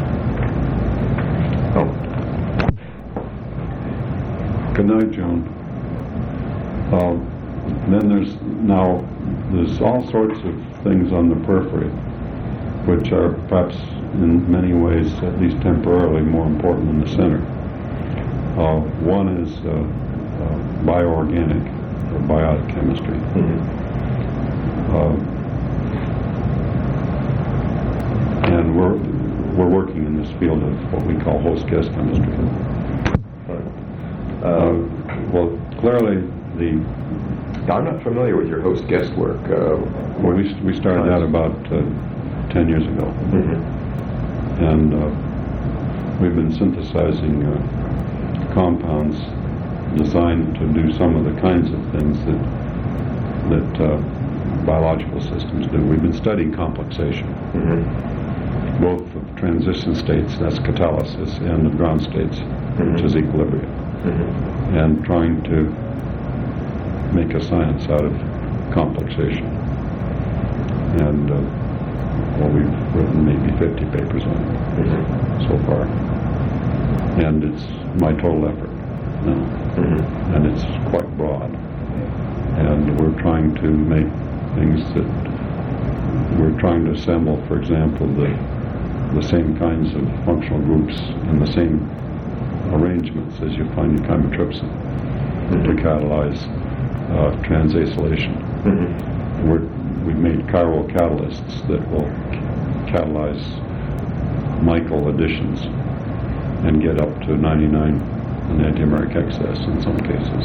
Good night, Joan. Uh, then there's now there's all sorts of things on the periphery, which are perhaps in many ways, at least temporarily, more important than the center. Uh, one is uh, uh, bioorganic or biotic chemistry. Mm-hmm. Uh, and we're we're working in this field of what we call host-guest chemistry. Uh, Uh, well, clearly the I'm not familiar with your host-guest work. Uh, well, we we started that about uh, ten years ago, mm-hmm. and uh, we've been synthesizing uh, compounds designed to do some of the kinds of things that that uh, biological systems do. We've been studying complexation, Mm-hmm. both of transition states, that's catalysis, and of ground states, Mm-hmm. which is equilibrium, Mm-hmm. and trying to make a science out of complexation. And uh, well, we've written maybe fifty papers on it Mm-hmm. so far, and it's my total effort now, Mm-hmm. and it's quite broad. And we're trying to make things that we're trying to assemble, for example, the the same kinds of functional groups in the same arrangements as you find in chymotrypsin to catalyze uh, transacylation. Mm-hmm. We're, we've made chiral catalysts that will catalyze Michael additions and get up to ninety-nine enantiomeric excess in some cases.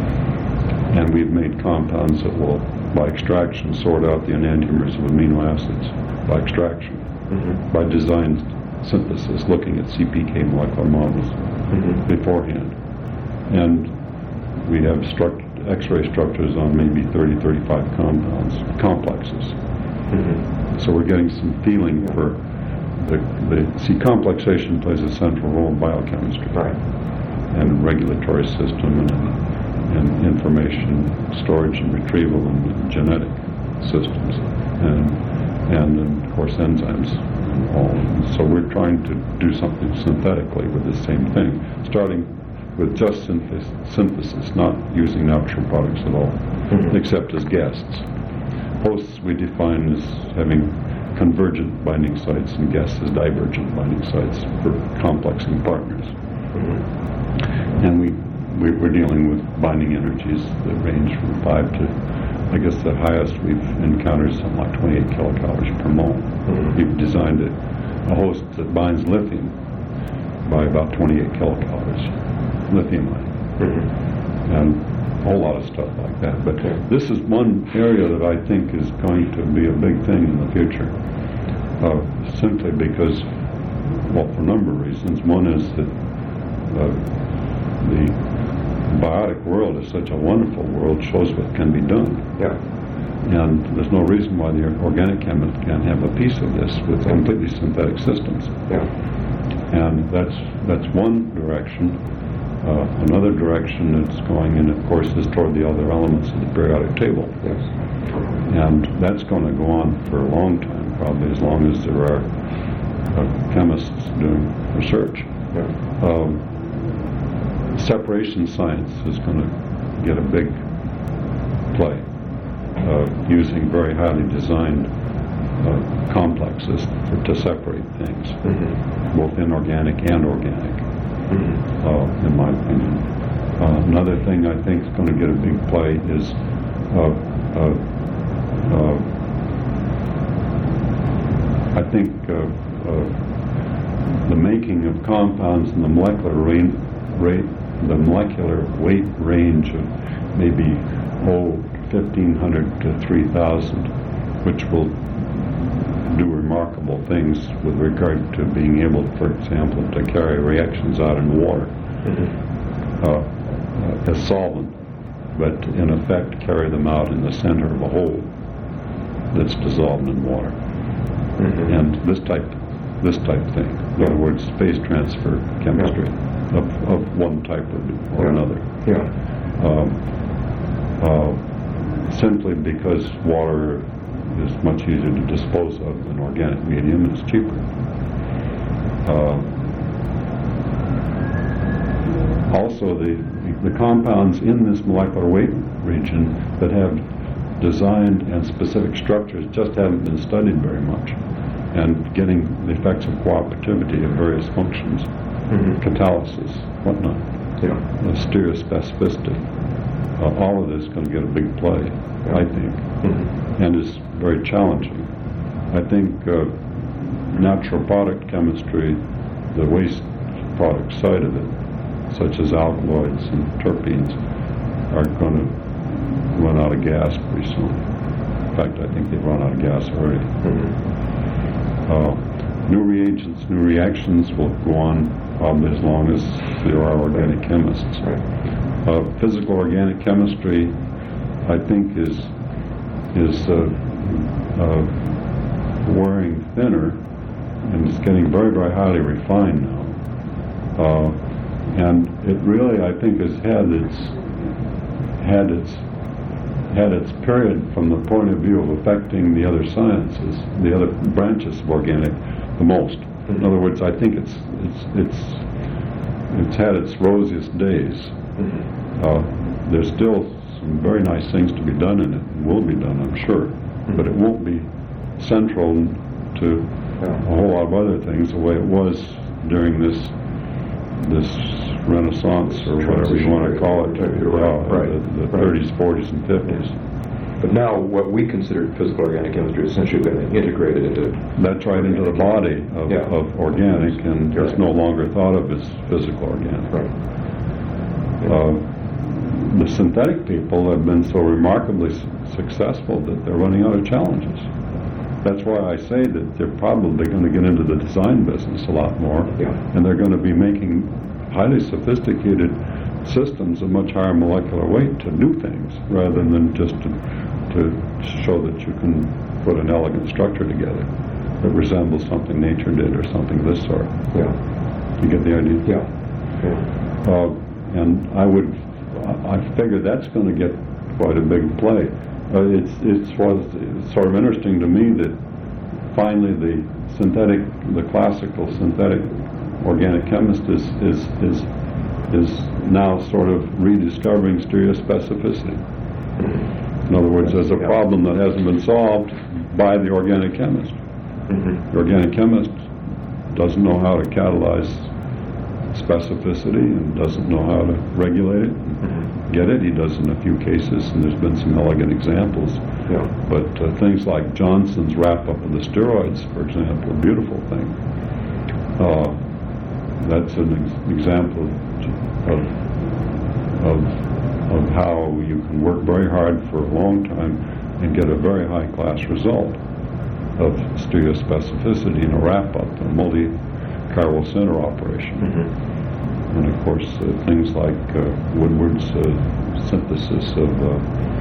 And we've made compounds that will, by extraction, sort out the enantiomers of amino acids by extraction, Mm-hmm. by design synthesis, looking at C P K molecular models Mm-hmm. beforehand. And we have struct- X-ray structures on maybe thirty, thirty-five compounds, complexes. Mm-hmm. So we're getting some feeling for the, the see, complexation plays a central role in biochemistry, Right. and regulatory system and, and information storage and retrieval and genetic systems, and and, and of course enzymes and all. So we're trying to do something synthetically with the same thing, starting with just synthesis, synthesis not using natural products at all, Mhm. except as guests. Hosts we define as having convergent binding sites, and guests as divergent binding sites for complexing partners. Mm-hmm. And we, we, we're dealing with binding energies that range from five to, I guess the highest we've encountered is something like twenty-eight kilocalories per mole. Mhm. We've designed a, a host that binds lithium by about twenty-eight kilocalories, lithium ion, Mm-hmm. and a whole lot of stuff like that. But Okay. this is one area that I think is going to be a big thing in the future, uh, simply because, well, for a number of reasons. One is that uh, the biotic world is such a wonderful world, shows what can be done. Yeah. And there's no reason why the organic chemist can't have a piece of this with completely synthetic systems. Yeah. And that's that's one direction. Uh, another direction that's going in, of course, is toward the other elements of the periodic table. Yes. And that's going to go on for a long time, probably as long as there are uh, chemists doing research. Yeah. Um, separation science is going to get a big play, uh, using very highly designed uh, complexes for, to separate things, Mm-hmm. both inorganic and organic, Mm-hmm. uh, in my opinion. Uh, another thing I think is going to get a big play is uh, uh, uh, I think uh, uh, the making of compounds in the molecular range, rate, the molecular weight range of maybe oh fifteen hundred to three thousand, which will do remarkable things with regard to being able, for example, to carry reactions out in water Mm-hmm. uh, uh, as solvent, but in effect carry them out in the center of a hole that's dissolved in water. Mm-hmm. And this type, this type thing, in other words, phase transfer chemistry of, of one type or, or Yeah. another. Yeah. Um, uh, simply because water is much easier to dispose of than organic medium, and it's cheaper. Uh, also, the the compounds in this molecular weight region that have designed and specific structures just haven't been studied very much, and getting the effects of cooperativity of various functions, mm-hmm. catalysis, whatnot, yeah. uh, stereospecificity. Uh, all of this is going to get a big play, yeah. I think, mm-hmm. and is very challenging. I think uh, natural product chemistry, the waste product side of it, such as alkaloids and terpenes, are going to run out of gas pretty soon. In fact, I think they've run out of gas already. Mm-hmm. uh, new reagents, new reactions will go on probably as long as there are organic chemists. Right. Uh, physical organic chemistry, I think, is is uh, uh, wearing thinner, and it's getting very, very highly refined now. Uh, and it really, I think, has had its had its had its period from the point of view of affecting the other sciences, the other branches of organic, the most. Mm-hmm. In other words, I think it's it's it's it's had its rosiest days. Mm-hmm. Uh, there's still some very nice things to be done in it, and will be done, I'm sure, mm-hmm. but it won't be central to yeah. a whole lot of other things the way it was during this this Renaissance, or whatever you want to call it, uh, right. the, the right. thirties, forties, and fifties. But now what we consider physical organic chemistry is essentially been integrated into... That's right, into the body of, yeah. of organic, and You're it's right. no longer thought of as physical organic. Right. Yeah. Uh, the synthetic people have been so remarkably su- successful that they're running out of challenges. That's why I say that they're probably going to get into the design business a lot more, yeah. and they're going to be making highly sophisticated systems of much higher molecular weight to do things, rather than just to, to show that you can put an elegant structure together that resembles something nature did or something of this sort. Yeah. You get the idea? Yeah. yeah. Uh, and I would, I figure that's going to get quite a big play. Uh, it's it's was it's sort of interesting to me that finally the synthetic, the classical synthetic organic chemist is is is is now sort of rediscovering stereospecificity. In other words, there's a problem that hasn't been solved by the organic chemist. Mm-hmm. The organic chemist doesn't know how to catalyze specificity and doesn't know how to regulate it. Mm-hmm. Get it? He does in a few cases, and there's been some elegant examples. Yeah. But uh, things like Johnson's wrap-up of the steroids, for example, a beautiful thing. Uh, that's an ex- example of, of of how you can work very hard for a long time and get a very high-class result of stereospecificity in a wrap-up, a multi-chiral center operation. Mm-hmm. And of course, uh, things like uh, Woodward's uh, synthesis of uh,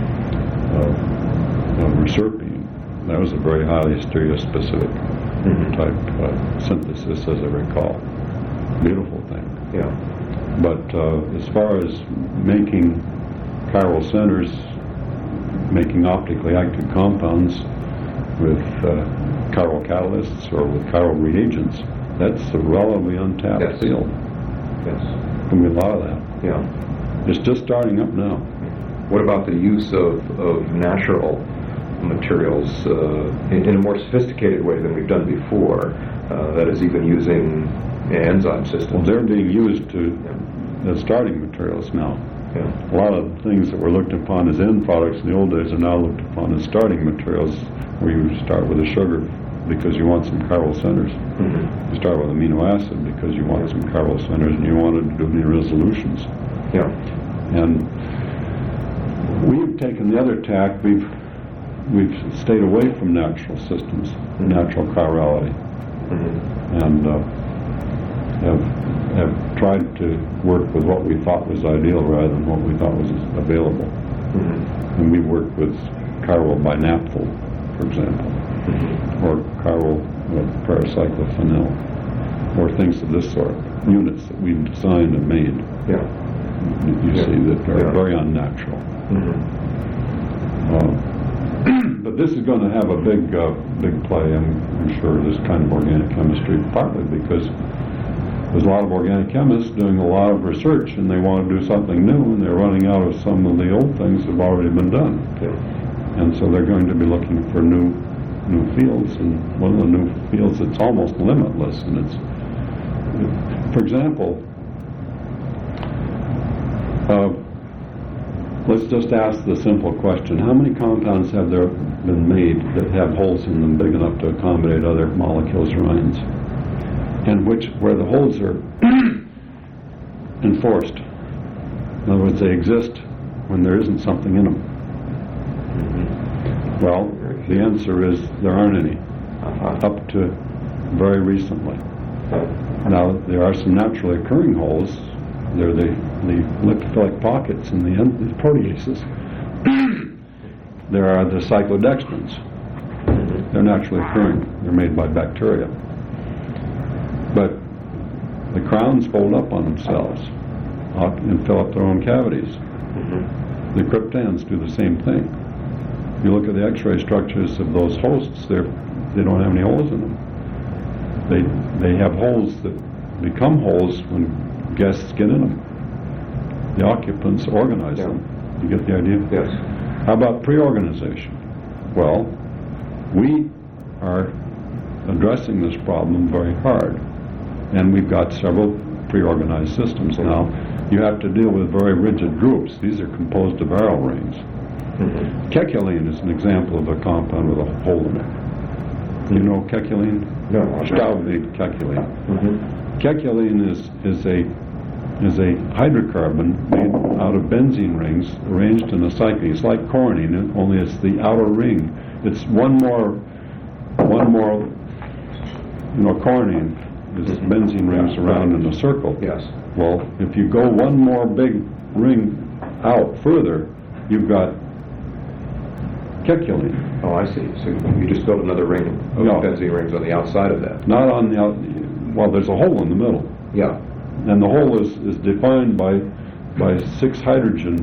uh, uh, reserpine, that was a very highly stereospecific mm-hmm. type uh, synthesis, as I recall. Beautiful thing. Yeah. But uh, as far as making chiral centers, making optically active compounds with uh, chiral catalysts or with chiral reagents, that's a relatively untapped yes. field. Yes. There can be a lot of that. Yeah. It's just starting up now. What about the use of, of natural materials uh, in, in a more sophisticated way than we've done before? Uh, that is, even using enzyme systems. Well, they're being used to yeah. as starting materials now. Yeah. A lot of things that were looked upon as end products in the old days are now looked upon as starting materials, where you start with a sugar because you want some chiral centers. Mm-hmm. You start with amino acid because you want some chiral centers and you want to do the resolutions. Yeah. And we've taken the other tack. We've we've stayed away from natural systems, mm-hmm. natural chirality, mm-hmm. and uh, have have tried to work with what we thought was ideal rather than what we thought was available. Mm-hmm. And we've worked with chiral binaphthyl, for example, mm-hmm. or chiral uh, paracyclophenol, or things of this sort, units that we've designed and made. Yeah. You yeah. see that are yeah. very unnatural. Mm-hmm. Uh, but this is going to have a big, uh, big play, I'm, I'm sure, this kind of organic chemistry, partly because there's a lot of organic chemists doing a lot of research, and they want to do something new, and they're running out of some of the old things that have already been done. Yeah. And so they're going to be looking for new new fields, and one of the new fields that's almost limitless. And it's, for example, uh, let's just ask the simple question: how many compounds have there been made that have holes in them big enough to accommodate other molecules or ions? And which, where the holes are enforced. In other words, they exist when there isn't something in them. Mm-hmm. Well, the answer is there aren't any, uh-huh. up to very recently. Now, there are some naturally occurring holes. They're the, the lipophilic pockets in the, end, the proteases. There are the cyclodextrins. Mm-hmm. They're naturally occurring. They're made by bacteria. But the crowns fold up on themselves and fill up their own cavities. Mm-hmm. The cryptands do the same thing. If you look at the X-ray structures of those hosts, they're, they don't have any holes in them. They they have holes that become holes when guests get in them. The occupants organize yeah. them. You get the idea? Yes. How about pre-organization? Well, we are addressing this problem very hard. And we've got several pre-organized systems now. You have to deal with very rigid groups. These are composed of aryl rings. Mm-hmm. Kekulene is an example of a compound with a hole in it. You know kekulene? No. Staubate kekulene. Mm-hmm. Kekulene is, is a is a hydrocarbon made out of benzene rings arranged in a cycle. It's like cornine, only it's the outer ring. It's one more, one more, you know, cornine is mm-hmm. benzene rings yeah. around in a circle. Yes. Well, if you go one more big ring out further, you've got kekulene. Oh, I see. So you just built another ring of no. benzene rings on the outside of that. Not on the out. Well, there's a hole in the middle. Yeah. And the hole is, is defined by by six hydrogen.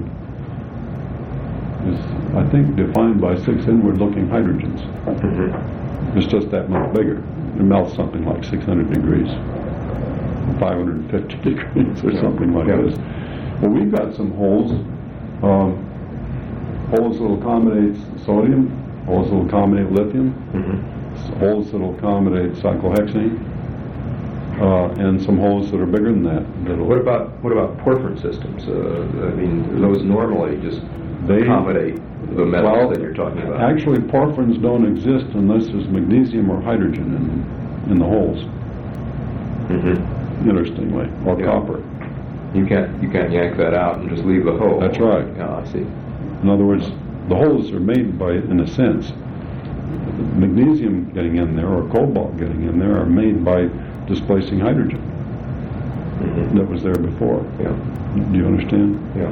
Is I think defined by six inward-looking hydrogens. Mm-hmm. It's just that much bigger. It melts something like six hundred degrees, five hundred fifty degrees, or yeah. something like yeah. this. Well, we've got some holes. Um, holes that will accommodate sodium, holes that will accommodate lithium, mm-hmm. holes that will accommodate cyclohexane, uh, and some holes that are bigger than that. What about what about porphyrin systems? Uh, I mean, those normally just they accommodate the metals well, that you're talking about. Actually, porphyrins don't exist unless there's magnesium or hydrogen in in the holes. Mm-hmm. Interestingly, or yeah. copper. You can't you can't yank that out and just leave the hole. That's right. Yeah, I see. In other words, the holes are made by, in a sense, magnesium getting in there or cobalt getting in there are made by displacing hydrogen mm-hmm. that was there before. Yeah. Do you understand? Yeah.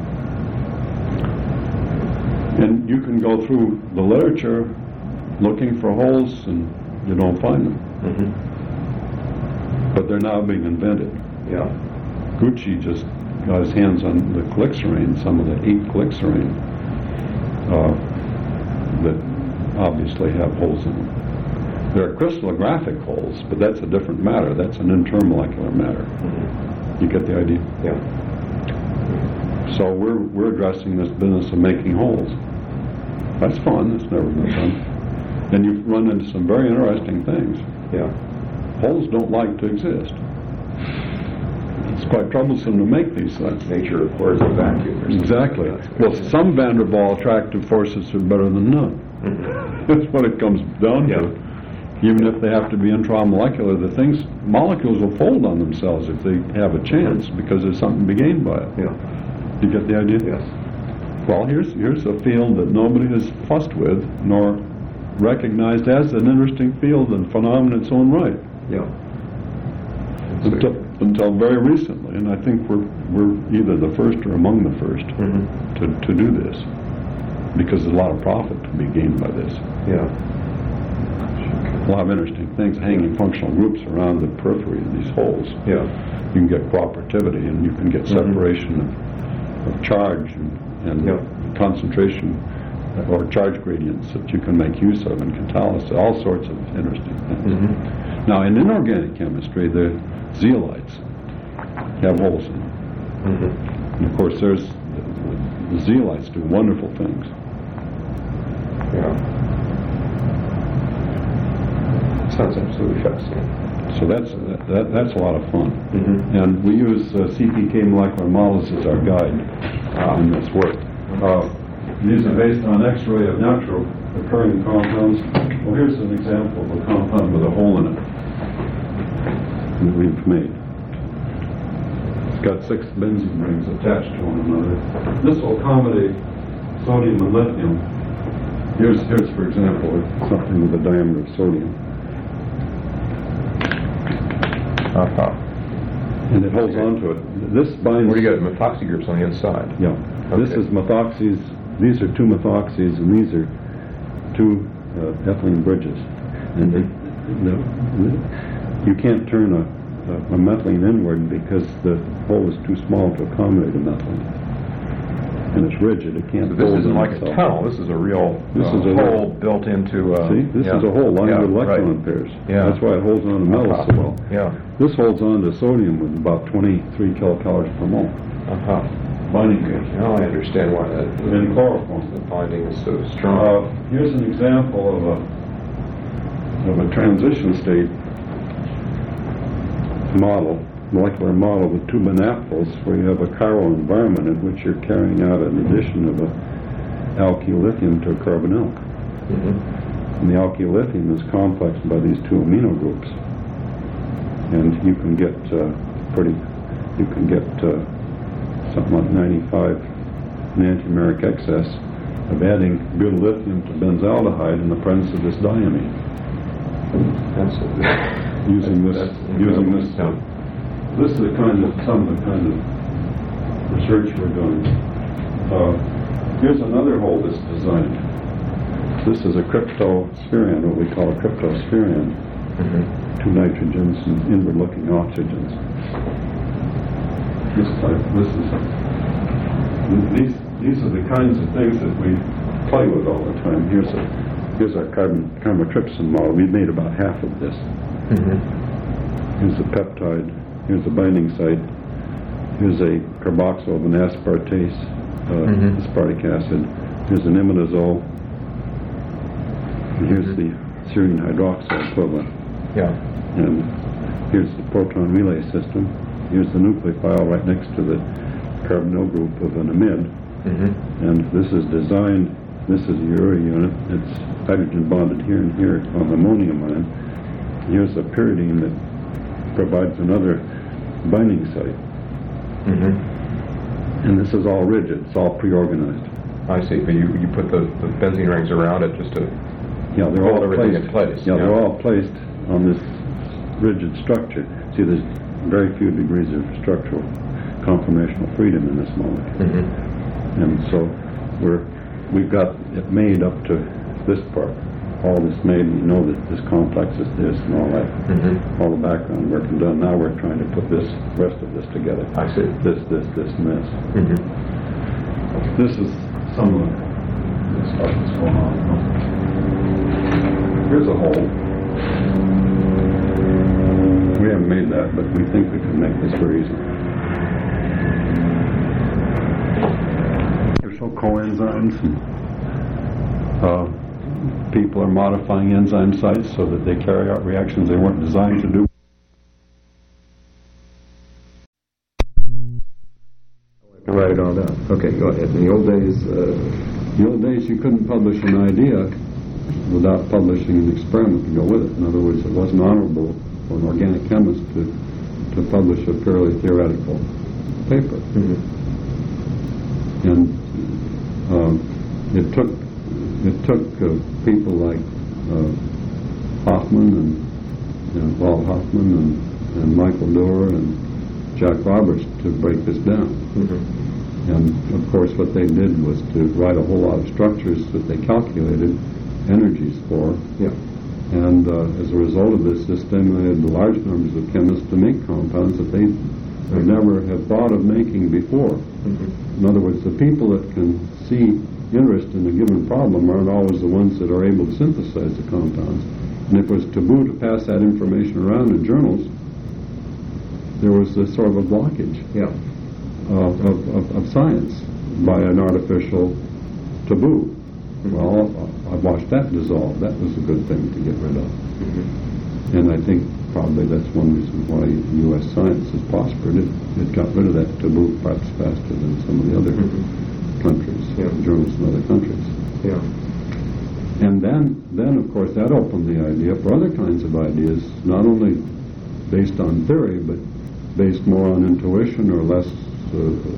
And you can go through the literature looking for holes and you don't find them. Mm-hmm. But they're now being invented. Yeah. Gucci just got his hands on the glycerine, some of the eight glycerine uh, that obviously have holes in them. There are crystallographic holes, but that's a different matter. That's an intermolecular matter. Mm-hmm. You get the idea? Yeah. So we're we're addressing this business of making holes. That's fun. That's never been done. And you run into some very interesting things. Yeah. Holes don't like to exist. It's quite troublesome to make these things. Nature requires a vacuum. Or exactly. Like well, some van der Waal attractive forces are better than none. Mm-hmm. That's what it comes down yeah. to. Even if they have to be intramolecular, the things, molecules will fold on themselves if they have a chance because there's something to be gained by it. Yeah. You get the idea? Yes. Well, here's here's a field that nobody has fussed with nor recognized as an interesting field and phenomenon in its own right. Yeah. Until, until very recently, and I think we're we're either the first or among the first mm-hmm. to, to do this, because there's a lot of profit to be gained by this. Yeah. A lot of interesting things, hanging functional groups around the periphery of these holes. Yeah. You can get cooperativity, and you can get separation mm-hmm. of, of charge and, and yeah. concentration or charge gradients that you can make use of and catalyze all sorts of interesting things. Mm-hmm. Now, in inorganic chemistry, the zeolites have holes in them. Mm-hmm. And of course, there's the zeolites do wonderful things. Yeah. Sounds absolutely fascinating. So that's that, that, that's a lot of fun. Mm-hmm. And we use uh, C P K molecular models as our guide uh, in this work. Uh, these are based on X-ray of natural occurring compounds. Well, here's an example of a compound with a hole in it that we've made. It's got six benzene rings attached to one another. This will accommodate sodium and lithium. Here's, here's for example, something with a diameter of sodium. Uh-huh. And it holds on to it. This binds... Where do you got methoxy groups on the inside? Yeah. Okay. This is methoxys. These are two methoxys, and these are two uh, ethylene bridges. And they, the, the, you can't turn a, a, a methylene inward because the hole is too small to accommodate a methylene. And it's rigid. It can't So this fold isn't in like itself. a tunnel. This is a real This uh, is a hole real- built into... Uh, See, this yeah. is a hole lined yeah, with electron right. pairs. Yeah. That's why it holds on to metal Uh-huh. so well. Yeah. This holds on to sodium with about twenty-three kilocalories per mole. Uh-huh. Binding rate. Now I understand why that... In chloroform. The binding is so Uh, strong. here's an example of a of a transition state model, molecular model with two banaphols where you have a chiral environment in which you're carrying out an addition of a alkyl lithium to a carbonyl. Mm-hmm. And the alkyl lithium is complexed by these two amino groups. And you can get uh, pretty, you can get uh, something like ninety-five enantiomeric excess of adding butyl lithium to benzaldehyde in the presence of this diamine. That's Using this, that's using incredible. this. Uh, this is the kind of some of the kind of research we're doing. Uh, here's another hole that's designed. This is a cryptospheron, what we call a cryptospheron. Mm-hmm. Two nitrogens and inward-looking oxygens. This type, this is, these, these are the kinds of things that we play with all the time. Here's a, here's our carbon, chymotrypsin model. We made about half of this. Mm-hmm. Here's the peptide. Here's the binding site. Here's a carboxyl of an aspartase, uh, Mhm. aspartic acid. Here's an imidazole. And here's Mhm. the serine hydroxyl equivalent. Yeah. And here's the proton relay system. Here's the nucleophile right next to the carbonyl group of an amide. Mm-hmm. And this is designed, this is a urea unit. It's hydrogen bonded here and here on the ammonium ion. Here's a pyridine that provides another binding site. Mm-hmm. And this is all rigid. It's all pre-organized. I see. But you, you put the, the benzene rings around it just to... Yeah, they're Hold all everything placed. in place, Yeah, yeah. they're all placed on this rigid structure. See, there's very few degrees of structural conformational freedom in this molecule. Mm-hmm. And so we're we've got it made up to this part. All this made, and you know that this complex is this and all that. Mm-hmm. All the background work and done. Now we're trying to put this rest of this together. I see. This, this, this, and this. Mm-hmm. This is some of the stuff that's going on. Here's a hole. We haven't made that, but we think we can make this very easy. There's no coenzymes. And, uh, people are modifying enzyme sites so that they carry out reactions they weren't designed to do. To write it all down. Okay, go ahead. In the old days... Uh, In the old days, you couldn't publish an idea without publishing an experiment to go with it. In other words, it wasn't honorable for an organic chemist to, to publish a purely theoretical paper. mm-hmm. And um, it took it took uh, people like uh, Hoffman and you know, Walt Hoffman and, and Michael Dewar and Jack Roberts to break this down. Mm-hmm. And of course, what they did was to write a whole lot of structures that they calculated energies for. Yeah. And uh, as a result of this, this stimulated large numbers of chemists to make compounds that they would never have thought of making before. Mm-hmm. In other words, the people that can see interest in a given problem aren't always the ones that are able to synthesize the compounds. And if it was taboo to pass that information around in journals, there was a sort of a blockage Yeah. of, of, of, of science by an artificial taboo. Well, I watched that dissolve. That was a good thing to get rid of. Mm-hmm. And I think probably that's one reason why U S science has prospered. It, it got rid of that taboo perhaps faster than some of the other Mm-hmm. countries, Yeah. journals in other countries. Yeah. And then, then of course, that opened the idea for other kinds of ideas, not only based on theory, but based more on intuition or less uh,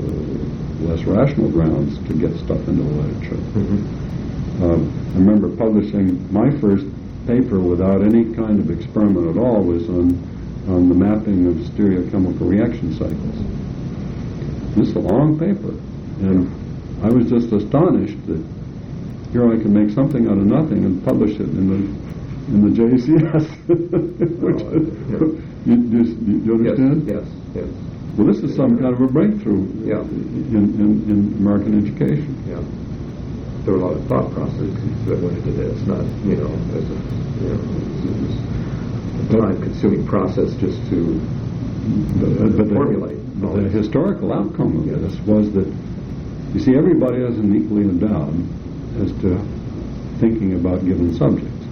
uh, less rational grounds to get stuff into the literature. Mm-hmm. Uh, I remember publishing my first paper without any kind of experiment at all was on on the mapping of stereochemical reaction cycles. This is a long paper, and I was just astonished that here I can make something out of nothing and publish it in the in the J C S. Which, Oh, yeah. you, you, you understand? Yes, yes, yes. Well, this is some kind of a breakthrough Yeah. in, in, in American education. Yeah. There were a lot of thought processes that went into this, not, you know, as a, you know, it was a time-consuming process just to But, but formulate. the, but the historical outcome of this was that, you see, everybody isn't equally endowed as to thinking about given subjects,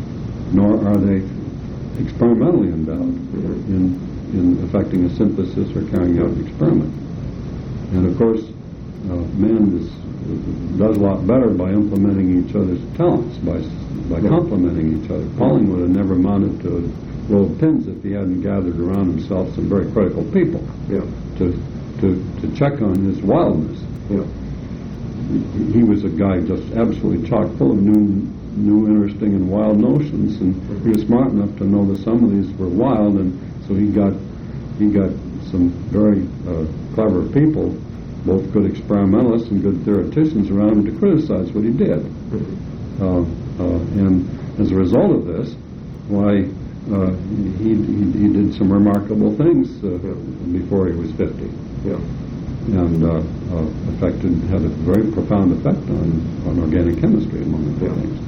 nor are they experimentally endowed Mm-hmm. in, in effecting a synthesis or carrying out an experiment. And of course, uh, man is, does a lot better by implementing each other's talents, by by Yeah. complementing each other. Pauling would have never amounted to a row of pins if he hadn't gathered around himself some very critical people Yeah. to to, to check on his wildness. Yeah. He, he was a guy just absolutely chock full of new, new, interesting, and wild notions, and he was smart enough to know that some of these were wild, and so he got he got some very uh, clever people, both good experimentalists and good theoreticians around him to criticize what he did. Mm-hmm. Uh, uh, and as a result of this, why uh, he, he he did some remarkable things uh, Yeah. before he was fifty. Yeah. And uh, uh, affected, had a very profound effect on, on organic chemistry, among other Yeah. things.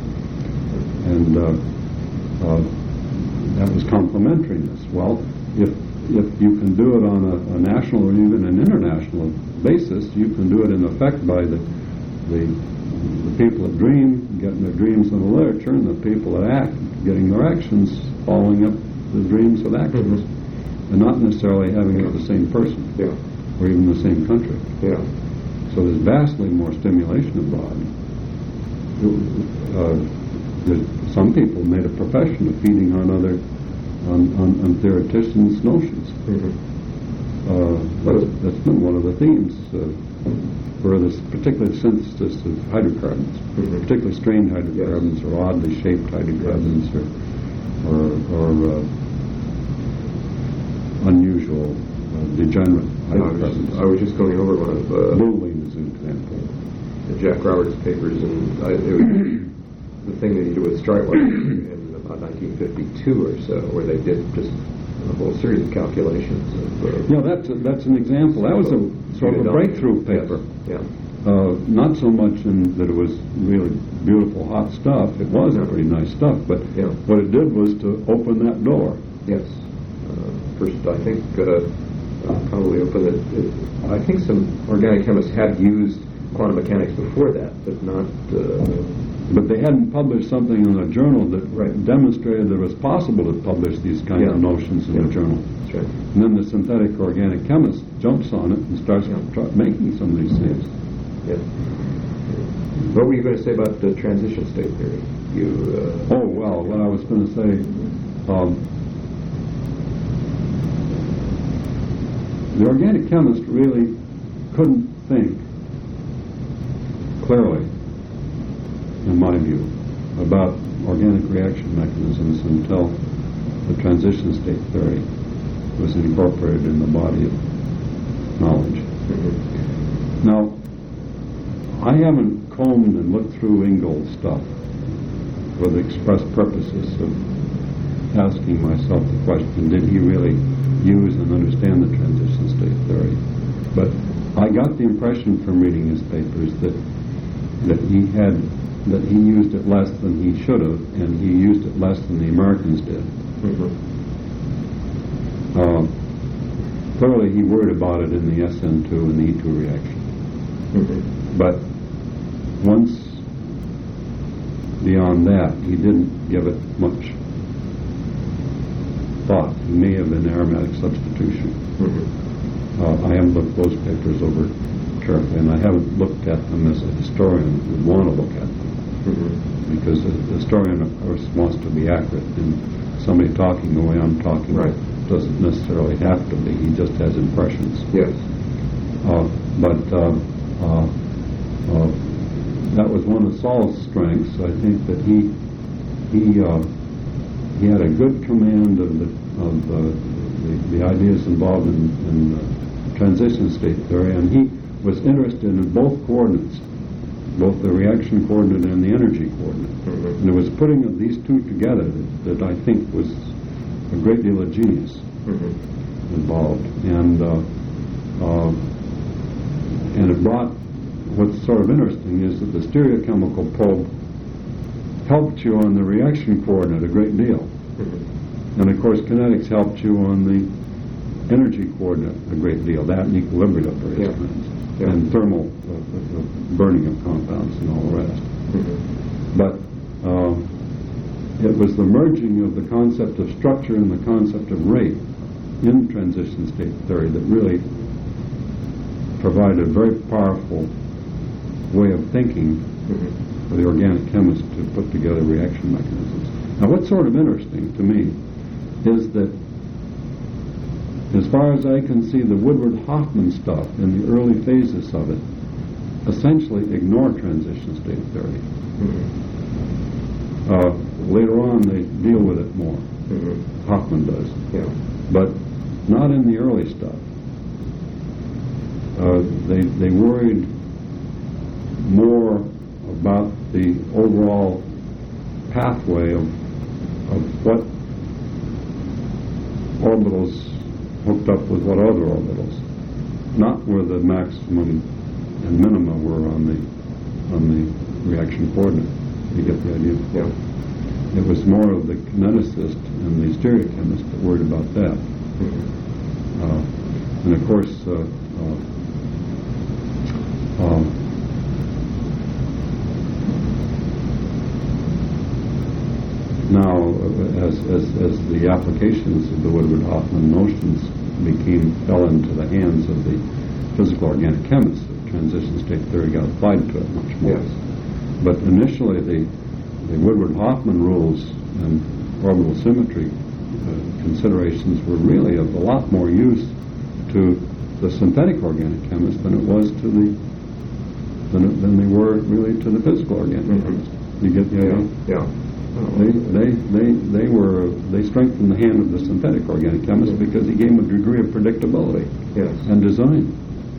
And uh, uh, that was complementariness. Well, if if you can do it on a, a national or even an international basis, you can do it in effect by the the, the people that dream getting their dreams in the literature, and the people that act getting their actions following up the dreams with actions, Mm-hmm. and not necessarily having it with the same person Yeah. or even the same country. Yeah. So there's vastly more stimulation abroad. Uh, there's, some people made a profession of feeding on other, on, on, on theoreticians' notions. Mm-hmm. Uh, that's, that's been one of the themes uh, for this particular synthesis of hydrocarbons, Mhm. particularly strained hydrocarbons or oddly shaped hydrocarbons or, or, or uh, unusual, uh, degenerate I was, hydrocarbons. I was just going over one of uh, Blue is an example. Jack Roberts' papers, and I, it was the thing that he did with Strightwire in about nineteen fifty-two or so, where they did just a whole series of calculations of... Uh, Yeah, that's a, that's an example. That was a sort of a breakthrough paper. Yes. Yeah. Uh, not so much in that it was really beautiful, hot stuff. It was pretty nice stuff, but Yeah. what it did was to open that door. Yes. Uh, first, I think uh, uh, probably opened it, it. I think some organic chemists had used quantum mechanics before that, but not. Uh, But they hadn't published something in a journal that Right. demonstrated that it was possible to publish these kinds Yeah. of notions in Yeah. a journal. that's right. And then the synthetic organic chemist jumps on it and starts Yeah. try, making some of these things. Yeah. What were you going to say about the transition state theory? You. Uh, Oh, well, what I was going to say, um, the organic chemist really couldn't think clearly, in my view, about organic reaction mechanisms until the transition state theory was incorporated in the body of knowledge. Mm-hmm. Now, I haven't combed and looked through Ingold's stuff for the express purposes of asking myself the question, did he really use and understand the transition state theory? But I got the impression from reading his papers that that he had that he used it less than he should have, and he used it less than the Americans did. Mm-hmm. Uh, clearly, he worried about it in the S N two and the E two reaction. Mm-hmm. But once beyond that, he didn't give it much thought. He may have been aromatic substitution. Mm-hmm. Uh, I haven't looked those papers over carefully, and I haven't looked at them as a historian would want to look at them. Mm-hmm. Because a historian, of course, wants to be accurate, and somebody talking the way I'm talking right. doesn't necessarily have to be. He just has impressions. Yes. Uh, but uh, uh, uh, that was one of Saul's strengths. I think that he he uh, he had a good command of the of uh, the, the ideas involved in, in uh, transition state theory, and he was interested in both coordinates, both the reaction coordinate and the energy coordinate. Mm-hmm. And it was putting of these two together that, that I think was a great deal of genius mm-hmm. involved. And uh, uh, and it brought, what's sort of interesting is that the stereochemical probe helped you on the reaction coordinate a great deal. Mm-hmm. And of course kinetics helped you on the energy coordinate a great deal, that and equilibrium of various Yeah. kinds. Yeah. And thermal uh, uh, burning of compounds and all the rest. Mm-hmm. But uh, it was the merging of the concept of structure and the concept of rate in transition state theory that really provided a very powerful way of thinking Mm-hmm. for the organic chemist to put together reaction mechanisms. Now, what's sort of interesting to me is that as far as I can see, the Woodward-Hoffman stuff in the early phases of it essentially ignore transition state theory. Mm-hmm. Uh, later on, they deal with it more. Mm-hmm. Hoffman does. Yeah. But not in the early stuff. Uh, they, they worried more about the overall pathway of, of what orbitals hooked up with what other orbitals, not where the maximum and minima were on the on the reaction coordinate. You get the idea? Yeah. It was more of the kineticist and the stereochemist that worried about that. Mm-hmm. Uh, and of course, uh, uh, uh, now, uh, as, as, as the applications of the Woodward-Hoffman notions became fell into the hands of the physical organic chemists, the transition state theory got applied to it much more. Yes. But initially, the, the Woodward-Hoffman rules and orbital symmetry uh, considerations were really of a lot more use to the synthetic organic chemist than it was to the than, it, than they were really to the physical organic Mm-hmm. chemist. You get the idea? Yeah. They, they, they, they were they strengthened the hand of the synthetic organic chemist Mm-hmm. because he gave him a degree of predictability Yes. and design.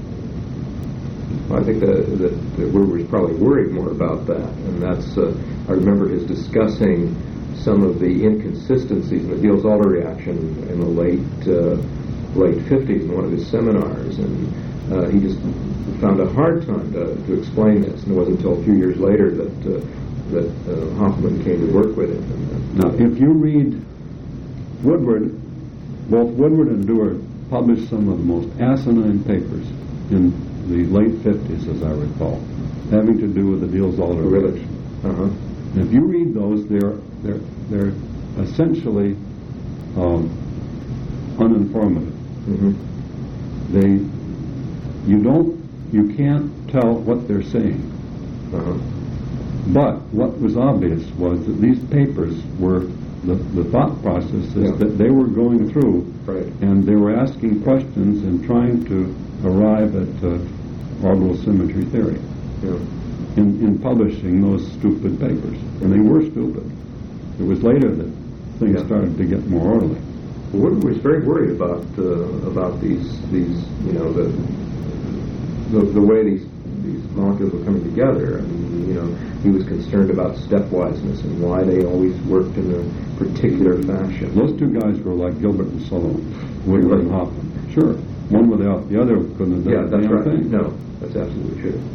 I think that, that, that Woodward was probably worried more about that, and that's, uh, I remember his discussing some of the inconsistencies in the Diels-Alder reaction in the late uh, late fifties in one of his seminars, and uh, he just found a hard time to, to explain this, and it wasn't until a few years later that uh, that uh, Hoffman came to work with him. And, uh, Now, if you read Woodward, both Woodward and Dewar published some of the most asinine papers in the late fifties, as I recall, having to do with the Diels-Alder Really? reaction. Uh-huh. And if you read those, they're they're they're essentially um, uninformative. Mm-hmm. They you don't you can't tell what they're saying. Uh-huh. But what was obvious was that these papers were the, the thought processes Yeah. that they were going through, Right. and they were asking questions and trying to arrive at uh, orbital symmetry theory Yeah. in, in publishing those stupid papers. And they were stupid. It was later that things Yeah. started to get more orderly. Woodward was very worried about uh, about these these you know the the, the way these these molecules were coming together. I mean, you know, he was concerned about stepwiseness and why they always worked in a particular fashion. Those two guys were like Gilbert and Sullivan, Woodward and Hoffman. Sure, one without the other couldn't have done Yeah, the that's damn right. thing. No, that's absolutely true.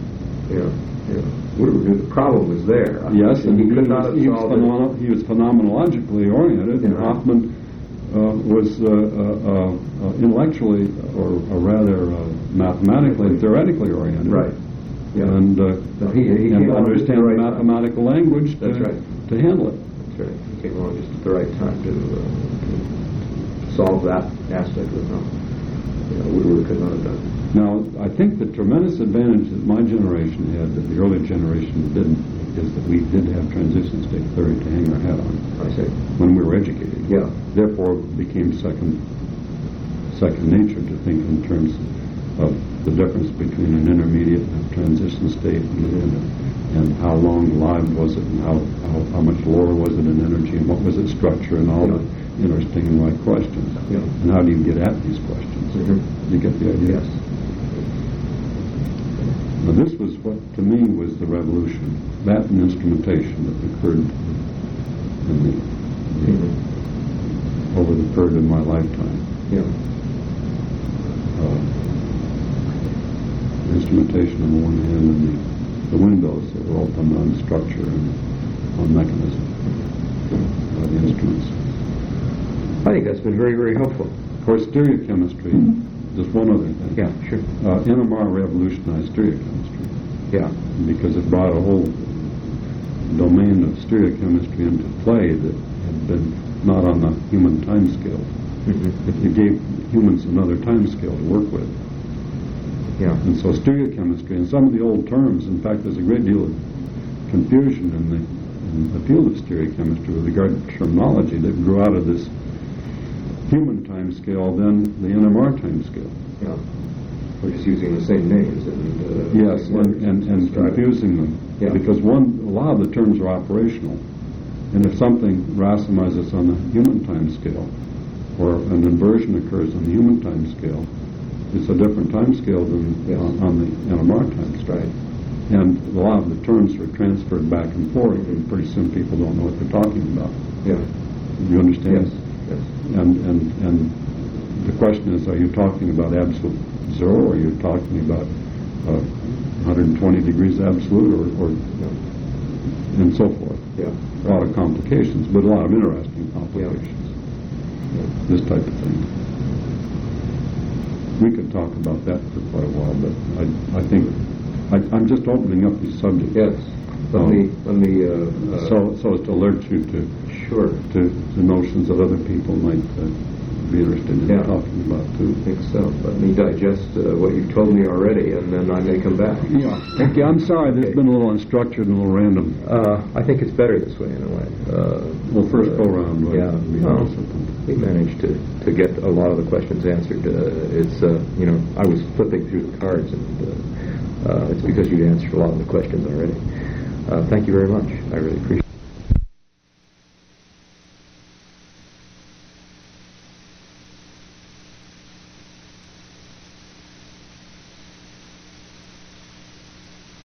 Yeah, yeah. Woodward knew the problem was there. I Yes, mean, and he he, could was, not have he, was solved it. phenomeno- he was phenomenologically oriented, and Yeah. Hoffman uh, was uh, uh, uh, intellectually, or, or rather uh, mathematically and theoretically oriented. Right. Yeah. And, uh, No, he- he and came along just at understand the right the time. mathematical language to, That's right. to handle it. That's right. He came along just at the right time to, uh, to solve that aspect of it. No, you know, Woodward could not have done. Now, I think the tremendous advantage that my generation had that the early generation didn't is that we did have transition state theory to hang our hat on I see. when we were educated. Yeah. Therefore, it became second second nature to think in terms of the difference between an intermediate and a transition state, and, and how long lived was it, and how, how, how much lower was it in energy, and what was its structure, and all Yeah. the interesting and right questions. Yeah. And how do you get at these questions? Mhm. You get the idea? Yes. Now, this was what, to me, was the revolution. That and instrumentation that occurred in the, the Mhm. over the period of my lifetime. Yeah. Uh, instrumentation on the one hand, and the, the windows that were open on structure and on mechanism, uh, the instruments. I think that's been very, very helpful. Of course, stereochemistry, just one other thing. Yeah, sure. Uh, N M R revolutionized stereochemistry Yeah. because it brought a whole domain of stereochemistry into play that had been not on the human time scale. Mm-hmm. It, it gave humans another time scale to work with. Yeah. And so stereochemistry and some of the old terms, in fact, there's a great deal of confusion in the, in the field of stereochemistry with regard to terminology that grew out of this human time scale, then the N M R time scale. Yeah. We're just using the same names and uh, Yes, same and, words and, to and describe it. confusing them. Yeah. Because one, a lot of the terms are operational. And if something racemizes on the human time scale, or an inversion occurs on the human time scale, it's a different time scale than Yes. on, on the N M R time scale. Right. And a lot of the terms are transferred back and forth, and pretty soon people don't know what they're talking about. Yeah. Do you understand? Yes. Yes. And, and, and the question is, are you talking about absolute zero, or are you talking about uh, one hundred twenty degrees absolute, or, or Yeah. and so forth? Yeah. A lot of complications, but a lot of interesting complications. Yeah. This type of thing. We could talk about that for quite a while, but I, I think I, I'm just opening up these subjects. Yes. Let Um, me, let me, uh, uh, So, so as to alert you to sure. to the notions that other people might uh, be interested in Yeah. talking about too. I think so. Let me digest uh, what you've told me already, and then I may come back. Yeah. Okay. I'm sorry. This has been a little unstructured and a little random. Uh, I think it's better this way, in a way. Uh, Well, first uh, go around. we'll Yeah. be Well, honest with them. we managed to, to get a lot of the questions answered. Uh, it's, uh, you know, I was flipping through the cards, and uh, uh, it's because you'd answered a lot of the questions already. Uh, thank you very much. I really appreciate it.